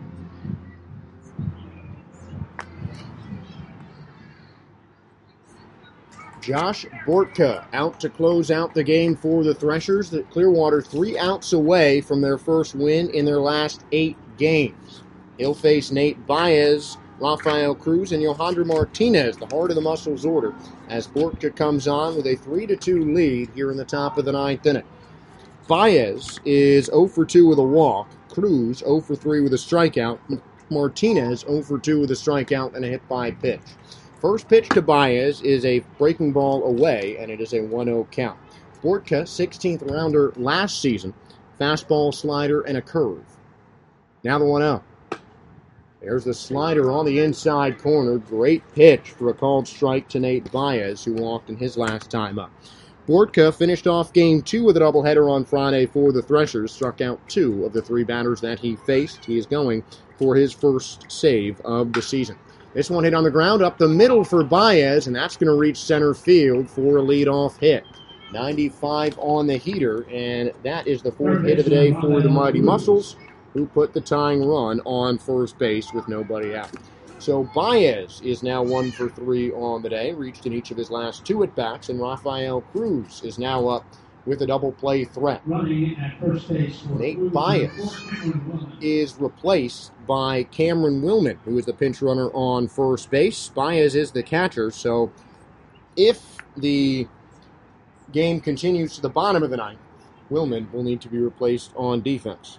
Josh Bortka out to close out the game for the Threshers. The Clearwater three outs away from their first win in their last eight games. He'll face Nate Baez, Rafael Cruz, and Yohander Martinez, the heart of the Muscles order, as Bortka comes on with a three to two lead here in the top of the ninth inning. Baez is oh for two with a walk. Cruz oh for three with a strikeout. Martinez oh for two with a strikeout and a hit by pitch. First pitch to Baez is a breaking ball away, and it is a one oh count. Bortka, sixteenth rounder last season. Fastball, slider, and a curve. Now the one oh. There's the slider on the inside corner. Great pitch for a called strike to Nate Baez, who walked in his last time up. Bortka finished off game two with a doubleheader on Friday for the Threshers, struck out two of the three batters that he faced. He is going for his first save of the season. This one hit on the ground up the middle for Baez, and that's going to reach center field for a leadoff hit. ninety-five on the heater, and that is the fourth hit of the day for the Mighty Muscles, who put the tying run on first base with nobody out. So Baez is now one for three on the day, reached in each of his last two at-bats, and Rafael Cruz is now up with a double play threat. Running at first base for Nate Baez is replaced by Cameron Willman, who is the pinch runner on first base. Baez is the catcher, so if the game continues to the bottom of the ninth, Willman will need to be replaced on defense.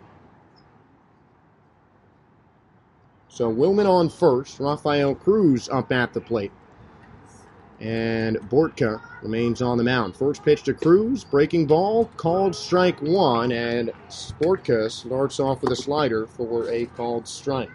So Willman on first, Rafael Cruz up at the plate. And Bortka remains on the mound. First pitch to Cruz, breaking ball, called strike one, and Bortka starts off with a slider for a called strike.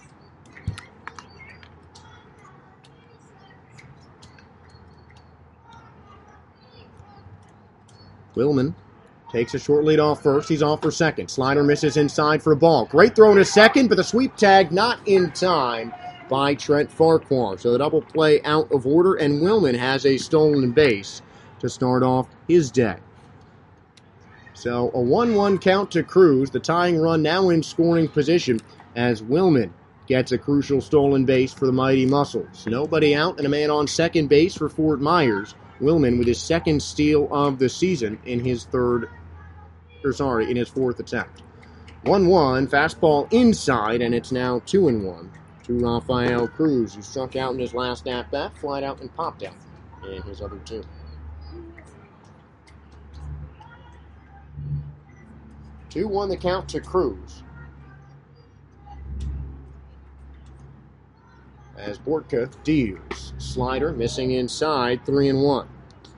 Willman takes a short lead off first. He's off for second. Slider misses inside for a ball. Great throw to second, but the sweep tag not in time by Trent Farquhar. So the double play out of order, and Willman has a stolen base to start off his day. So a one one count to Cruz. The tying run now in scoring position as Willman gets a crucial stolen base for the Mighty Muscles. Nobody out and a man on second base for Fort Myers. Willman with his second steal of the season in his third, or sorry, in his fourth attempt. one one, fastball inside, and it's now two and one to Rafael Cruz, who struck out in his last at-bat, flied out and popped out in his other two. two one the count to Cruz. As Bortka deals. Slider missing inside, three and one.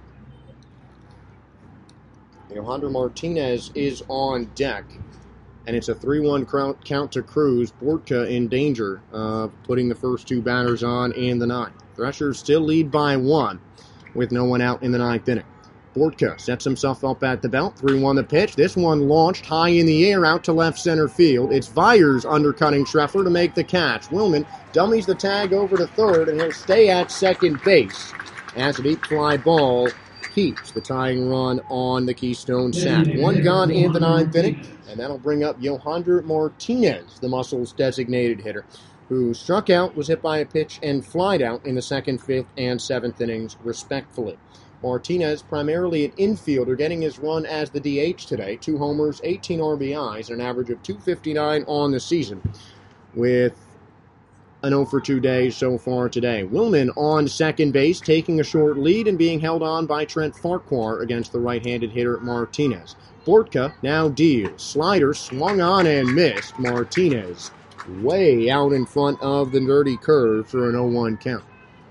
Yohander Martinez is on deck, and it's a three one count to Cruz. Bortka in danger of putting the first two batters on in the ninth. Threshers still lead by one with no one out in the ninth inning. Bortka sets himself up at the belt. three one the pitch. This one launched high in the air out to left center field. It's Viers undercutting Treffer to make the catch. Willman dummies the tag over to third, and he'll stay at second base as a deep fly ball Peach, the tying run on the Keystone sack. One gone in the ninth inning, and that'll bring up Yohander Martinez, the Muscles' designated hitter, who struck out, was hit by a pitch, and flied out in the second, fifth, and seventh innings, respectfully. Martinez, primarily an infielder, getting his run as the D H today. Two homers, eighteen R B Is, and an average of two fifty-nine on the season, with an oh for two day so far today. Willman on second base, taking a short lead and being held on by Trent Farquhar against the right-handed hitter Martinez. Bortka now deals. Slider swung on and missed. Martinez way out in front of the dirty curve for an oh one count.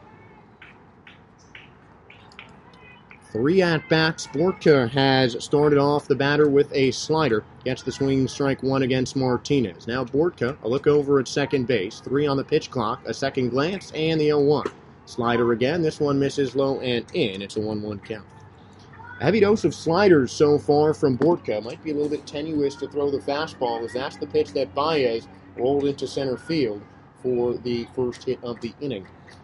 Three at-bats. Bortka has started off the batter with a slider. Gets the swing strike one against Martinez. Now Bortka, a look over at second base. Three on the pitch clock, a second glance, and the oh one. Slider again. This one misses low and in. It's a one one count. A heavy dose of sliders so far from Bortka. Might be a little bit tenuous to throw the fastball, as that's the pitch that Baez rolled into center field for the first hit of the inning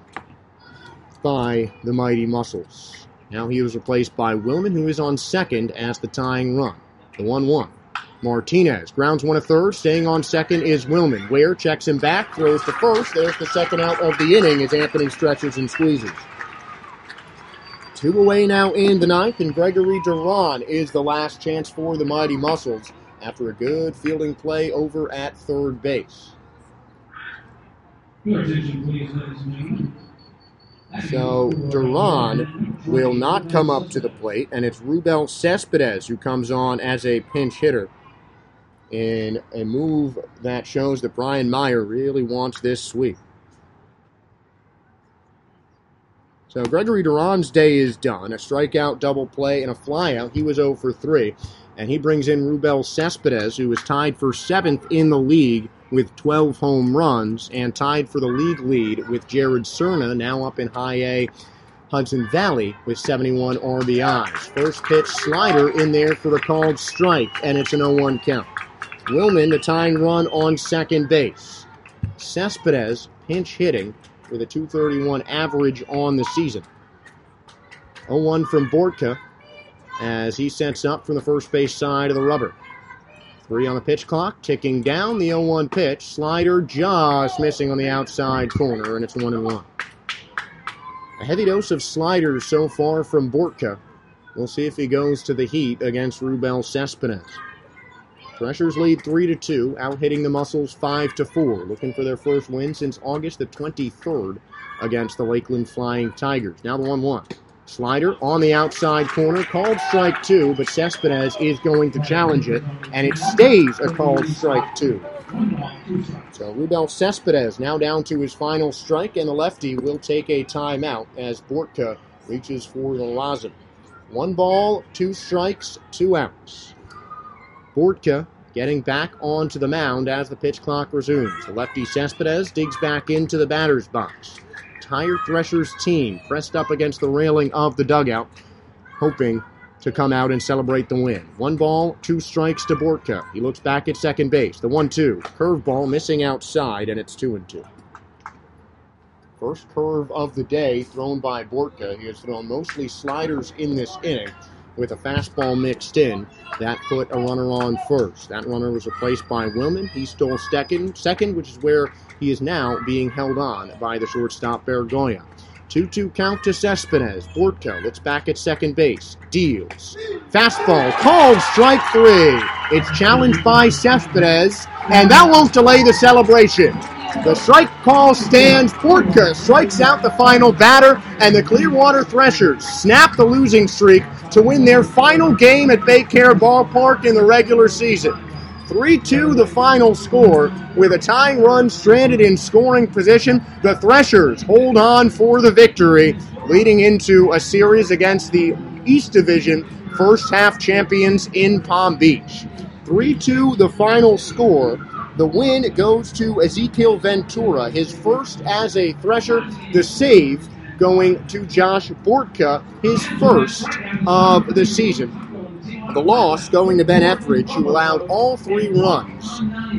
by the Mighty Muscles. Now he was replaced by Willman, who is on second as the tying run. The one one. Martinez grounds one to third. Staying on second is Willman. Ware checks him back, throws to first. There's the second out of the inning as Anthony stretches and squeezes. Two away now in the ninth, and Gregory Duran is the last chance for the Mighty Muscles after a good fielding play over at third base. Your attention, please, ladies and gentlemen. So Duran will not come up to the plate, and it's Rubel Cespedes who comes on as a pinch hitter in a move that shows that Brian Meyer really wants this sweep. So Gregory Duran's day is done. A strikeout, double play, and a flyout. He was oh for three, and he brings in Rubel Cespedes, who is tied for seventh in the league with twelve home runs, and tied for the league lead with Jared Cerna, now up in high A Hudson Valley with seventy-one R B Is. First pitch slider in there for the called strike, and it's an oh one count. Willman, the tying run on second base. Cespedes pinch hitting with a two thirty-one average on the season. oh one from Bortka as he sets up from the first base side of the rubber. Three on the pitch clock, ticking down the oh one pitch. Slider just missing on the outside corner, and it's one and one. A heavy dose of sliders so far from Bortka. We'll see if he goes to the heat against Rubel Cespedes. Threshers lead three to two, out hitting the Muscles five to four, looking for their first win since August the twenty-third against the Lakeland Flying Tigers. Now the one one. Slider on the outside corner, called strike two, but Cespedes is going to challenge it, and it stays a called strike two. So Rubel Cespedes now down to his final strike, and the lefty will take a timeout as Bortka reaches for the lozenge. One ball, two strikes, two outs. Bortka getting back onto the mound as the pitch clock resumes. The lefty Cespedes digs back into the batter's box. Entire Threshers team pressed up against the railing of the dugout, hoping to come out and celebrate the win. One ball, two strikes to Bortka. He looks back at second base. The one two. Curveball missing outside, and it's two and two. First curve of the day thrown by Bortka. He has thrown mostly sliders in this inning with a fastball mixed in. That put a runner on first. That runner was replaced by Willman. He stole second, second, which is where he is now being held on by the shortstop Bergoya. two two count to Cespedes. Bortka looks back at second base. Deals. Fastball. Called strike three. It's challenged by Cespedes, and that won't delay the celebration. The strike call stands. Bortka strikes out the final batter, and the Clearwater Threshers snap the losing streak to win their final game at Baycare Ballpark in the regular season. three two the final score. With a tying run stranded in scoring position, the Threshers hold on for the victory, leading into a series against the East Division first half champions in Palm Beach. three two the final score. The win goes to Ezekiel Ventura, his first as a Thresher. The save going to Josh Bortka, his first of the season. The loss going to Ben Etheridge, who allowed all three runs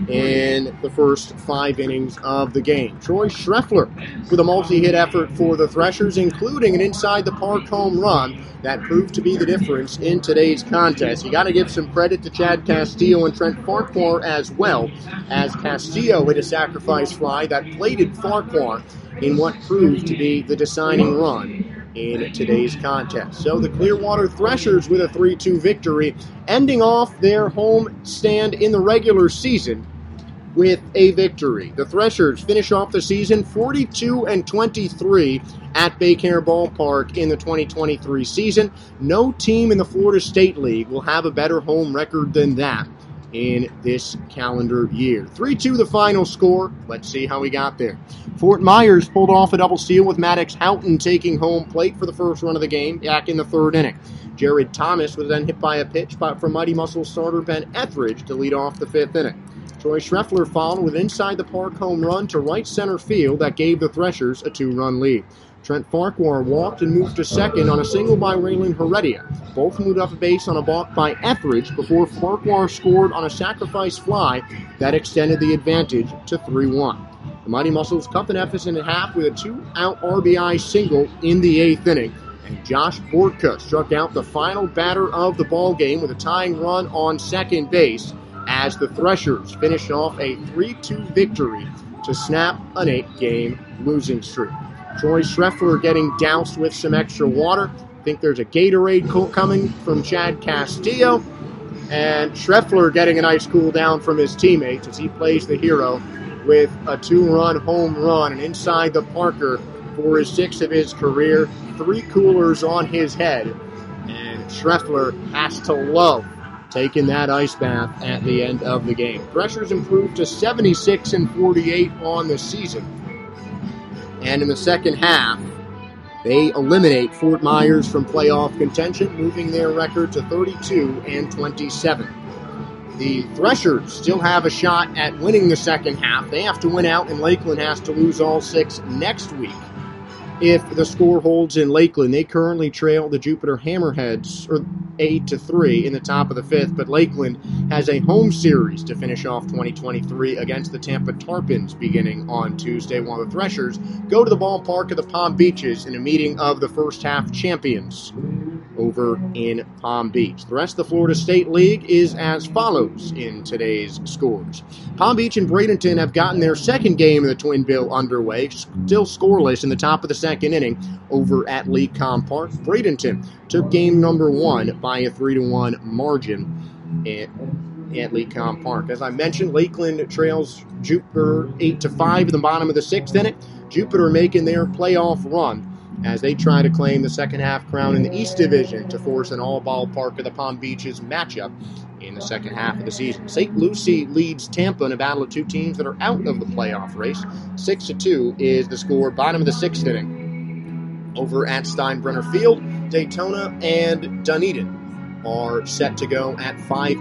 in the first five innings of the game. Troy Schreffler with a multi-hit effort for the Threshers, including an inside-the-park home run that proved to be the difference in today's contest. You got to give some credit to Chad Castillo and Trent Farquhar as well, as Castillo hit a sacrifice fly that plated Farquhar in what proved to be the deciding run in today's contest. So the Clearwater Threshers with a three two victory, ending off their home stand in the regular season with a victory. The Threshers finish off the season forty-two and twenty-three at Baycare Ballpark in the twenty twenty-three season. No team in the Florida State League will have a better home record than that in this calendar year. three two the final score. Let's see how we got there. Fort Myers pulled off a double steal with Maddox Houghton taking home plate for the first run of the game back in the third inning. Jared Thomas was then hit by a pitch from Mighty Muscle starter Ben Etheridge to lead off the fifth inning. Troy Schreffler followed with an inside-the-park home run to right center field that gave the Threshers a two-run lead. Trent Farquhar walked and moved to second on a single by Raylan Heredia. Both moved up a base on a balk by Etheridge before Farquhar scored on a sacrifice fly that extended the advantage to three one. The Mighty Muscles cut the deficit in half with a two-out R B I single in the eighth inning, and Josh Bortka struck out the final batter of the ball game with a tying run on second base as the Threshers finished off a three two victory to snap an eight-game losing streak. Troy Schreffler getting doused with some extra water. I think there's a Gatorade coming from Chad Castillo. And Schreffler getting a nice cool down from his teammates as he plays the hero with a two-run home run and inside the Parker for his sixth of his career. Three coolers on his head. And Schreffler has to love taking that ice bath at the end of the game. Threshers improved to seventy-six and forty-eight on the season. And in the second half, they eliminate Fort Myers from playoff contention, moving their record to thirty-two and twenty-seven. The Threshers still have a shot at winning the second half. They have to win out, and Lakeland has to lose all six next week. If the score holds in Lakeland, they currently trail the Jupiter Hammerheads or eight to three in the top of the fifth, but Lakeland has a home series to finish off twenty twenty-three against the Tampa Tarpons beginning on Tuesday, while the Threshers go to the ballpark of the Palm Beaches in a meeting of the first half champions over in Palm Beach. The rest of the Florida State League is as follows in today's scores. Palm Beach and Bradenton have gotten their second game of the Twin Bill underway, still scoreless in the top of the second inning over at Lee Com Park. Bradenton took game number one by a three to one margin at, at Lee Com Park. As I mentioned, Lakeland trails Jupiter eight to five in the bottom of the sixth inning. Jupiter making their playoff run as they try to claim the second half crown in the East Division to force an all-ballpark of the Palm Beaches matchup in the second half of the season. Saint Lucie leads Tampa in a battle of two teams that are out of the playoff race. Six to two is the score, bottom of the sixth inning. Over at Steinbrenner Field, Daytona and Dunedin are set to go at five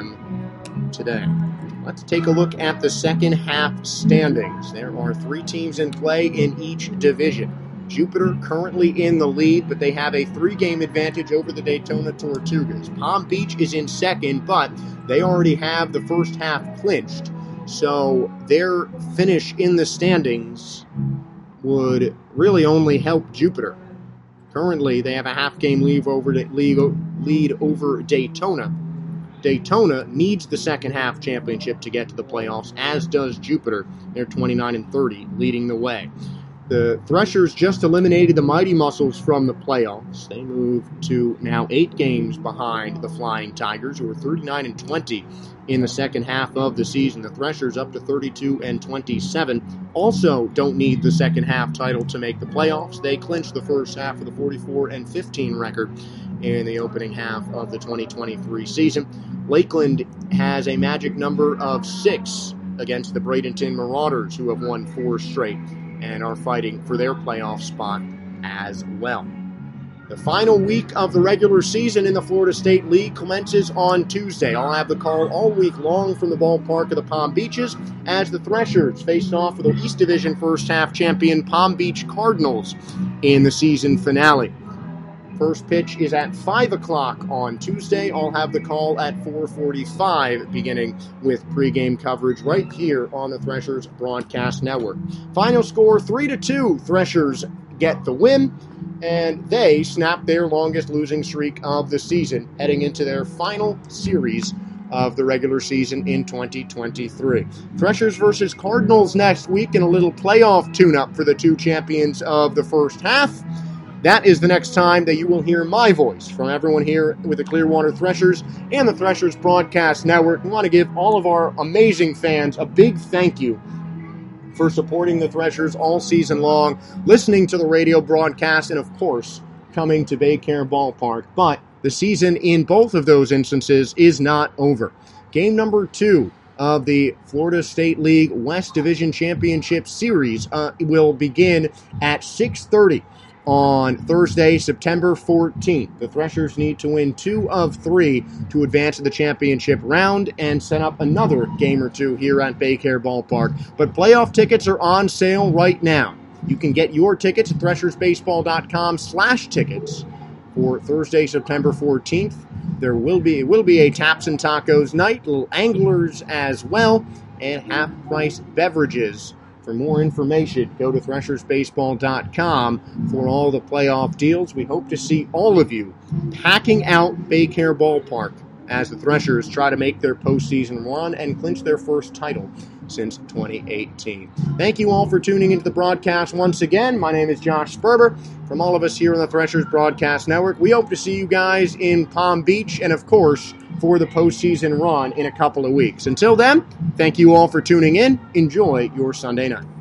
p.m. today. Let's take a look at the second half standings. There are three teams in play in each division. Jupiter currently in the lead, but they have a three-game advantage over the Daytona Tortugas. Palm Beach is in second, but they already have the first half clinched. So their finish in the standings would really only help Jupiter. Currently, they have a half-game lead over, lead over Daytona. Daytona needs the second half championship to get to the playoffs, as does Jupiter. They're twenty-nine and thirty, leading the way. The Threshers just eliminated the Mighty Muscles from the playoffs. They move to now eight games behind the Flying Tigers, who are thirty-nine and twenty in the second half of the season. The Threshers up to thirty-two and twenty-seven. Also don't need the second half title to make the playoffs. They clinched the first half of the forty-four and fifteen record in the opening half of the twenty twenty-three season. Lakeland has a magic number of six against the Bradenton Marauders, who have won four straight and are fighting for their playoff spot as well. The final week of the regular season in the Florida State League commences on Tuesday. I'll have the call all week long from the ballpark of the Palm Beaches as the Threshers face off with the East Division first half champion Palm Beach Cardinals in the season finale. First pitch is at five o'clock on Tuesday. I'll have the call at four forty-five, beginning with pregame coverage right here on the Threshers Broadcast Network. Final score, three to two. Threshers get the win, and they snap their longest losing streak of the season, heading into their final series of the regular season in twenty twenty-three. Threshers versus Cardinals next week in a little playoff tune-up for the two champions of the first half. That is the next time that you will hear my voice from everyone here with the Clearwater Threshers and the Threshers Broadcast Network. We want to give all of our amazing fans a big thank you for supporting the Threshers all season long, listening to the radio broadcast, and of course, coming to Baycare Ballpark. But the season in both of those instances is not over. Game number two of the Florida State League West Division Championship Series uh, will begin at six thirty on Thursday, September fourteenth. The Threshers need to win two of three to advance to the championship round and set up another game or two here at Baycare Ballpark. But playoff tickets are on sale right now. You can get your tickets at threshersbaseball.com slash tickets for Thursday, September fourteenth. There will be, it will be a Taps and Tacos night, little anglers as well, and half-price beverages. For more information, go to threshers baseball dot com for all the playoff deals. We hope to see all of you packing out Baycare Ballpark as the Threshers try to make their postseason run and clinch their first title since twenty eighteen. Thank you all for tuning into the broadcast once again. My name is Josh Sperber. From all of us here on the Threshers Broadcast Network, we hope to see you guys in Palm Beach and, of course, for the postseason run in a couple of weeks. Until then, thank you all for tuning in. Enjoy your Sunday night.